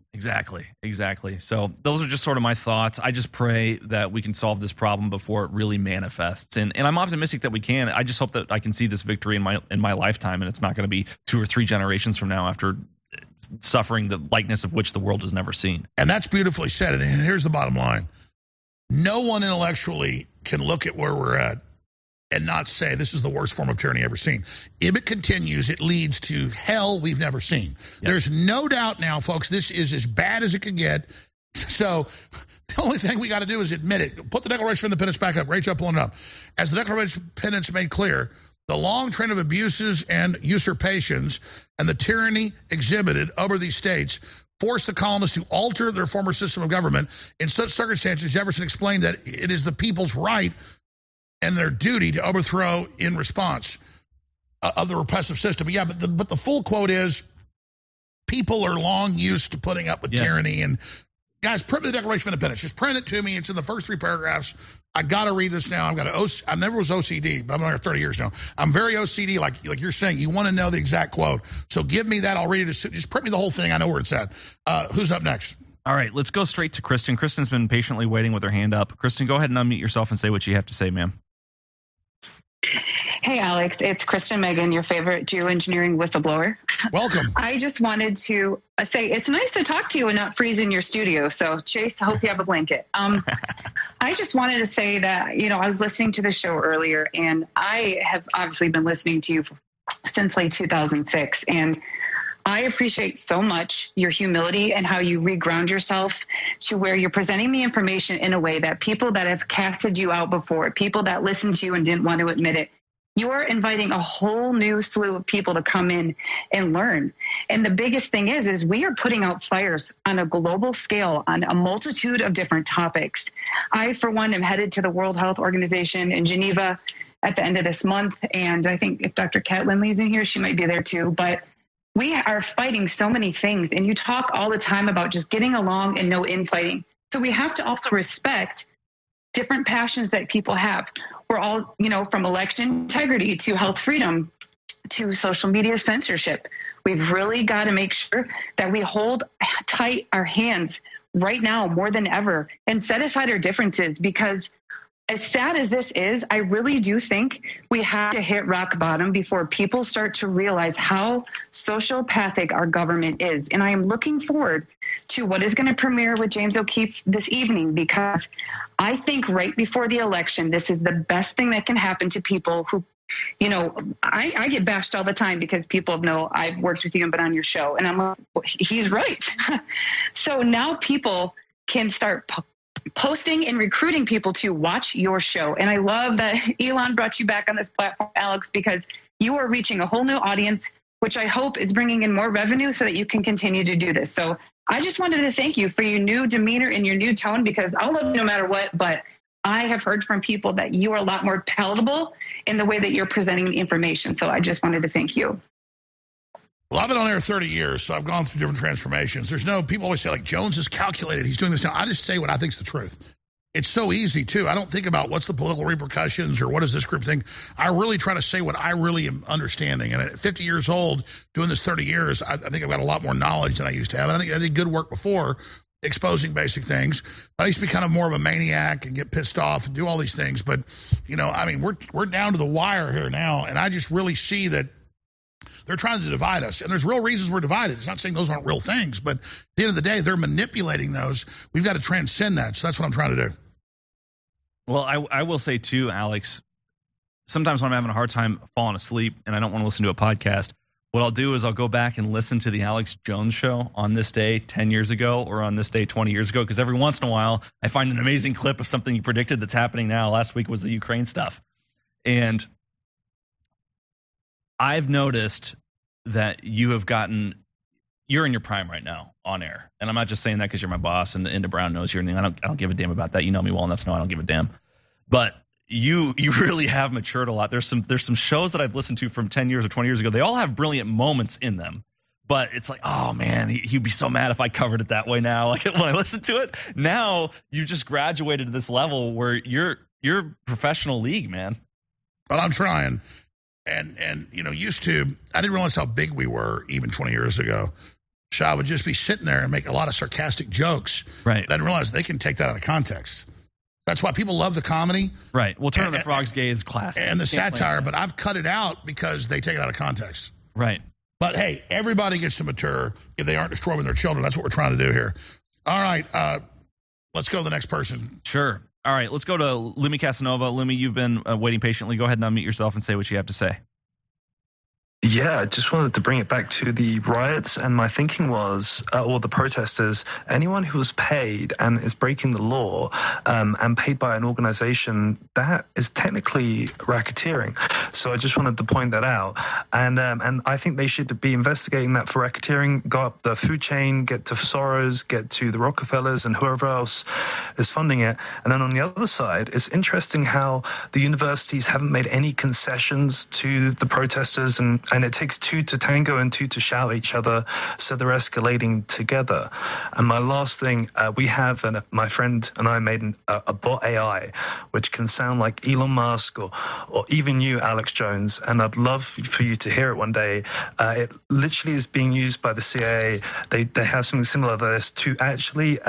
Exactly. So those are just sort of my thoughts. I just pray that we can solve this problem before it really manifests. And I'm optimistic that we can. I just hope that I can see this victory in my lifetime, and it's not going to be 2 or 3 generations from now after suffering the likeness of which the world has never seen. And that's beautifully said. And here's the bottom line. No one intellectually can look at where we're at and not say this is the worst form of tyranny ever seen. If it continues, it leads to hell we've never seen. Yep. There's no doubt now, folks, this is as bad as it could get. So the only thing we got to do is admit it. Put the Declaration of Independence back up. Rachel, pulling it up. As the Declaration of Independence made clear, the long trend of abuses and usurpations and the tyranny exhibited over these states forced the colonists to alter their former system of government. In such circumstances, Jefferson explained that it is the people's right and their duty to overthrow in response of the repressive system. Yeah, but the full quote is, people are long used to putting up with tyranny. And guys, print me the Declaration of Independence. Just print it to me. It's in the first 3 paragraphs. I got to read this now. I never was OCD, but I'm on here 30 years now. I'm very OCD, like you're saying. You want to know the exact quote. So give me that. I'll read it. Just print me the whole thing. I know where it's at. Who's up next? All right, let's go straight to Kristen. Kristen's been patiently waiting with her hand up. Kristen, go ahead and unmute yourself and say what you have to say, ma'am. Hey, Alex, it's Kristen Megan, your favorite geoengineering whistleblower. Welcome. I just wanted to say it's nice to talk to you and not freeze in your studio. So, Chase, I hope you have a blanket. I just wanted to say that, I was listening to the show earlier, and I have obviously been listening to you since late 2006. And I appreciate so much your humility and how you reground yourself to where you're presenting the information in a way that people that have casted you out before, people that listened to you and didn't want to admit it, you're inviting a whole new slew of people to come in and learn. And the biggest thing is we are putting out fires on a global scale on a multitude of different topics. I, for one, am headed to the World Health Organization in Geneva at the end of this month. And I think if Dr. Kat Lindley's in here, she might be there too. But we are fighting so many things. And you talk all the time about just getting along and no infighting. So we have to also respect different passions that people have. We're all, from election integrity to health freedom to social media censorship. We've really got to make sure that we hold tight our hands right now more than ever and set aside our differences, because as sad as this is, I really do think we have to hit rock bottom before people start to realize how sociopathic our government is. And I am looking forward to what is going to premiere with James O'Keefe this evening, because I think right before the election, this is the best thing that can happen to people who, I get bashed all the time because people know I've worked with you and been on your show. And I'm like, well, he's right. So now people can start posting and recruiting people to watch your show. And I love that Elon brought you back on this platform, Alex, because you are reaching a whole new audience, which I hope is bringing in more revenue so that you can continue to do this. So I just wanted to thank you for your new demeanor and your new tone, because I'll love you no matter what, but I have heard from people that you are a lot more palatable in the way that you're presenting the information. So I just wanted to thank you. Well, I've been on air 30 years, so I've gone through different transformations. People always say, Jones is calculated. He's doing this now. I just say what I think is the truth. It's so easy, too. I don't think about what's the political repercussions or what does this group think. I really try to say what I really am understanding. And at 50 years old, doing this 30 years, I think I've got a lot more knowledge than I used to have. And I think I did good work before exposing basic things. I used to be kind of more of a maniac and get pissed off and do all these things. But, we're down to the wire here now. And I just really see that they're trying to divide us. And there's real reasons we're divided. It's not saying those aren't real things, but at the end of the day, they're manipulating those. We've got to transcend that. So that's what I'm trying to do. Well, I will say, too, Alex, sometimes when I'm having a hard time falling asleep and I don't want to listen to a podcast, what I'll do is I'll go back and listen to the Alex Jones show on this day 10 years ago or on this day 20 years ago, because every once in a while I find an amazing clip of something you predicted that's happening now. Last week was the Ukraine stuff. And I've noticed that you're in your prime right now on air. And I'm not just saying that because you're my boss and Inda Brown knows your name. I don't give a damn about that. You know me well enough to know I don't give a damn. But you really have matured a lot. There's some shows that I've listened to from 10 years or 20 years ago. They all have brilliant moments in them. But it's like, oh, man, he'd be so mad if I covered it that way now. Like when I listen to it, now you've just graduated to this level where you're professional league, man. But I'm trying. And I didn't realize how big we were even 20 years ago. Shah would just be sitting there and make a lot of sarcastic jokes. Right. Then realize they can take that out of context. That's why people love the comedy. Right. Well, Turn of the Frogs Gay is classic. And the satire, but I've cut it out because they take it out of context. Right. But hey, everybody gets to mature if they aren't destroying their children. That's what we're trying to do here. All right. Let's go to the next person. Sure. All right. Let's go to Lumi Casanova. Lumi, you've been waiting patiently. Go ahead and unmute yourself and say what you have to say. Yeah, I just wanted to bring it back to the riots, and my thinking was, or the protesters, anyone who was paid and is breaking the law and paid by an organization, that is technically racketeering. So I just wanted to point that out. And I think they should be investigating that for racketeering, go up the food chain, get to Soros, get to the Rockefellers and whoever else is funding it. And then on the other side, it's interesting how the universities haven't made any concessions to the protesters, and it takes two to tango and two to shout at each other, so they're escalating together. And my last thing, we have, and my friend and I made a bot AI, which can sound like Elon Musk or even you, Alex Jones, and I'd love for you to hear it one day. It literally is being used by the CIA. They have something similar to this to actually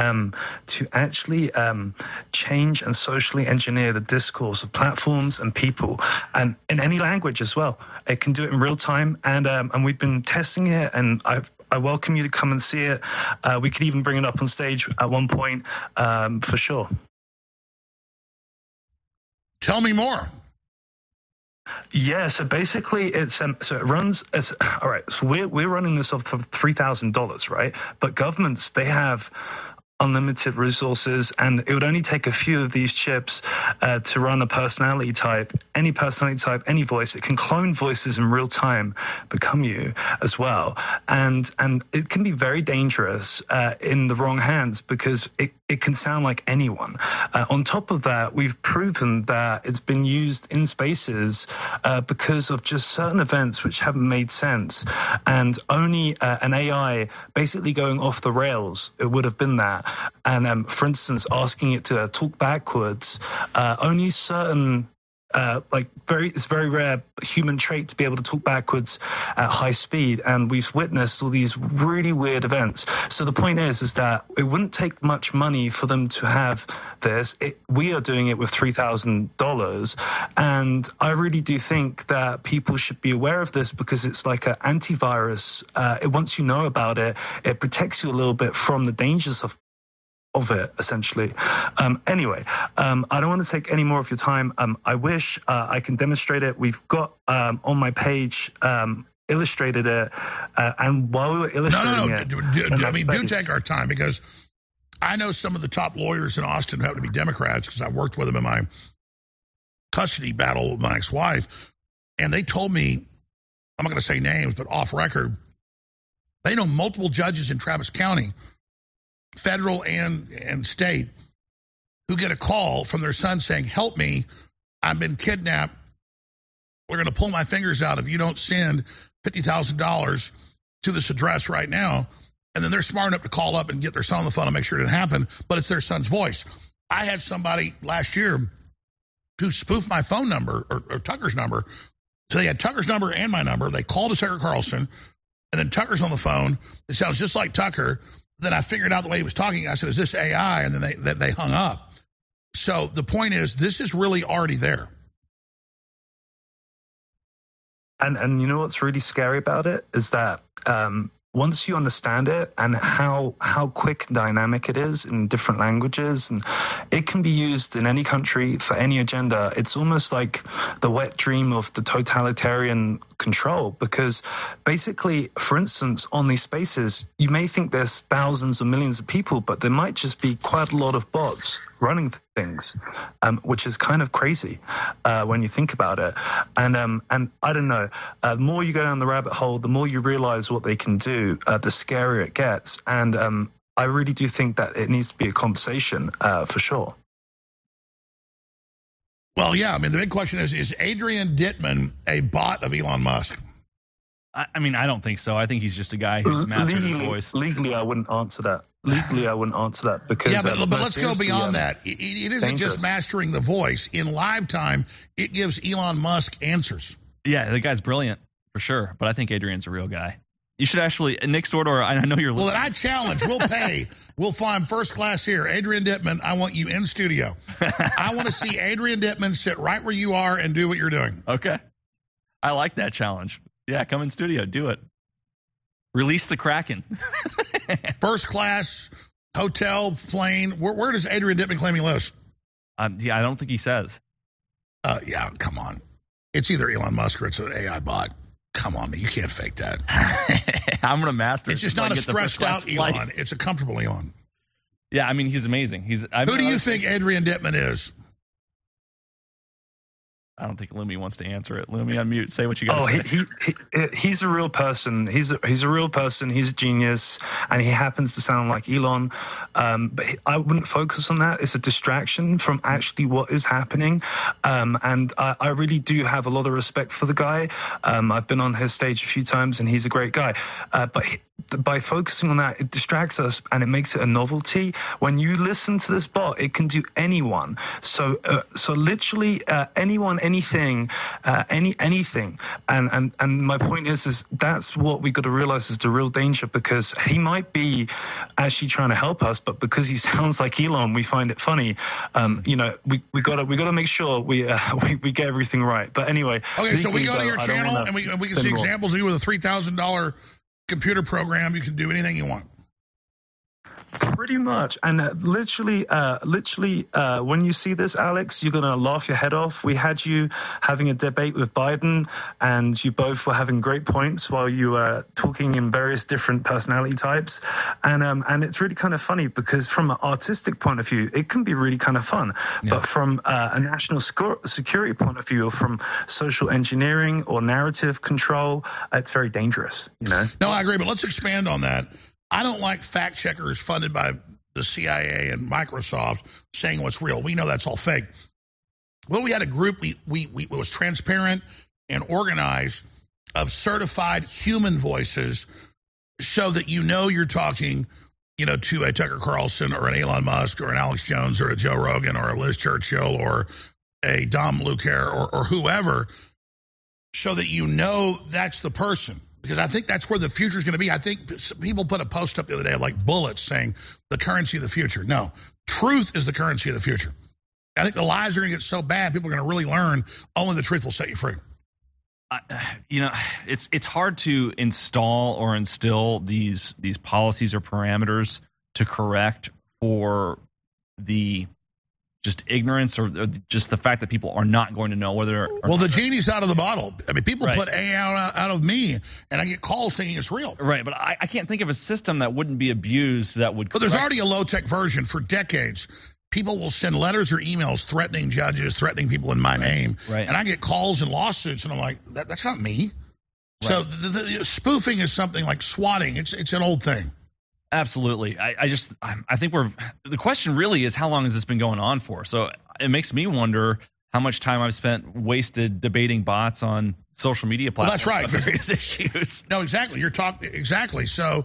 change and socially engineer the discourse of platforms and people, and in any language as well. It can do it in real time, and we've been testing it, and I welcome you to come and see it. We could even bring it up on stage at one point, for sure. Tell me more. Yeah, so basically so it runs as, all right, so we're running this off for $3,000, right? But governments, they have unlimited resources, and it would only take a few of these chips to run a personality type, any voice. It can clone voices in real time, become you as well, and it can be very dangerous in the wrong hands, because it can sound like anyone. On top of that, we've proven that it's been used in spaces because of just certain events which haven't made sense, and only an AI basically going off the rails, it would have been that. And for instance, asking it to talk backwards, only certain it's very rare human trait to be able to talk backwards at high speed, and we've witnessed all these really weird events. So the point is that it wouldn't take much money for them to have this. We are doing it with $3,000, and I really do think that people should be aware of this, because it's like an antivirus. Once you know about it, it protects you a little bit from the dangers of it, essentially. Anyway, I don't want to take any more of your time. I wish I can demonstrate it. We've got on my page illustrated it, and while we were illustrating do take our time, because I know some of the top lawyers in Austin who happen to be Democrats, because I worked with them in my custody battle with my ex-wife, and they told me, I'm not going to say names, but off record, they know multiple judges in Travis County, federal and state, who get a call from their son saying, help me, I've been kidnapped, we're going to pull my fingers out if you don't send $50,000 to this address right now. And then they're smart enough to call up and get their son on the phone and make sure it didn't happen, but it's their son's voice. I had somebody last year who spoofed my phone number, or Tucker's number. So they had Tucker's number and my number. They called to Tucker Carlson, and then Tucker's on the phone. It sounds just like Tucker. Then I figured out the way he was talking. I said, is this AI? And then they hung up. So the point is, this is really already there. And you know what's really scary about it is that once you understand it and how quick and dynamic it is in different languages, and it can be used in any country for any agenda. It's almost like the wet dream of the totalitarian control, because basically, for instance, on these spaces, you may think there's thousands or millions of people, but there might just be quite a lot of bots running things, which is kind of crazy when you think about it. And I don't know, the more you go down the rabbit hole, the more you realize what they can do, the scarier it gets. And I really do think that it needs to be a conversation for sure. Well, yeah, I mean, the big question is Adrian Dittman a bot of Elon Musk? I mean, I don't think so. I think he's just a guy who's mastered his voice. Legally, I wouldn't answer that. Because yeah, but let's go beyond that. It isn't dangerous. Just mastering the voice. In live time, it gives Elon Musk answers. Yeah, the guy's brilliant for sure. But I think Adrian's a real guy. You should actually, Nick Sordor, I know you're Well, listening. then I challenge. We'll pay. We'll fly him first class here. Adrian Dittman, I want you in studio. I want to see Adrian Dittman sit right where you are and do what you're doing. Okay. I like that challenge. Yeah, come in studio. Do it. Release the Kraken. First class, hotel, plane. Where does Adrian Dittman claim he lives? Yeah, I don't think he says. Yeah, come on. It's either Elon Musk or it's an AI bot. Come on, man. You can't fake that. I'm going to master it. It's just not a stressed out Elon. It's a comfortable Elon. Yeah, I mean, he's amazing. Who do you think Adrian Dittman is? I don't think Lumi wants to answer it. Lumi, unmute. Say what you got to say. He's a real person. He's a real person. He's a genius, and he happens to sound like Elon. But I wouldn't focus on that. It's a distraction from actually what is happening. And I really do have a lot of respect for the guy. I've been on his stage a few times, and he's a great guy. But by focusing on that, it distracts us, and it makes it a novelty. When you listen to this bot, it can do anyone. So literally anyone, anything, anything. And my point is that's what we got to realize is the real danger, because he might be actually trying to help us, but because he sounds like Elon, we find it funny. We got to make sure we get everything right. But anyway. Okay, so we go to your channel and we can see examples of you with a $3,000 computer program. You can do anything you want. Pretty much. And literally, when you see this, Alex, you're going to laugh your head off. We had you having a debate with Biden, and you both were having great points while you were talking in various different personality types. And it's really kind of funny because from an artistic point of view, it can be really kind of fun. Yeah. But from a national security point of view, or from social engineering or narrative control, it's very dangerous. No, I agree. But let's expand on that. I don't like fact checkers funded by the CIA and Microsoft saying what's real. We know that's all fake. Well, we had a group, it was transparent and organized, of certified human voices so that you're talking, to a Tucker Carlson or an Elon Musk or an Alex Jones or a Joe Rogan or a Liz Churchill or a Dom Lucaire or whoever, so that that's the person. Because I think that's where the future is going to be. I think people put a post up the other day of like bullets saying the currency of the future. No, truth is the currency of the future. I think the lies are going to get so bad, people are going to really learn only the truth will set you free. It's hard to install or instill these policies or parameters to correct for the just ignorance or just the fact that people are not going to know whether. Well, the genie's out of the bottle. I mean, people put AI out of me, and I get calls thinking it's real. Right, but I can't think of a system that wouldn't be abused that would. But there's already a low-tech version. For decades, people will send letters or emails threatening judges, threatening people in my name, and I get calls and lawsuits, and I'm like, that's not me. Right. So the spoofing is something like swatting. It's an old thing. Absolutely. I think the question really is, how long has this been going on for? So it makes me wonder how much time I've spent wasted debating bots on social media platforms. Well, that's right. Various issues. No, exactly. You're talking exactly. So,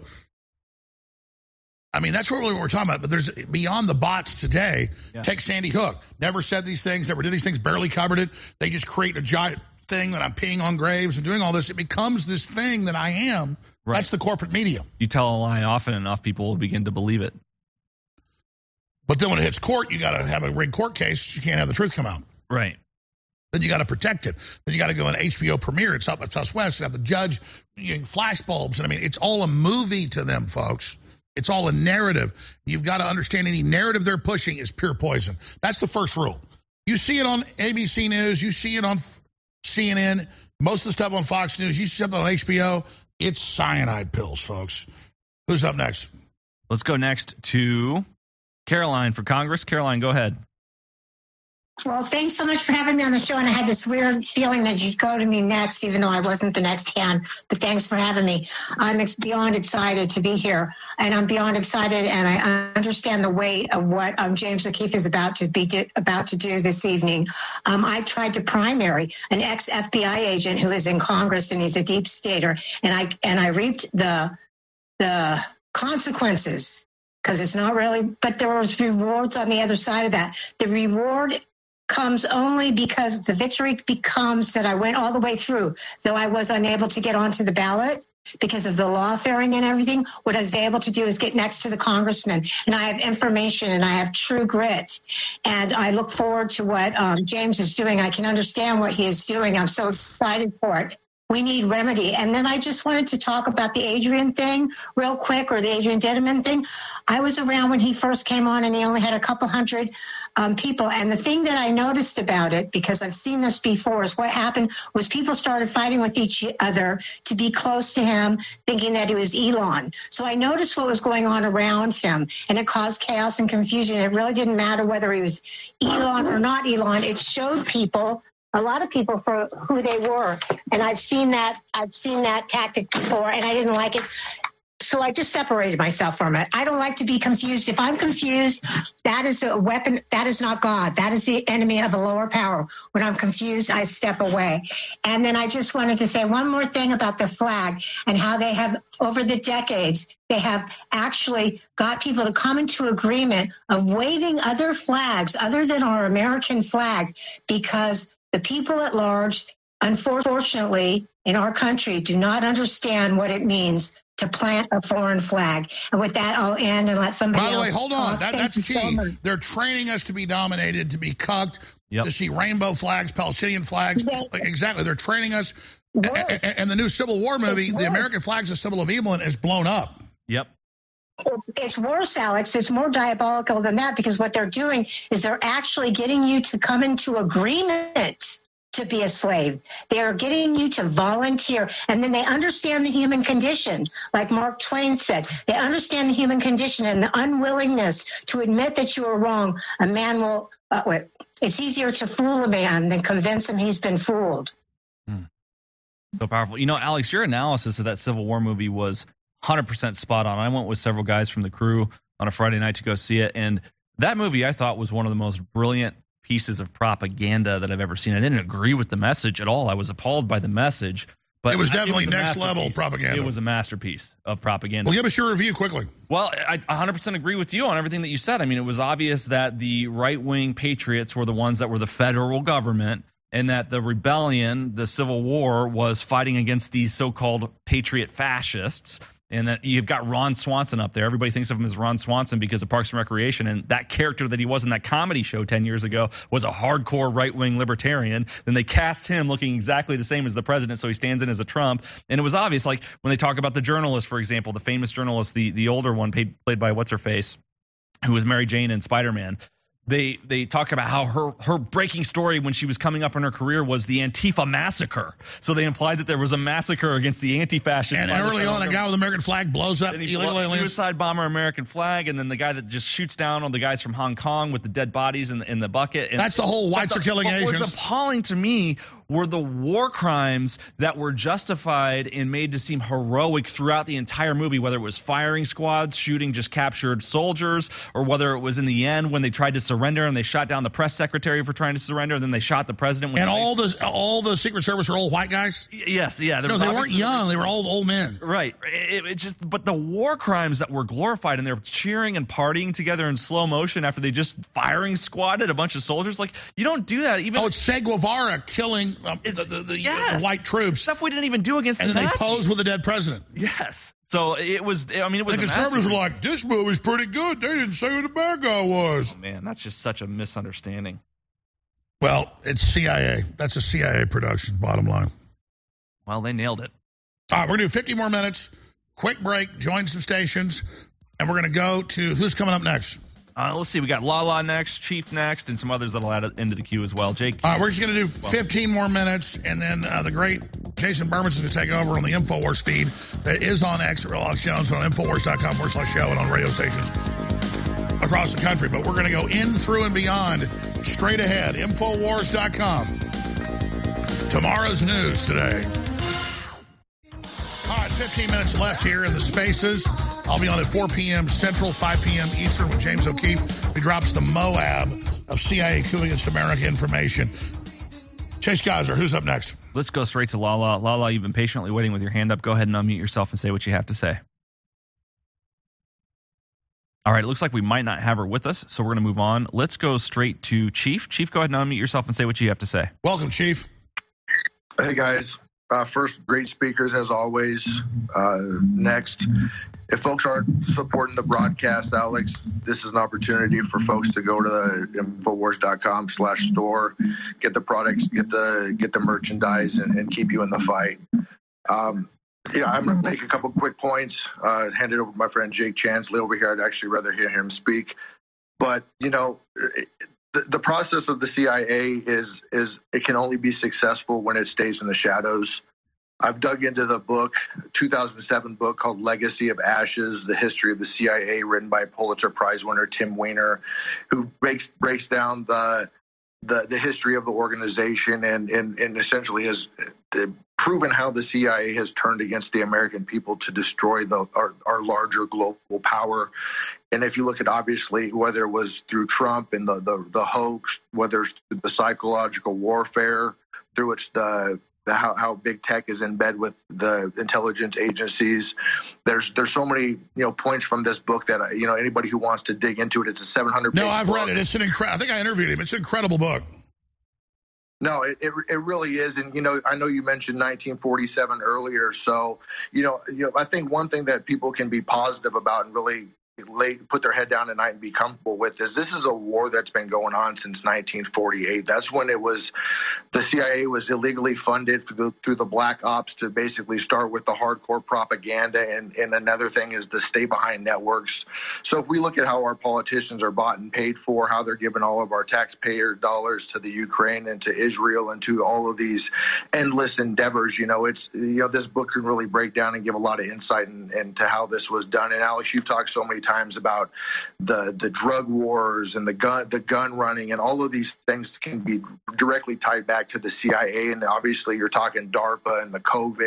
I mean, that's really what we're talking about. But there's beyond the bots today. Yeah. Take Sandy Hook. Never said these things. Never did these things. Barely covered it. They just create a giant thing that I'm peeing on graves and doing all this. It becomes this thing that I am. Right. That's the corporate media. You tell a lie often enough, people will begin to believe it. But then when it hits court, you got to have a rigged court case. You can't have the truth come out. Right. Then you got to protect it. Then you got to go on HBO premiere at South by Southwest and have the judge flash bulbs. And I mean, it's all a movie to them, folks. It's all a narrative. You've got to understand any narrative they're pushing is pure poison. That's the first rule. You see it on ABC News. You see it on CNN. Most of the stuff on Fox News. You see something on HBO. It's cyanide pills, folks. Who's up next? Let's go next to Caroline for Congress. Caroline, go ahead. Well, thanks so much for having me on the show, and I had this weird feeling that you'd go to me next, even though I wasn't the next hand, but thanks for having me. I'm beyond excited to be here, and I'm beyond excited, and I understand the weight of what James O'Keefe is about to do this evening. I tried to primary an ex-FBI agent who is in Congress, and he's a deep stater, and I reaped the consequences, because it's not really, but there was rewards on the other side of that. The reward comes only because the victory becomes that I went all the way through. Though I was unable to get onto the ballot, because of the lawfaring and everything. What I was able to do is get next to the congressman, and I have information and I have true grit. And I look forward to what James is doing. I can understand what he is doing. I'm so excited for it. We need remedy. And then I just wanted to talk about the Adrian thing real quick, or the Adrian Dedeman thing. I was around when he first came on, and he only had a couple hundred people. And the thing that I noticed about it, because I've seen this before, is what happened was people started fighting with each other to be close to him, thinking that he was Elon. So I noticed what was going on around him, and it caused chaos and confusion. It really didn't matter whether he was Elon or not Elon. It showed people, a lot of people, for who they were. And I've seen that tactic before, and I didn't like it. So I just separated myself from it. I don't like to be confused. If I'm confused, that is a weapon. That is not God. That is the enemy of a lower power. When I'm confused, I step away. And then I just wanted to say one more thing about the flag and how they have, over the decades, they have actually got people to come into agreement of waving other flags other than our American flag, because the people at large, unfortunately, in our country, do not understand what it means to plant a foreign flag. And with that, I'll end and let somebody else. By the way, hold on. That's key. So they're training us to be dominated, to be cucked, to see rainbow flags, Palestinian flags. Exactly. They're training us. And the new Civil War movie, the American flag's a symbol of evil, and is blown up. Yep. It's worse, Alex. It's more diabolical than that, because what they're doing is they're actually getting you to come into agreement to be a slave. They are getting you to volunteer, and then they understand the human condition. Like Mark Twain said, they understand the human condition and the unwillingness to admit that you are wrong. A man will, it's easier to fool a man than convince him he's been fooled. So powerful. You know, Alex, your analysis of that Civil War movie was 100% spot on. I went with several guys from the crew on a Friday night to go see it, and that movie I thought was one of the most brilliant pieces of propaganda that I've ever seen. I didn't agree with the message at all. I was appalled by the message. But it was definitely next level propaganda. It was a masterpiece of propaganda. Well, give us your review quickly. Well, I 100% agree with you on everything that you said. I mean, it was obvious that the right-wing patriots were the ones that were the federal government, and that the rebellion, the Civil War, was fighting against these so-called patriot fascists. And that you've got Ron Swanson up there. Everybody thinks of him as Ron Swanson because of Parks and Recreation. And that character that he was in that comedy show 10 years ago was a hardcore right-wing libertarian. Then they cast him looking exactly the same as the president, so he stands in as a Trump. And it was obvious, like when they talk about the journalist, for example, the famous journalist, the older one played by what's-her-face, who was Mary Jane in Spider-Man. They talk about how her breaking story when she was coming up in her career was the Antifa massacre. So they implied that there was a massacre against the anti-fascists. And early on, a guy with an American flag blows up illegal aliens. Suicide bomber American flag, and then the guy that just shoots down on the guys from Hong Kong with the dead bodies in the bucket. And that's the whole whites are killing Asians. What was appalling to me were the war crimes that were justified and made to seem heroic throughout the entire movie, whether it was firing squads shooting just captured soldiers, or whether it was in the end when they tried to surrender and they shot down the press secretary for trying to surrender, and then they shot the president. And all the Secret Service are old white guys? Yes, yeah. No, they weren't young. They were old men. Right. But the war crimes that were glorified, and they're cheering and partying together in slow motion after they just firing squatted a bunch of soldiers. Like, you don't do that. Even it's Che Guevara killing the white troops. Stuff we didn't even do against the Nazis. And then they posed with the dead president. Yes. So it was, I mean, it was the conservatives were like, this movie's pretty good. They didn't say who the bad guy was. Oh, man, that's just such a misunderstanding. Well, it's CIA. That's a CIA production, bottom line. Well, they nailed it. All right, we're going to do 50 more minutes. Quick break, join some stations, and we're going to go to who's coming up next. Let's see. We got Lala next, Chief next, and some others that'll add into the queue as well. Jake. All right, we're just going to do 15 more minutes, and then the great Jason Berman's going to take over on the InfoWars feed that is on X at Real Alex Jones, but on Infowars.com/show and on radio stations across the country. But we're going to go in, through, and beyond straight ahead. Infowars.com. Tomorrow's news today. All right, 15 minutes left here in the spaces. I'll be on at 4 p.m. Central, 5 p.m. Eastern with James O'Keefe, who drops the Moab of CIA coup against America information. Chase Geiser, who's up next? Let's go straight to Lala. Lala, you've been patiently waiting with your hand up. Go ahead and unmute yourself and say what you have to say. All right, it looks like we might not have her with us, so we're going to move on. Let's go straight to Chief. Chief, go ahead and unmute yourself and say what you have to say. Welcome, Chief. Hey, guys. First, great speakers as always. Next, if folks aren't supporting the broadcast, Alex, this is an opportunity for folks to go to the Infowars.com/store, get the products, get the merchandise, and keep you in the fight. I'm going to make a couple quick points. Hand it over to my friend Jake Chansley over here. I'd actually rather hear him speak. But, the process of the CIA is it can only be successful when it stays in the shadows. I've dug into the book, 2007 book called Legacy of Ashes, The History of the CIA, written by Pulitzer Prize winner Tim Weiner, who breaks down the history of the organization and essentially has proven how the CIA has turned against the American people to destroy our larger global power. And if you look at, obviously, whether it was through Trump and the hoax, whether it's the psychological warfare, through which how big tech is in bed with the intelligence agencies, there's so many points from this book that anybody who wants to dig into it, it's a 700-page No, I've book. read it. It's an incredible. I think I interviewed him. It's an incredible book. No, it really is. And, I know you mentioned 1947 earlier. So, I think one thing that people can be positive about and really put their head down at night and be comfortable with is this is a war that's been going on since 1948. That's when the CIA was illegally funded through the black ops to basically start with the hardcore propaganda. And another thing is the stay behind networks. So if we look at how our politicians are bought and paid for, how they're giving all of our taxpayer dollars to the Ukraine and to Israel and to all of these endless endeavors, this book can really break down and give a lot of insight into how this was done. And Alex, you've talked so many times about the drug wars and the gun running, and all of these things can be directly tied back to the CIA. And obviously you're talking DARPA and the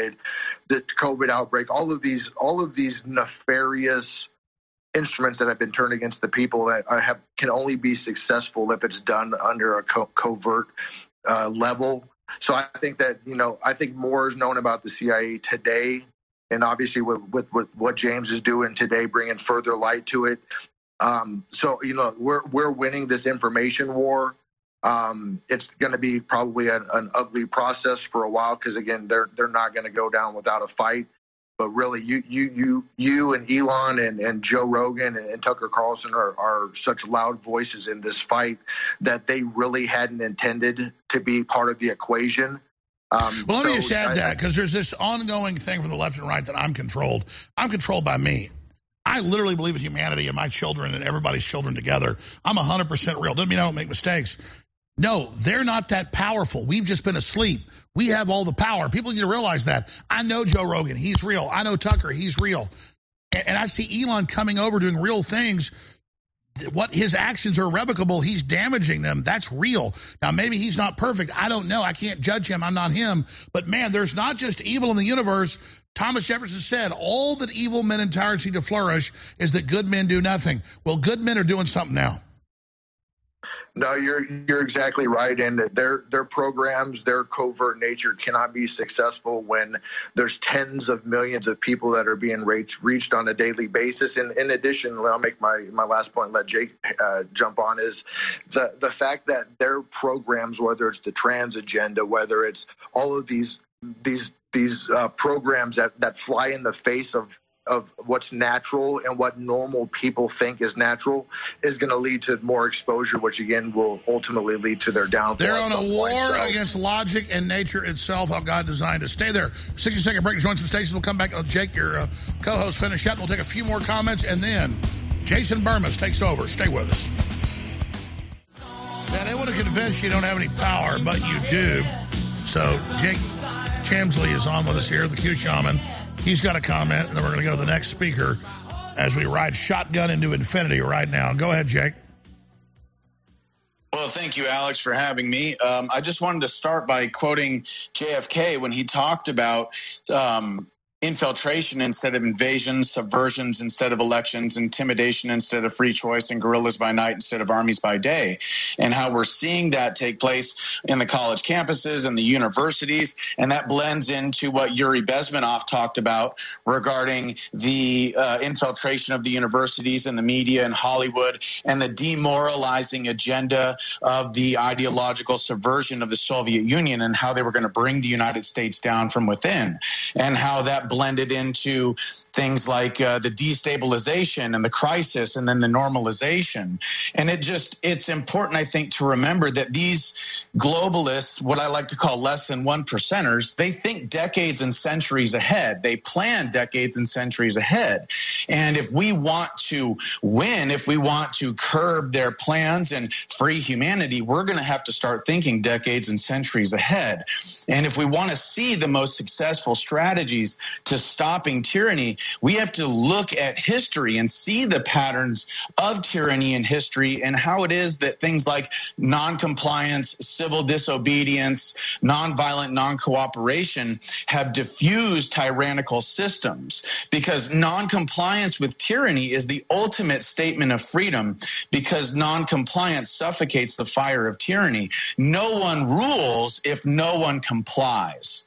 COVID outbreak, all of these nefarious instruments that have been turned against the people that can only be successful if it's done under a covert level. So I think that, I think more is known about the CIA today. And obviously with what James is doing today, bringing further light to it. So, we're winning this information war. It's going to be probably an ugly process for a while because, again, they're not going to go down without a fight. But really, you and Elon and Joe Rogan and Tucker Carlson are such loud voices in this fight that they really hadn't intended to be part of the equation. Well, let me just add that, because there's this ongoing thing from the left and right that I'm controlled. I'm controlled by me. I literally believe in humanity and my children and everybody's children together. I'm 100% real. Doesn't mean I don't make mistakes. No, they're not that powerful. We've just been asleep. We have all the power. People need to realize that. I know Joe Rogan. He's real. I know Tucker. He's real. And I see Elon coming over doing real things. What his actions are irrevocable. He's damaging them. That's real. Now, maybe he's not perfect. I don't know. I can't judge him. I'm not him. But, man, there's not just evil in the universe. Thomas Jefferson said, all that evil men and tyrants need to flourish is that good men do nothing. Well, good men are doing something now. No, you're exactly right. And their programs, their covert nature cannot be successful when there's tens of millions of people that are being reached on a daily basis. And in addition, I'll make my last point and let Jake jump on, is the fact that their programs, whether it's the trans agenda, whether it's all of these programs that fly in the face of what's natural and what normal people think is natural, is going to lead to more exposure, which again will ultimately lead to their downfall. They're on a war against logic and nature itself, how God designed us. Stay there. 60-second break to join some stations. We'll come back. Jake, your co-host, finish up. We'll take a few more comments, and then Jason Burmis takes over. Stay with us. Yeah, they want to convince you don't have any power, but you do. So Jake Chansley is on with us here, the Q Shaman. He's got a comment, and then we're going to go to the next speaker as we ride shotgun into infinity right now. Go ahead, Jake. Well, thank you, Alex, for having me. I just wanted to start by quoting JFK when he talked about infiltration instead of invasions, subversions instead of elections, intimidation instead of free choice, and guerrillas by night instead of armies by day. And how we're seeing that take place in the college campuses and the universities. And that blends into what Yuri Bezmenov talked about regarding the infiltration of the universities and the media and Hollywood and the demoralizing agenda of the ideological subversion of the Soviet Union and how they were going to bring the United States down from within, and how that blended into things like the destabilization and the crisis and then the normalization. And it's important, I think, to remember that these globalists, what I like to call less than 1%ers, they think decades and centuries ahead. They plan decades and centuries ahead. And if we want to win, if we want to curb their plans and free humanity, we're going to have to start thinking decades and centuries ahead. And if we want to see the most successful strategies to stopping tyranny, we have to look at history and see the patterns of tyranny in history and how it is that things like non-compliance, civil disobedience, nonviolent non-cooperation have diffused tyrannical systems. Because non-compliance with tyranny is the ultimate statement of freedom, because non-compliance suffocates the fire of tyranny. No one rules if no one complies.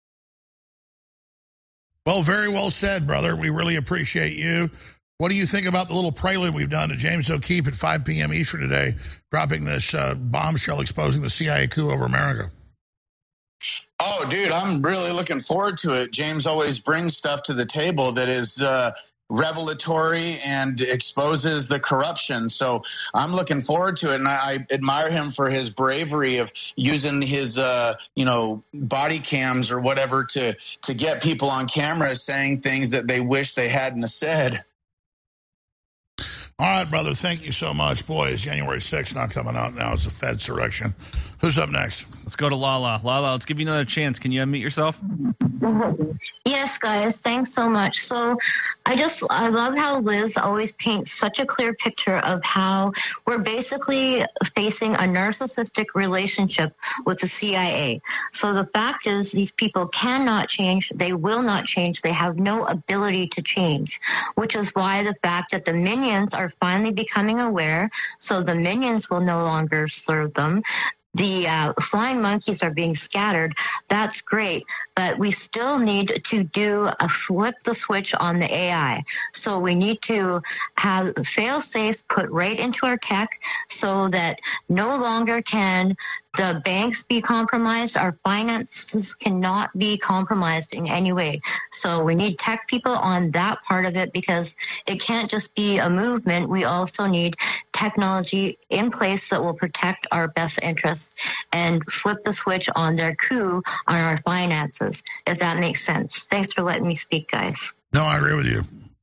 Well, very well said, brother. We really appreciate you. What do you think about the little prelude we've done to James O'Keefe at 5 p.m. Eastern today, dropping this bombshell exposing the CIA coup over America? Oh, dude, I'm really looking forward to it. James always brings stuff to the table that is revelatory and exposes the corruption. So I'm looking forward to it, and I admire him for his bravery of using his, body cams or whatever to get people on camera saying things that they wish they hadn't said. All right, brother. Thank you so much. Boy, is January 6th not coming out now. It's a Fed surrection. Who's up next? Let's go to Lala. Lala, let's give you another chance. Can you unmute yourself? Yes, guys. Thanks so much. So I love how Liz always paints such a clear picture of how we're basically facing a narcissistic relationship with the CIA. So the fact is these people cannot change. They will not change. They have no ability to change, which is why the fact that the minions are finally becoming aware, so the minions will no longer serve them. The flying monkeys are being scattered. That's great, but we still need to do a flip the switch on the AI. So we need to have fail-safes put right into our tech so that no longer can the banks be compromised. Our finances cannot be compromised in any way. So we need tech people on that part of it, because it can't just be a movement. We also need technology in place that will protect our best interests and flip the switch on their coup on our finances, if that makes sense. Thanks for letting me speak, guys. No, I agree with you.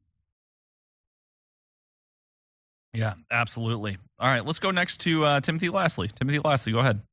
Yeah, absolutely. All right, let's go next to Timothy Lastly. Timothy Lastly, go ahead.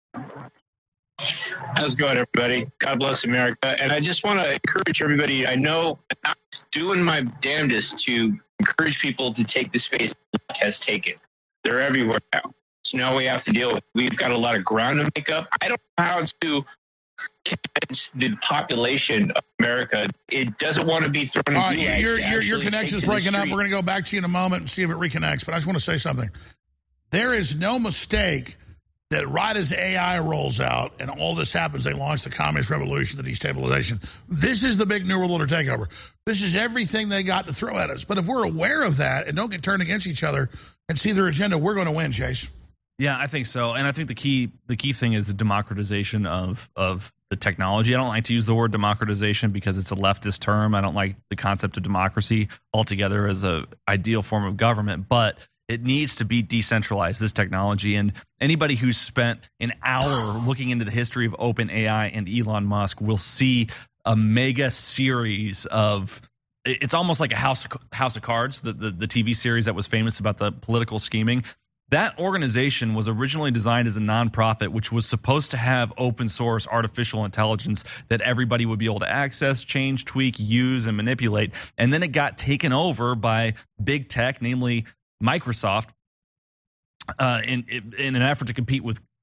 How's it going, everybody? God bless America. And I just want to encourage everybody. I know I'm doing my damnedest to encourage people to take the space the left has taken. They're everywhere now. So now we have to deal with it. We've got a lot of ground to make up. I don't know how to convince the population of America. It doesn't want to be thrown in. All right, your connection's breaking up. We're going to go back to you in a moment and see if it reconnects. But I just want to say something. There is no mistake that right as AI rolls out and all this happens, they launch the communist revolution, the destabilization. This is the big New World Order takeover. This is everything they got to throw at us. But if we're aware of that and don't get turned against each other and see their agenda, we're going to win, Chase. Yeah, I think so. And I think the key thing is the democratization of the technology. I don't like to use the word democratization because it's a leftist term. I don't like the concept of democracy altogether as an ideal form of government, but it needs to be decentralized, this technology. And anybody who's spent an hour looking into the history of OpenAI and Elon Musk will see a mega series of, it's almost like a House of Cards, the TV series that was famous about the political scheming. That organization was originally designed as a nonprofit, which was supposed to have open source artificial intelligence that everybody would be able to access, change, tweak, use, and manipulate. And then it got taken over by big tech, namely Microsoft, in an effort to compete with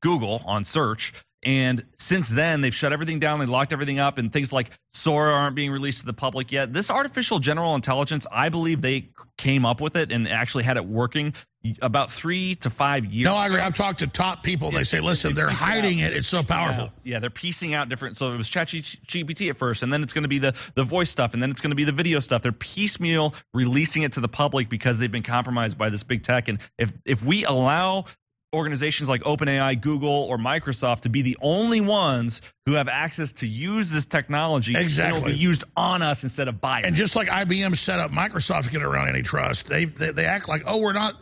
Google on search. And since then, they've shut everything down. They locked everything up, and things like Sora aren't being released to the public yet. This artificial general intelligence, I believe they came up with it and actually had it working about 3 to 5 years. No, I agree. I've talked to top people. And they say, listen, they're hiding it. It's so powerful. Yeah, they're piecing out different. So it was ChatGPT at first, and then it's going to be the voice stuff, and then it's going to be the video stuff. They're piecemeal releasing it to the public because they've been compromised by this big tech. And if we allow organizations like OpenAI, Google, or Microsoft to be the only ones who have access to use this technology, exactly, it'll be used on us instead of by us. And just like IBM set up Microsoft to get around antitrust, they act like, oh, we're not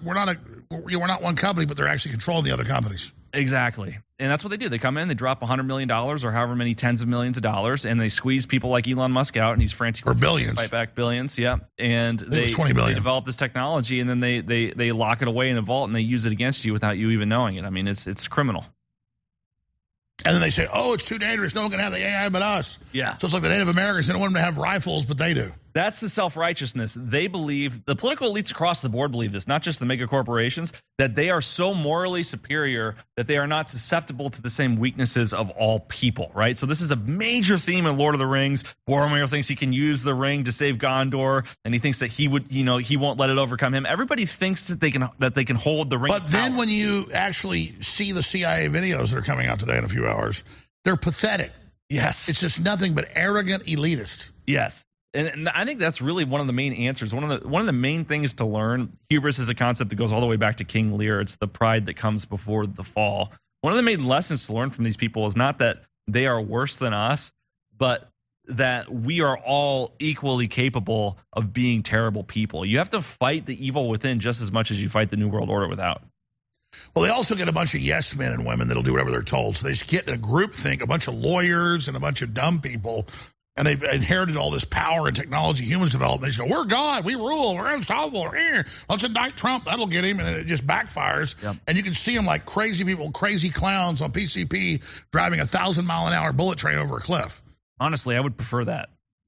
one company, but they're actually controlling the other companies. Exactly. And that's what they do. They come in, they drop $100 million or however many tens of millions of dollars, and they squeeze people like Elon Musk out, and he's frantic. Or billions. Fight back billions, yeah. And they 20 billion. They develop this technology, and then they lock it away in a vault, and they use it against you without you even knowing it. I mean, it's criminal. And then they say, oh, it's too dangerous. No one can have the AI but us. Yeah. So it's like the Native Americans, they don't want them to have rifles, but they do. That's the self-righteousness. They believe, the political elites across the board believe this, not just the mega corporations, that they are so morally superior that they are not susceptible to the same weaknesses of all people, right? So this is a major theme in Lord of the Rings. Boromir thinks he can use the ring to save Gondor, and he thinks that he won't let it overcome him. Everybody thinks that they can hold the ring. But then when you actually see the CIA videos that are coming out today in a few hours, they're pathetic. Yes. It's just nothing but arrogant elitists. Yes. And I think that's really one of the main answers. One of the main things to learn. Hubris is a concept that goes all the way back to King Lear. It's the pride that comes before the fall. One of the main lessons to learn from these people is not that they are worse than us, but that we are all equally capable of being terrible people. You have to fight the evil within just as much as you fight the New World Order without. Well, they also get a bunch of yes men and women that'll do whatever they're told. So they just get in a group think, a bunch of lawyers and a bunch of dumb people. And they've inherited all this power and technology humans develop. They just go, we're God, we rule, we're unstoppable. Let's indict Trump, that'll get him. And it just backfires. Yep. And you can see them like crazy people, crazy clowns on PCP driving 1,000-mile-an-hour bullet train over a cliff. Honestly, I would prefer that.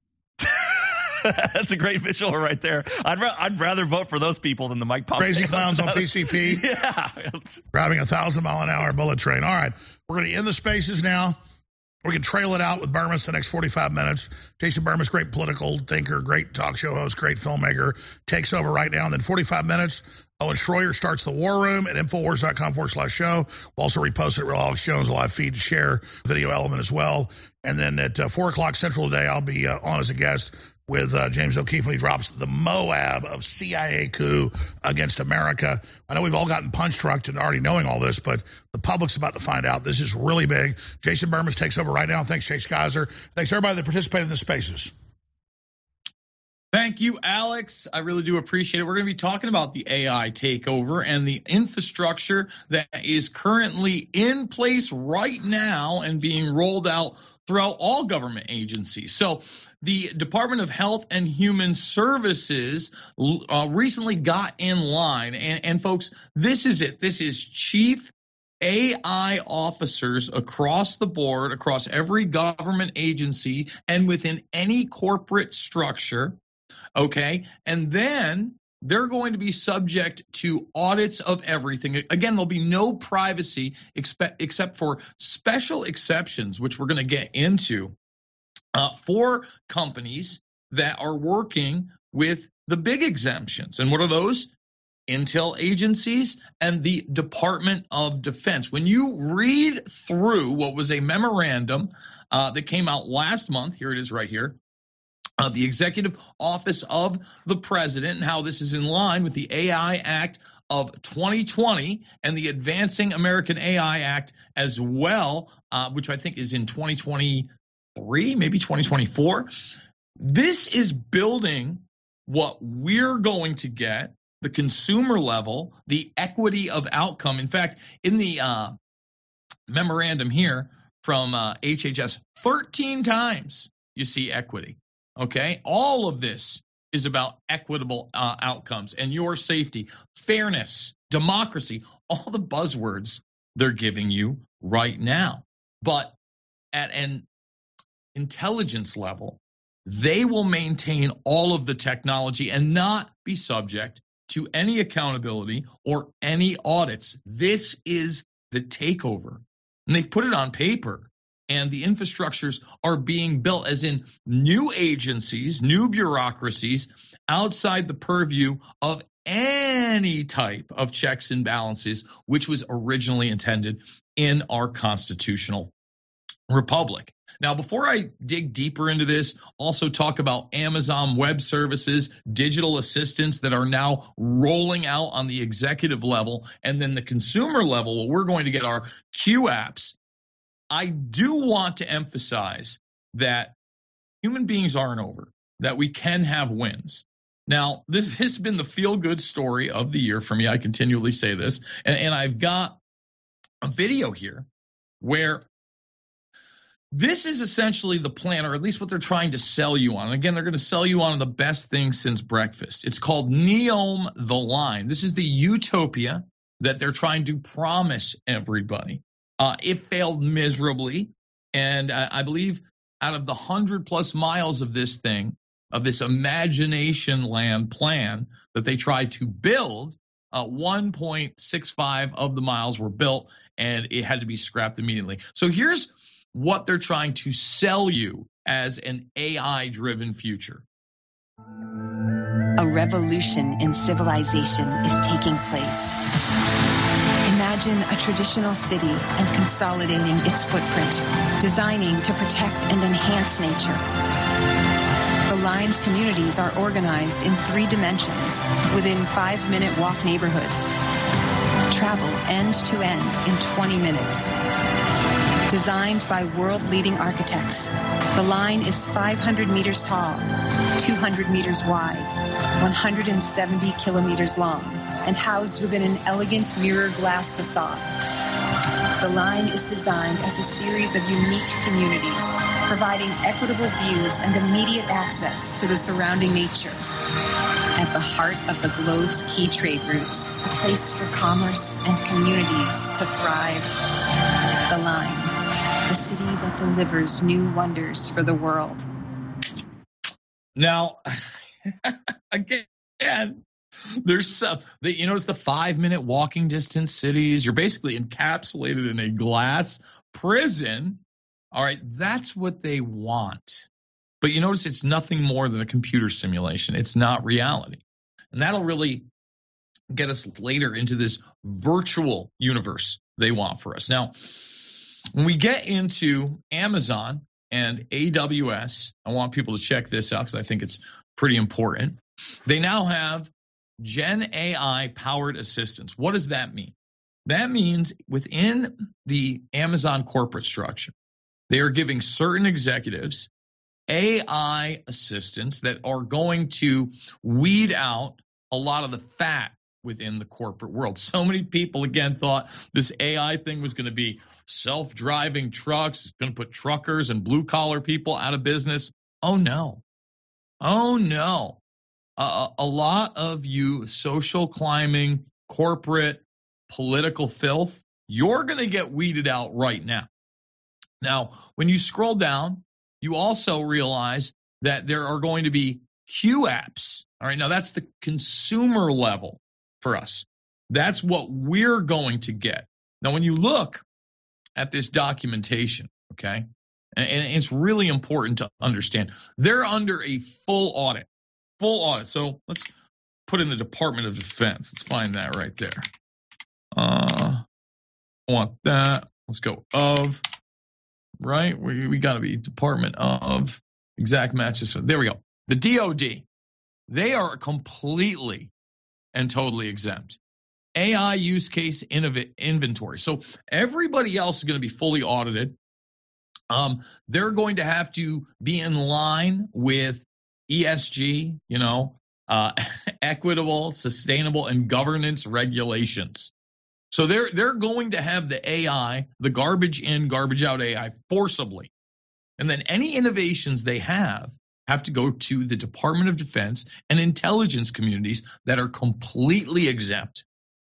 That's a great visual right there. I'd rather vote for those people than the Mike Pompeo. Crazy clowns on PCP. Yeah. Driving 1,000-mile-an-hour bullet train. All right, we're going to end the spaces now. We can trail it out with Burmis the next 45 minutes. Jason Burmis, great political thinker, great talk show host, great filmmaker, takes over right now. And then 45 minutes, Owen Schroyer starts the War Room at Infowars.com/show. We'll also repost it at Real Alex Jones, a live feed to share video element as well. And then at 4 o'clock Central today, I'll be on as a guest with James O'Keefe when he drops the Moab of CIA coup against America. I know we've all gotten punch-trucked and already knowing all this, but the public's about to find out. This is really big. Jason Burmis takes over right now. Thanks, Chase Geyser. Thanks, everybody that participated in the spaces. Thank you, Alex. I really do appreciate it. We're going to be talking about the AI takeover and the infrastructure that is currently in place right now and being rolled out throughout all government agencies. So the Department of Health and Human Services recently got in line. And folks, this is it. This is chief AI officers across the board, across every government agency and within any corporate structure. Okay. And then they're going to be subject to audits of everything. Again, there'll be no privacy except for special exceptions, which we're going to get into for companies that are working with the big exemptions. And what are those? Intel agencies and the Department of Defense. When you read through what was a memorandum that came out last month, here it is right here, the Executive Office of the President, and how this is in line with the AI Act of 2020 and the Advancing American AI Act as well, which I think is in 2023, maybe 2024. This is building what we're going to get, the consumer level, the equity of outcome. In fact, in the memorandum here from HHS, 13 times you see equity. Okay, all of this is about equitable outcomes and your safety, fairness, democracy, all the buzzwords they're giving you right now. But at an intelligence level, they will maintain all of the technology and not be subject to any accountability or any audits. This is that take over. And they've put it on paper. And the infrastructures are being built, as in new agencies, new bureaucracies outside the purview of any type of checks and balances, which was originally intended in our constitutional republic. Now, before I dig deeper into this, also talk about Amazon Web Services, digital assistants that are now rolling out on the executive level, and then the consumer level, we're going to get our Q apps. I do want to emphasize that human beings aren't over, that we can have wins. Now, this has been the feel-good story of the year for me. I continually say this, and I've got a video here where this is essentially the plan, or at least what they're trying to sell you on. Again, they're going to sell you on the best thing since breakfast. It's called Neom the Line. This is the utopia that they're trying to promise everybody. It failed miserably, and I believe out of the 100+ miles of this thing, of this imagination land plan that they tried to build, 1.65 of the miles were built, and it had to be scrapped immediately. So here's what they're trying to sell you as an AI-driven future. A revolution in civilization is taking place. Imagine a traditional city and consolidating its footprint, designing to protect and enhance nature. The Line's communities are organized in 3 dimensions within 5-minute walk neighborhoods. Travel end to end in 20 minutes. Designed by world-leading architects, the Line is 500 meters tall, 200 meters wide, 170 kilometers long, and housed within an elegant mirror glass facade. The Line is designed as a series of unique communities, providing equitable views and immediate access to the surrounding nature. At the heart of the globe's key trade routes, a place for commerce and communities to thrive. The Line, a city that delivers new wonders for the world. Now, again, there's some, you notice the 5-minute walking distance cities. You're basically encapsulated in a glass prison. All right, that's what they want. But you notice it's nothing more than a computer simulation. It's not reality. And that'll really get us later into this virtual universe they want for us. Now, when we get into Amazon and AWS, I want people to check this out because I think it's pretty important. They now have Gen AI powered assistants. What does that mean? That means within the Amazon corporate structure, they are giving certain executives AI assistants that are going to weed out a lot of the fat within the corporate world. So many people, again, thought this AI thing was going to be self-driving trucks. It's going to put truckers and blue-collar people out of business. Oh, no. Oh, no. A lot of you social climbing, corporate, political filth, you're going to get weeded out right now. Now, when you scroll down, you also realize that there are going to be Q apps. All right, now that's the consumer level for us. That's what we're going to get. Now, when you look at this documentation, okay, and it's really important to understand, they're under a full audit. Full audit. So let's put in the Department of Defense. Let's find that right there. I want that. Let's go of, right? We got to be Department of exact matches. There we go. The DOD. They are completely and totally exempt. AI use case inventory. So everybody else is going to be fully audited. They're going to have to be in line with ESG, equitable, sustainable, and governance regulations. So they're going to have the AI, the garbage in, garbage out AI forcibly. And then any innovations they have to go to the Department of Defense and intelligence communities that are completely exempt,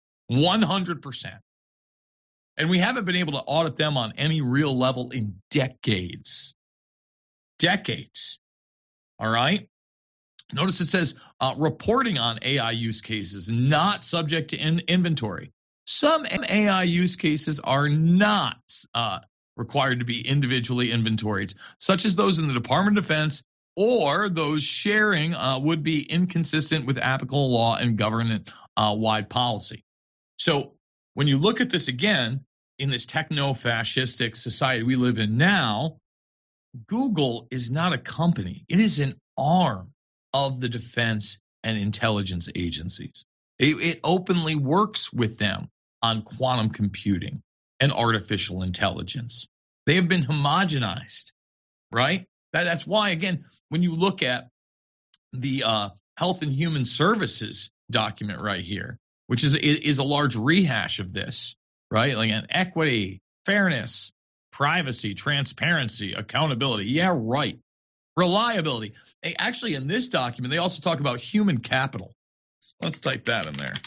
100%. And we haven't been able to audit them on any real level in decades. Decades. All right? Notice it says reporting on AI use cases not subject to inventory. Some AI use cases are not required to be individually inventoried, such as those in the Department of Defense, or those sharing would be inconsistent with applicable law and government-wide policy. So when you look at this again, in this techno-fascistic society we live in now, Google is not a company. It is an arm of the defense and intelligence agencies. It openly works with them on quantum computing and artificial intelligence. They have been homogenized, right? That's why, again, when you look at the Health and Human Services document right here, which is a large rehash of this, right? Like an equity, fairness, privacy, transparency, accountability. Yeah, right. Reliability. Actually, in this document, they also talk about human capital. Let's type that in there.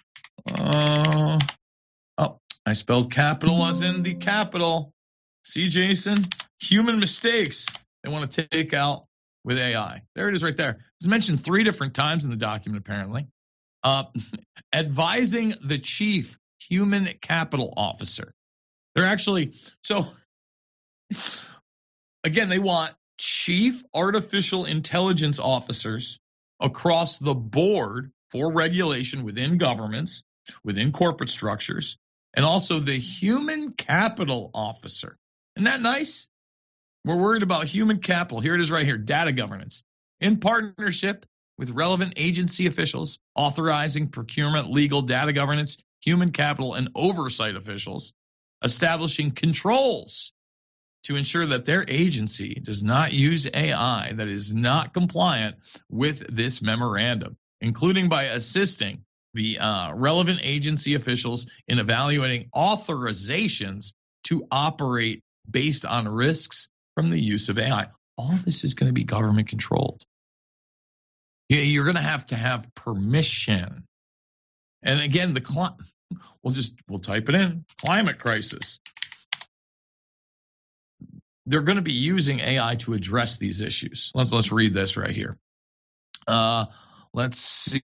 I spelled capital as in the capital. See, Jason? Human mistakes they want to take out with AI. There it is right there. It's mentioned 3 different times in the document, apparently. Advising the chief human capital officer. They're actually, so again, they want chief artificial intelligence officers across the board for regulation within governments, within corporate structures, and also the human capital officer. Isn't that nice? We're worried about human capital. Here it is right here, data governance. In partnership with relevant agency officials, authorizing procurement, legal, data governance, human capital, and oversight officials, establishing controls to ensure that their agency does not use AI that is not compliant with this memorandum, including by assisting the relevant agency officials in evaluating authorizations to operate based on risks from the use of AI. All this is going to be government controlled. You're going to have permission. And again, we'll type it in, climate crisis. They're going to be using AI to address these issues. Let's read this right here. Let's see.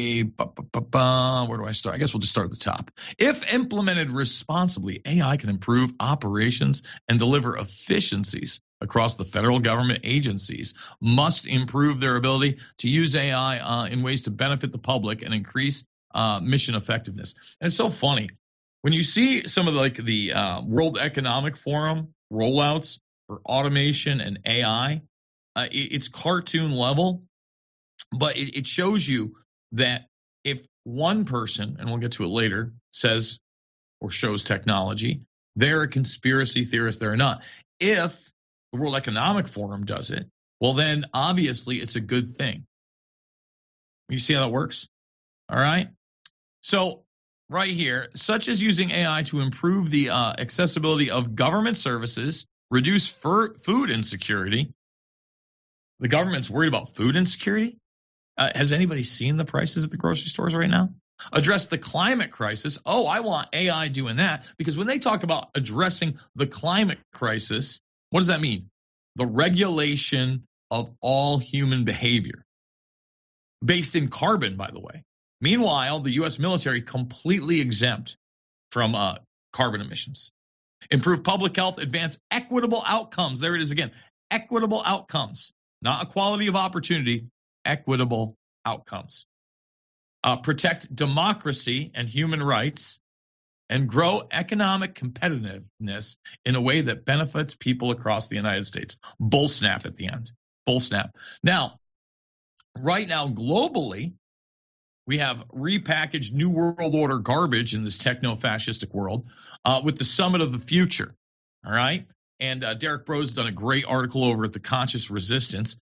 Where do I start? I guess we'll just start at the top. If implemented responsibly, AI can improve operations and deliver efficiencies across the federal government. Agencies must improve their ability to use AI in ways to benefit the public and increase mission effectiveness. And it's so funny. When you see some of the World Economic Forum rollouts for automation and AI, it's cartoon level. But it shows you that if one person, and we'll get to it later, says or shows technology, they're a conspiracy theorist, they're not. If the World Economic Forum does it, well, then obviously it's a good thing. You see how that works? All right. So right here, such as using AI to improve the accessibility of government services, reduce food insecurity. The government's worried about food insecurity. Has anybody seen the prices at the grocery stores right now? Address the climate crisis. Oh, I want AI doing that, because when they talk about addressing the climate crisis, what does that mean? The regulation of all human behavior based in carbon, by the way. Meanwhile, the U.S. military completely exempt from carbon emissions. Improve public health, advance equitable outcomes. There it is again. Equitable outcomes, not equality of opportunity. Equitable outcomes. Protect democracy and human rights, and grow economic competitiveness in a way that benefits people across the United States. Bull snap at the end. Bull snap. Now, right now, globally, we have repackaged New World Order garbage in this techno-fascistic world with the Summit of the Future. All right? And Derek Bro's done a great article over at The Conscious Resistance.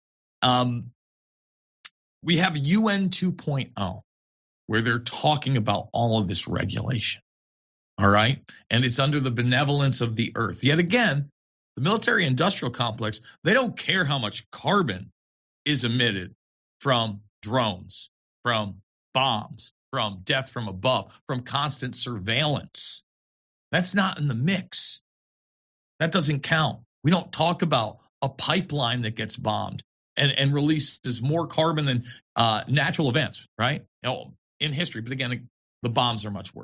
We have UN 2.0, where they're talking about all of this regulation, all right? And it's under the benevolence of the earth. Yet again, the military-industrial complex, they don't care how much carbon is emitted from drones, from bombs, from death from above, from constant surveillance. That's not in the mix. That doesn't count. We don't talk about a pipeline that gets bombed and releases more carbon than natural events, right? In history. But again, the bombs are much worse.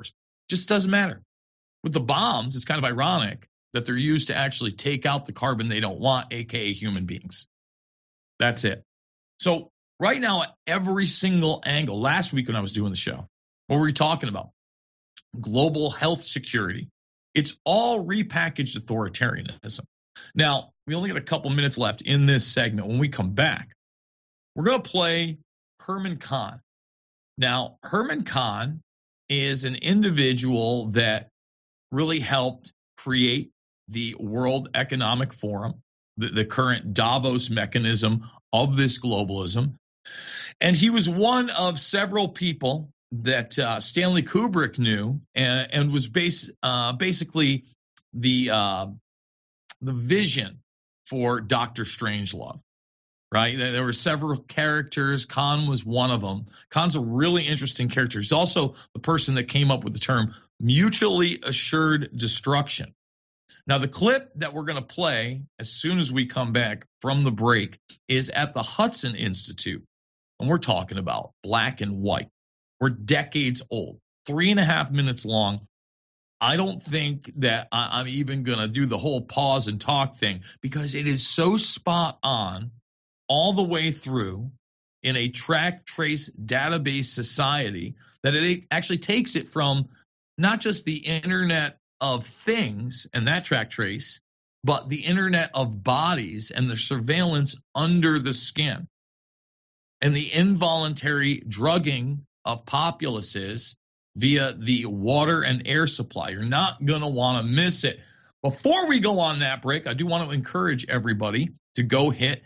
Just doesn't matter. With the bombs, it's kind of ironic that they're used to actually take out the carbon they don't want, aka human beings. That's it. So right now, at every single angle, last week when I was doing the show, what were we talking about? Global health security. It's all repackaged authoritarianism. Now, we only got a couple minutes left in this segment. When we come back, we're going to play Herman Kahn. Now, Herman Kahn is an individual that really helped create the World Economic Forum, the current Davos mechanism of this globalism. And he was one of several people that Stanley Kubrick knew and was basically the vision for Dr. Strangelove, right? There were several characters. Khan was one of them. Khan's a really interesting character. He's also the person that came up with the term mutually assured destruction. Now, the clip that we're going to play as soon as we come back from the break is at the Hudson Institute. And we're talking about black and white. We're decades old, 3.5 minutes long. I don't think that I'm even going to do the whole pause and talk thing because it is so spot on all the way through in a track trace database society that it actually takes it from not just the Internet of Things and that track trace, but the Internet of Bodies and the surveillance under the skin and the involuntary drugging of populaces via the water and air supply. You're not going to want to miss it. Before we go on that break, I do want to encourage everybody to go hit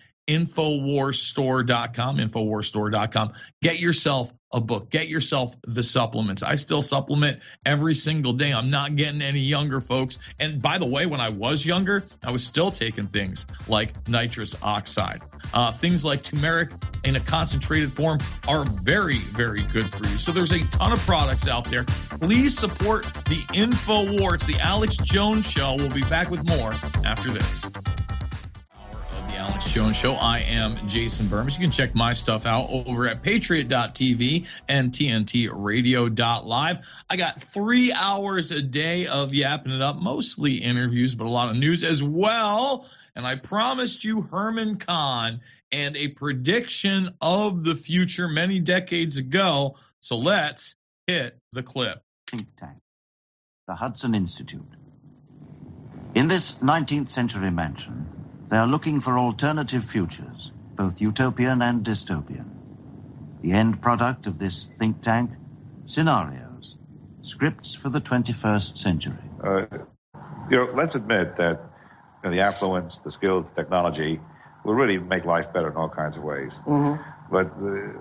InfoWarsStore.com. Get yourself a book. Get yourself the supplements. I still supplement every single day. I'm not getting any younger, folks. And by the way, when I was younger, I was still taking things like nitrous oxide. Things like turmeric in a concentrated form are very, very good for you. So there's a ton of products out there. Please support the InfoWar. It's the Alex Jones Show. We'll be back with more after this. The Alex Jones Show. I am Jason Burmis. You can check my stuff out over at Patriot.tv and TNTRadio.live. I got 3 hours a day of yapping it up, mostly interviews, but a lot of news as well. And I promised you Herman Kahn and a prediction of the future many decades ago. So let's hit the clip. Think tank, the Hudson Institute. In this 19th century mansion, they are looking for alternative futures, both utopian and dystopian. The end product of this think tank, scenarios, scripts for the 21st century. Let's admit that the affluence, the skills, the technology will really make life better in all kinds of ways. Mm-hmm. But,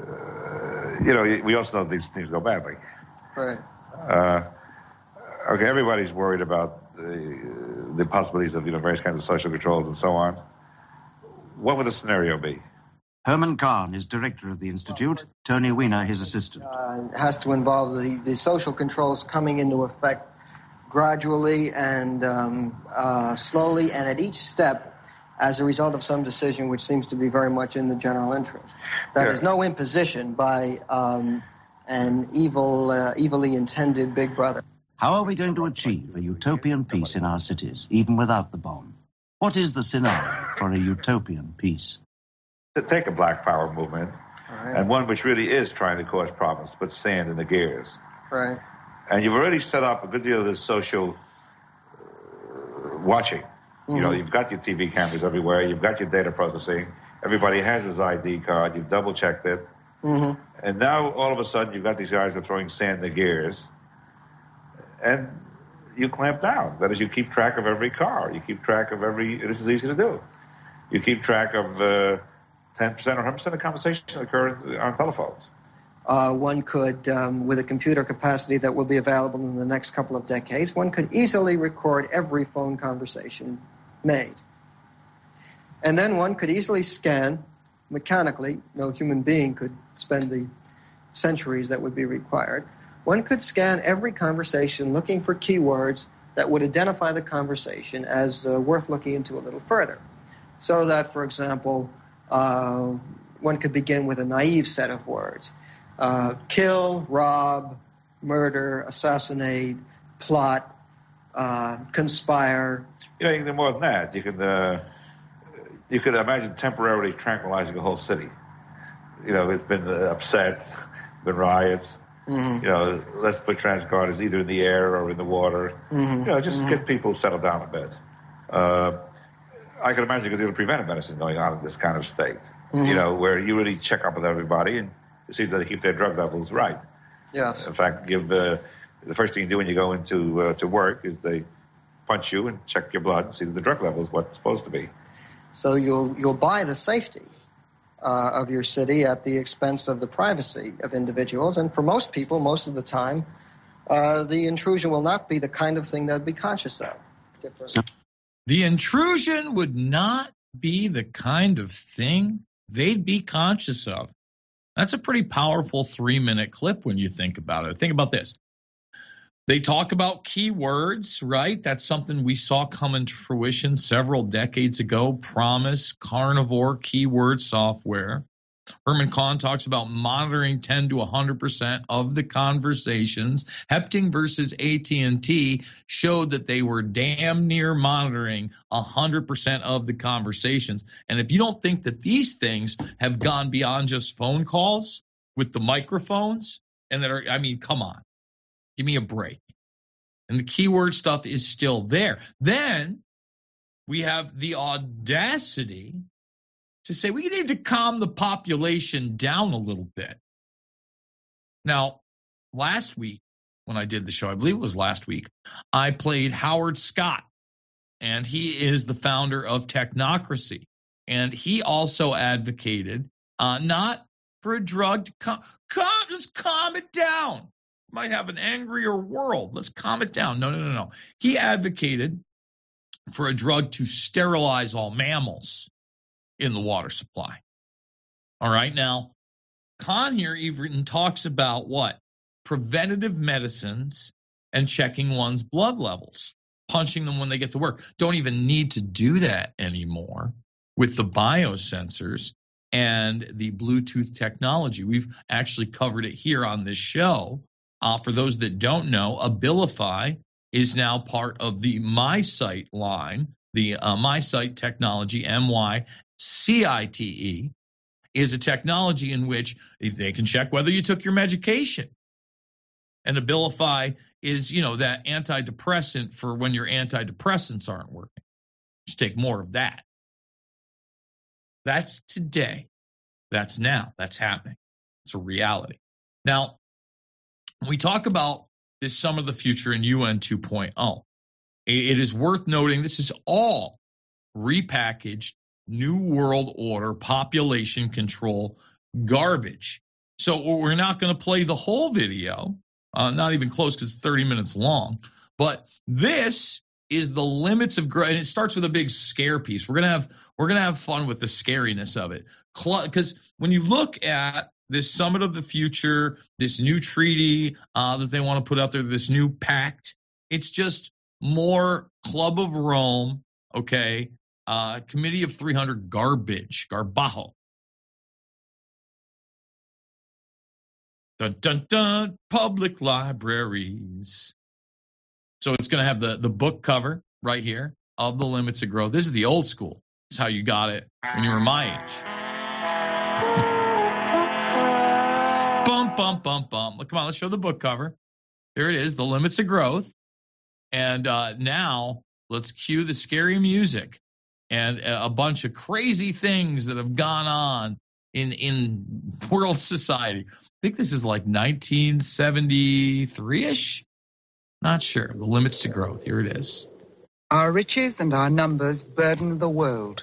we also know these things go badly. Right. Everybody's worried about the possibilities of various kinds of social controls and so on. What would the scenario be? Herman Kahn is director of the Institute, Tony Weiner his assistant. It has to involve the social controls coming into effect gradually and slowly and at each step as a result of some decision which seems to be very much in the general interest. That is no imposition by an evilly intended big brother. How are we going to achieve a utopian peace in our cities, even without the bomb? What is the scenario for a utopian peace? To take a black power movement, and one which really is trying to cause problems, put sand in the gears. Right. And you've already set up a good deal of this social watching. Mm-hmm. You've got your TV cameras everywhere. You've got your data processing. Everybody has his ID card. You've double-checked it. Mm-hmm. And now, all of a sudden, you've got these guys that are throwing sand in the gears. And you clamp down. That is, you keep track of every car. You keep track of this is easy to do. You keep track of 10% or 100% of conversations that occur on telephones. One could, with a computer capacity that will be available in the next couple of decades, one could easily record every phone conversation made. And then one could easily scan mechanically. No human being could spend the centuries that would be required. One could scan every conversation looking for keywords that would identify the conversation as worth looking into a little further. So that, for example, one could begin with a naive set of words. Kill, rob, murder, assassinate, plot, conspire. You know, you can do more than that. You could imagine temporarily tranquilizing a whole city. You know, it's been upset, been riots. Mm-hmm. You know, let's put transguarders either in the air or in the water. Mm-hmm. You know, just Mm-hmm. get people settled down a bit. I can imagine you could do preventive medicine going on in this kind of state. Mm-hmm. You know, where you really check up with everybody and see that they keep their drug levels right. Yes. In fact, the first thing you do when you go into to work is they punch you and check your blood and see that the drug level is what it's supposed to be. So you'll buy the safety of your city at the expense of the privacy of individuals. And for most people, most of the time, the intrusion will not be the kind of thing they'd be conscious of. The intrusion would not be the kind of thing they'd be conscious of. That's a pretty powerful 3-minute clip when you think about it. Think about this. They talk about keywords, right? That's something we saw come into fruition several decades ago. Promise, carnivore, keyword software. Herman Kahn talks about monitoring 10 to 100% of the conversations. Hepting versus AT&T showed that they were damn near monitoring 100% of the conversations. And if you don't think that these things have gone beyond just phone calls with the microphones, and that are, I mean, come on. Give me a break. And the keyword stuff is still there. Then we have the audacity to say we need to calm the population down a little bit. Now, last week when I did the show, I believe it was last week, I played Howard Scott, and he is the founder of Technocracy. And he also advocated not for a drug to just calm it down. Might have an angrier world. Let's calm it down. No. He advocated for a drug to sterilize all mammals in the water supply. All right. Now, Kahn here even talks about what? Preventative medicines and checking one's blood levels, punching them when they get to work. Don't even need to do that anymore with the biosensors and the Bluetooth technology. We've actually covered it here on this show. For those that don't know, Abilify is now part of the MySite line. The MySite technology, MyCite, is a technology in which they can check whether you took your medication. And Abilify is, that antidepressant for when your antidepressants aren't working. Just take more of that. That's today. That's now. That's happening. It's a reality. Now, when we talk about this Sum of the Future in UN 2.0, it is worth noting this is all repackaged New World Order population control garbage. So we're not going to play the whole video, not even close because it's 30 minutes long. But this is the limits of growth, and it starts with a big scare piece. We're gonna have fun with the scariness of it, because when you look at this Summit of the Future, this new treaty that they want to put out there, this new pact, it's just more Club of Rome, okay, Committee of 300 garbage, garbajo. Dun, dun, dun, public libraries. So it's going to have the book cover right here of the limits of growth. This is the old school. This is how you got it when you were my age. Bum, bum, bum, bum. Come on, let's show the book cover. Here it is, The Limits of Growth. And now let's cue the scary music and a bunch of crazy things that have gone on in world society. I think this is like 1973-ish. Not sure. The Limits to Growth. Here it is. Our riches and our numbers burden the world.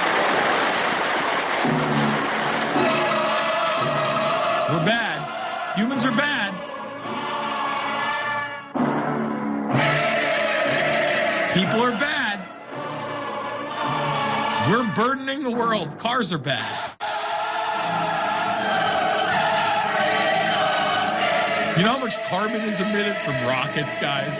We're bad. Humans are bad. People are bad. We're burdening the world. Cars are bad. You know how much carbon is emitted from rockets, guys?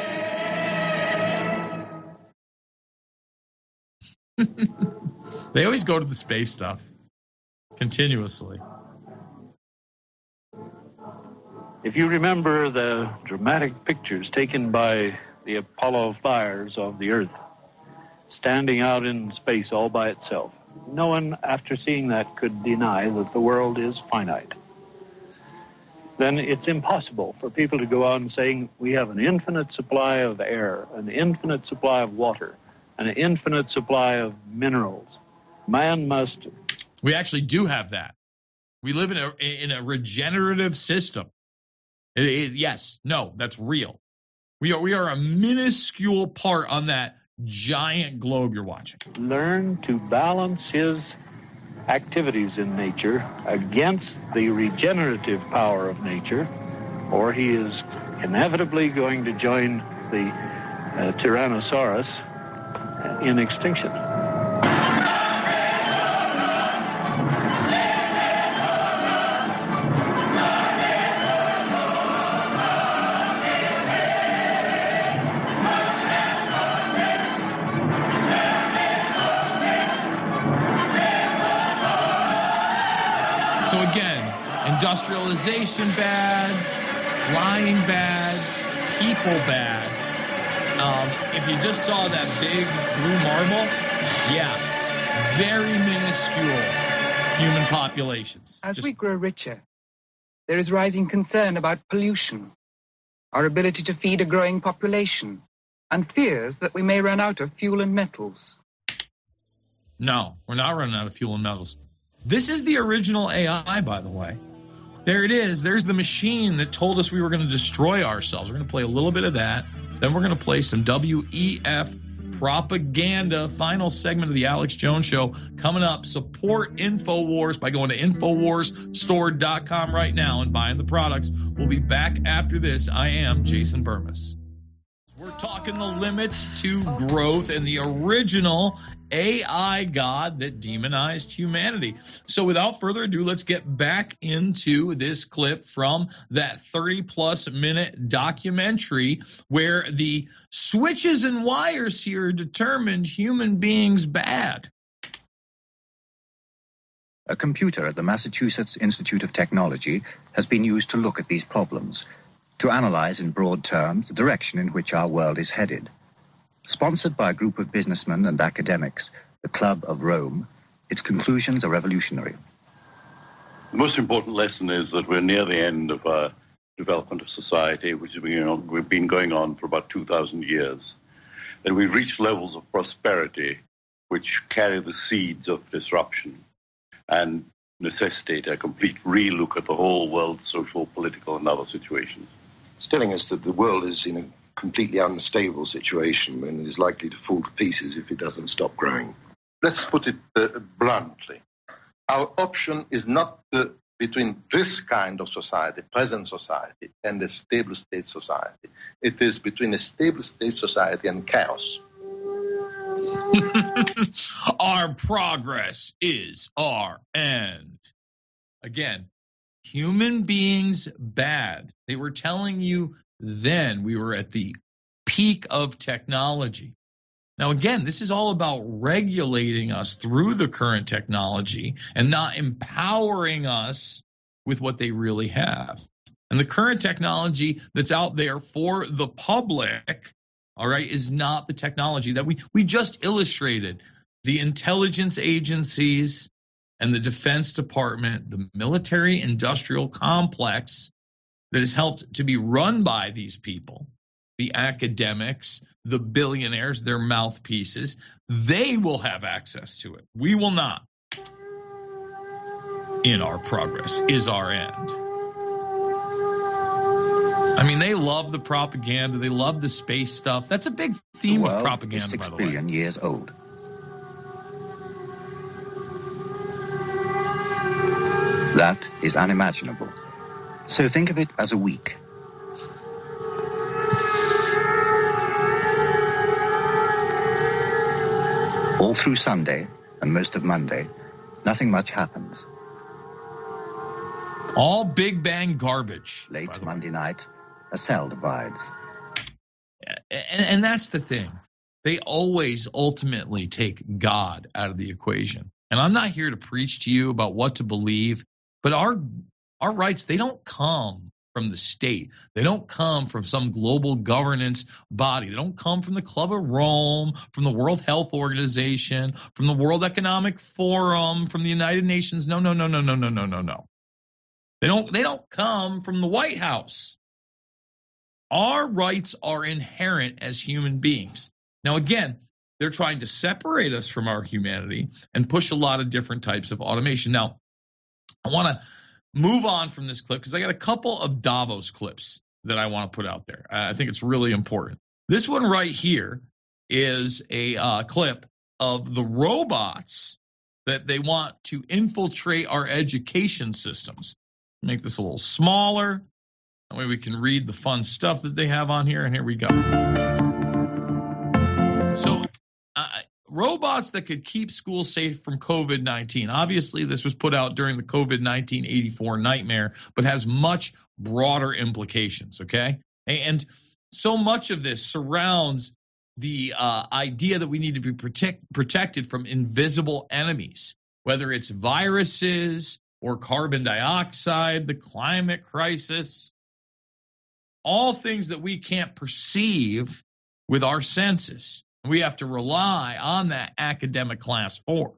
They always go to the space stuff continuously. If you remember the dramatic pictures taken by the Apollo flyers of the Earth, standing out in space all by itself, no one, after seeing that, could deny that the world is finite. Then it's impossible for people to go on saying we have an infinite supply of air, an infinite supply of water, an infinite supply of minerals. Man must... We actually do have that. We live in a regenerative system. Yes, no, that's real. We are a minuscule part on that giant globe you're watching. Learn to balance his activities in nature against the regenerative power of nature, or he is inevitably going to join the Tyrannosaurus in extinction. So again, industrialization bad, flying bad, people bad. If you just saw that big blue marble, yeah, very minuscule human populations. As we grow richer, there is rising concern about pollution, our ability to feed a growing population, and fears that we may run out of fuel and metals. No, we're not running out of fuel and metals. This is the original AI, by the way. There it is. There's the machine that told us we were going to destroy ourselves. We're going to play a little bit of that. Then we're going to play some WEF propaganda. Final segment of the Alex Jones Show coming up. Support InfoWars by going to InfoWarsStore.com right now and buying the products. We'll be back after this. I am Jason Burmis. We're talking the limits to growth and the original AI God that demonized humanity. So without further ado, let's get back into this clip from that 30-plus minute documentary where the switches and wires here determined human beings bad. A computer at the Massachusetts Institute of Technology has been used to look at these problems, to analyze in broad terms the direction in which our world is headed. Sponsored by a group of businessmen and academics, the Club of Rome, its conclusions are revolutionary. The most important lesson is that we're near the end of our development of society, which has been going on for about 2,000 years. And we've reached levels of prosperity which carry the seeds of disruption and necessitate a complete relook at the whole world, social, political, and other situations. It's telling us that the world is in a completely unstable situation and is likely to fall to pieces if it doesn't stop growing. Let's put it bluntly. Our option is not between this kind of society, present society, and a stable state society. It is between a stable state society and chaos. Our progress is our end. Again, human beings bad. They were telling you then we were at the peak of technology. Now, again, this is all about regulating us through the current technology and not empowering us with what they really have. And the current technology that's out there for the public, all right, is not the technology that we just illustrated. The intelligence agencies and the Defense Department, the military-industrial complex that is helped to be run by these people, the academics, the billionaires, their mouthpieces, they will have access to it. We will not. In our progress is our end. I mean, they love the propaganda. They love the space stuff. That's a big theme of propaganda, by the way. 6 billion years old. That is unimaginable. So think of it as a week. All through Sunday and most of Monday, nothing much happens. All Big Bang garbage. Late Monday night, a cell divides. And that's the thing. They always ultimately take God out of the equation. And I'm not here to preach to you about what to believe, but our rights, they don't come from the state. They don't come from some global governance body. They don't come from the Club of Rome, from the World Health Organization, from the World Economic Forum, from the United Nations. No. They don't come from the White House. Our rights are inherent as human beings. Now, again, they're trying to separate us from our humanity and push a lot of different types of automation. Now, I want to move on from this clip because I got a couple of Davos clips that I want to put out there. I think it's really important. This one right here is a clip of the robots that they want to infiltrate our education systems. Make this a little smaller. That way we can read the fun stuff that they have on here. And here we go. So robots that could keep schools safe from COVID-19. Obviously, this was put out during the COVID-19 84 nightmare, but has much broader implications, okay? And so much of this surrounds the idea that we need to be protected from invisible enemies, whether it's viruses or carbon dioxide, the climate crisis, all things that we can't perceive with our senses. We have to rely on that academic class for.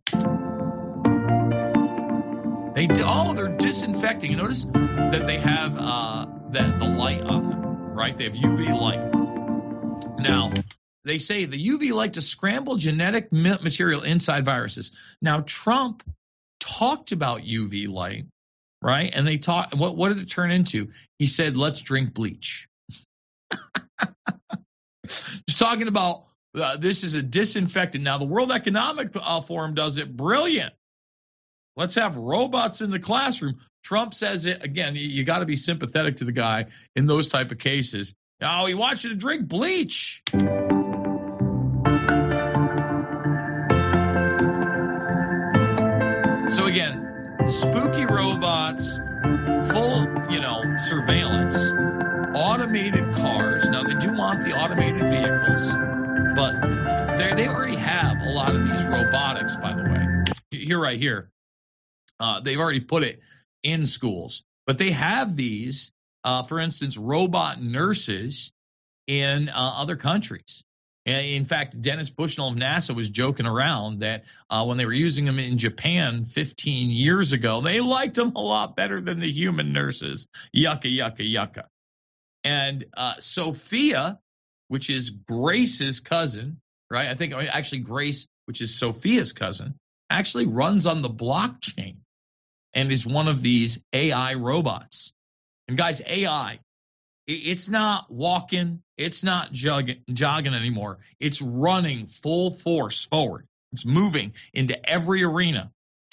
They're disinfecting. You notice that they have the light on them, right? They have UV light. Now, they say the UV light to scramble genetic material inside viruses. Now, Trump talked about UV light, right? And they talked. What did it turn into? He said, "Let's drink bleach." Just talking about. This is a disinfectant. Now, the World Economic Forum does it brilliant. Let's have robots in the classroom. Trump says it, again, you got to be sympathetic to the guy in those type of cases. Oh, he wants you to drink bleach. So, again, spooky robots, full, surveillance, automated cars. Now, they do want the automated vehicles. But they already have a lot of these robotics, by the way. Here, right here. They've already put it in schools. But they have these, for instance, robot nurses in other countries. In fact, Dennis Bushnell of NASA was joking around that when they were using them in Japan 15 years ago, they liked them a lot better than the human nurses. Yucca, yucca, yucca. And Sophia, which is Grace's cousin, right? I think actually Grace, which is Sophia's cousin, actually runs on the blockchain and is one of these AI robots. And guys, AI, it's not walking, it's not jogging anymore. It's running full force forward. It's moving into every arena.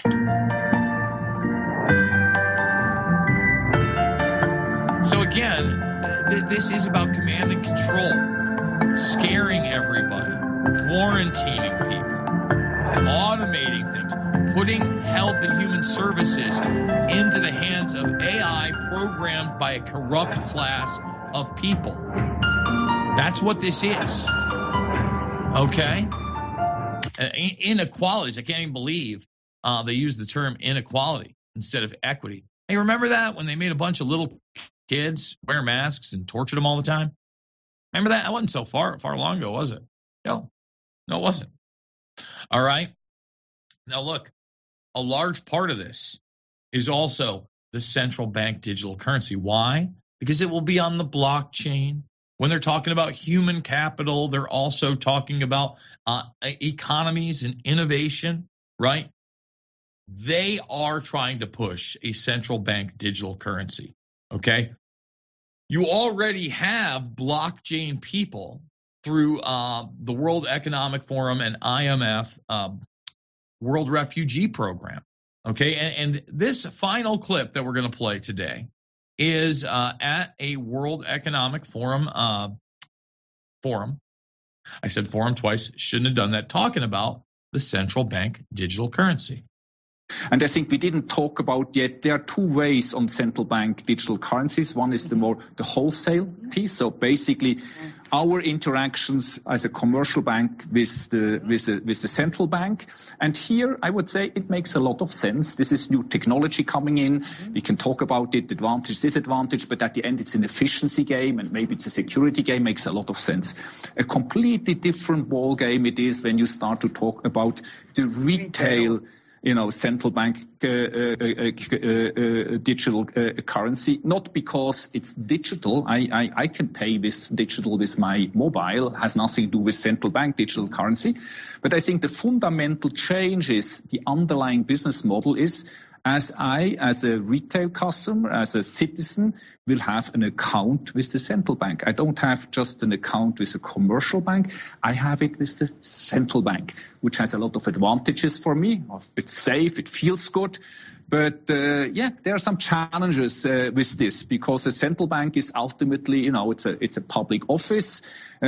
So again, this is about command and control. Scaring everybody, quarantining people, automating things, putting health and human services into the hands of AI programmed by a corrupt class of people. That's what this is. Okay? Inequalities. I can't even believe they use the term inequality instead of equity. Hey, remember that when they made a bunch of little kids wear masks and tortured them all the time? Remember that? That wasn't so far long ago, was it? No, it wasn't. All right. Now, look, a large part of this is also the central bank digital currency. Why? Because it will be on the blockchain. When they're talking about human capital, they're also talking about economies and innovation, right? They are trying to push a central bank digital currency, okay? You already have blockchain people through the World Economic Forum and IMF World Refugee Program. Okay, and this final clip that we're going to play today is at a World Economic Forum forum. I said forum twice, shouldn't have done that, talking about the central bank digital currency. And I think we didn't talk about yet, there are two ways on central bank digital currencies. One is the wholesale piece. So basically our interactions as a commercial bank with the central bank. And here I would say it makes a lot of sense. This is new technology coming in. We can talk about it, advantage, disadvantage, but at the end it's an efficiency game and maybe it's a security game, makes a lot of sense. A completely different ball game it is when you start to talk about the retail central bank digital currency, not because it's digital. I can pay this digital with my mobile, has nothing to do with central bank digital currency. But I think the fundamental change is the underlying business model is as a retail customer, as a citizen, will have an account with the central bank. I don't have just an account with a commercial bank. I have it with the central bank, which has a lot of advantages for me. It's safe, it feels good. But there are some challenges with this because the central bank is ultimately, it's a public office.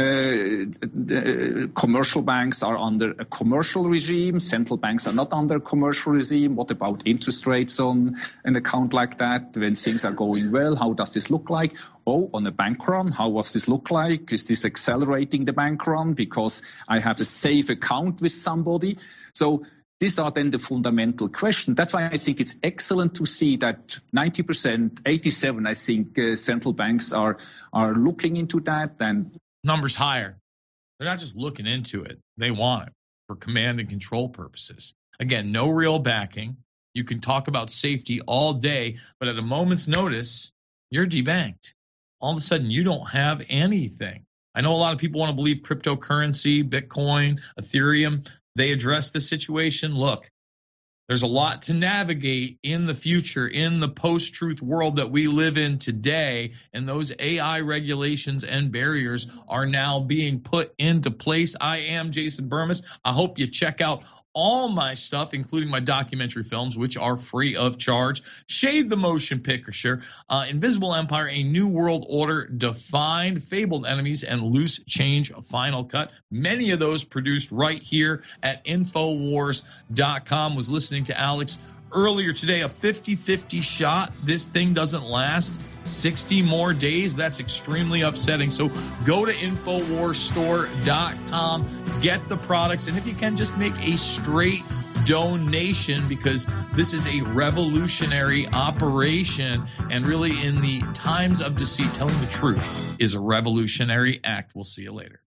Commercial banks are under a commercial regime. Central banks are not under a commercial regime. What about interest rates on an account like that? When things are going well, how does this look like? Oh, on a bank run, how does this look like? Is this accelerating the bank run because I have a safe account with somebody? So these are then the fundamental questions. That's why I think it's excellent to see that 90%, 87%, I think central banks are looking into that. And numbers higher. They're not just looking into it. They want it for command and control purposes. Again, no real backing. You can talk about safety all day, but at a moment's notice, you're debanked. All of a sudden, you don't have anything. I know a lot of people want to believe cryptocurrency, Bitcoin, Ethereum, they address the situation. Look, there's a lot to navigate in the future, in the post-truth world that we live in today, and those AI regulations and barriers are now being put into place. I am Jason Bermas. I hope you check out all my stuff, including my documentary films, which are free of charge. Shade the Motion Picture, Invisible Empire, A New World Order, Defined, Fabled Enemies, and Loose Change Final Cut. Many of those produced right here at Infowars.com. Was listening to Alex earlier today, a 50-50 shot. This thing doesn't last 60 more days. That's extremely upsetting. So go to InfoWarsStore.com, get the products, and if you can, just make a straight donation because this is a revolutionary operation, and really in the times of deceit, telling the truth is a revolutionary act. We'll see you later.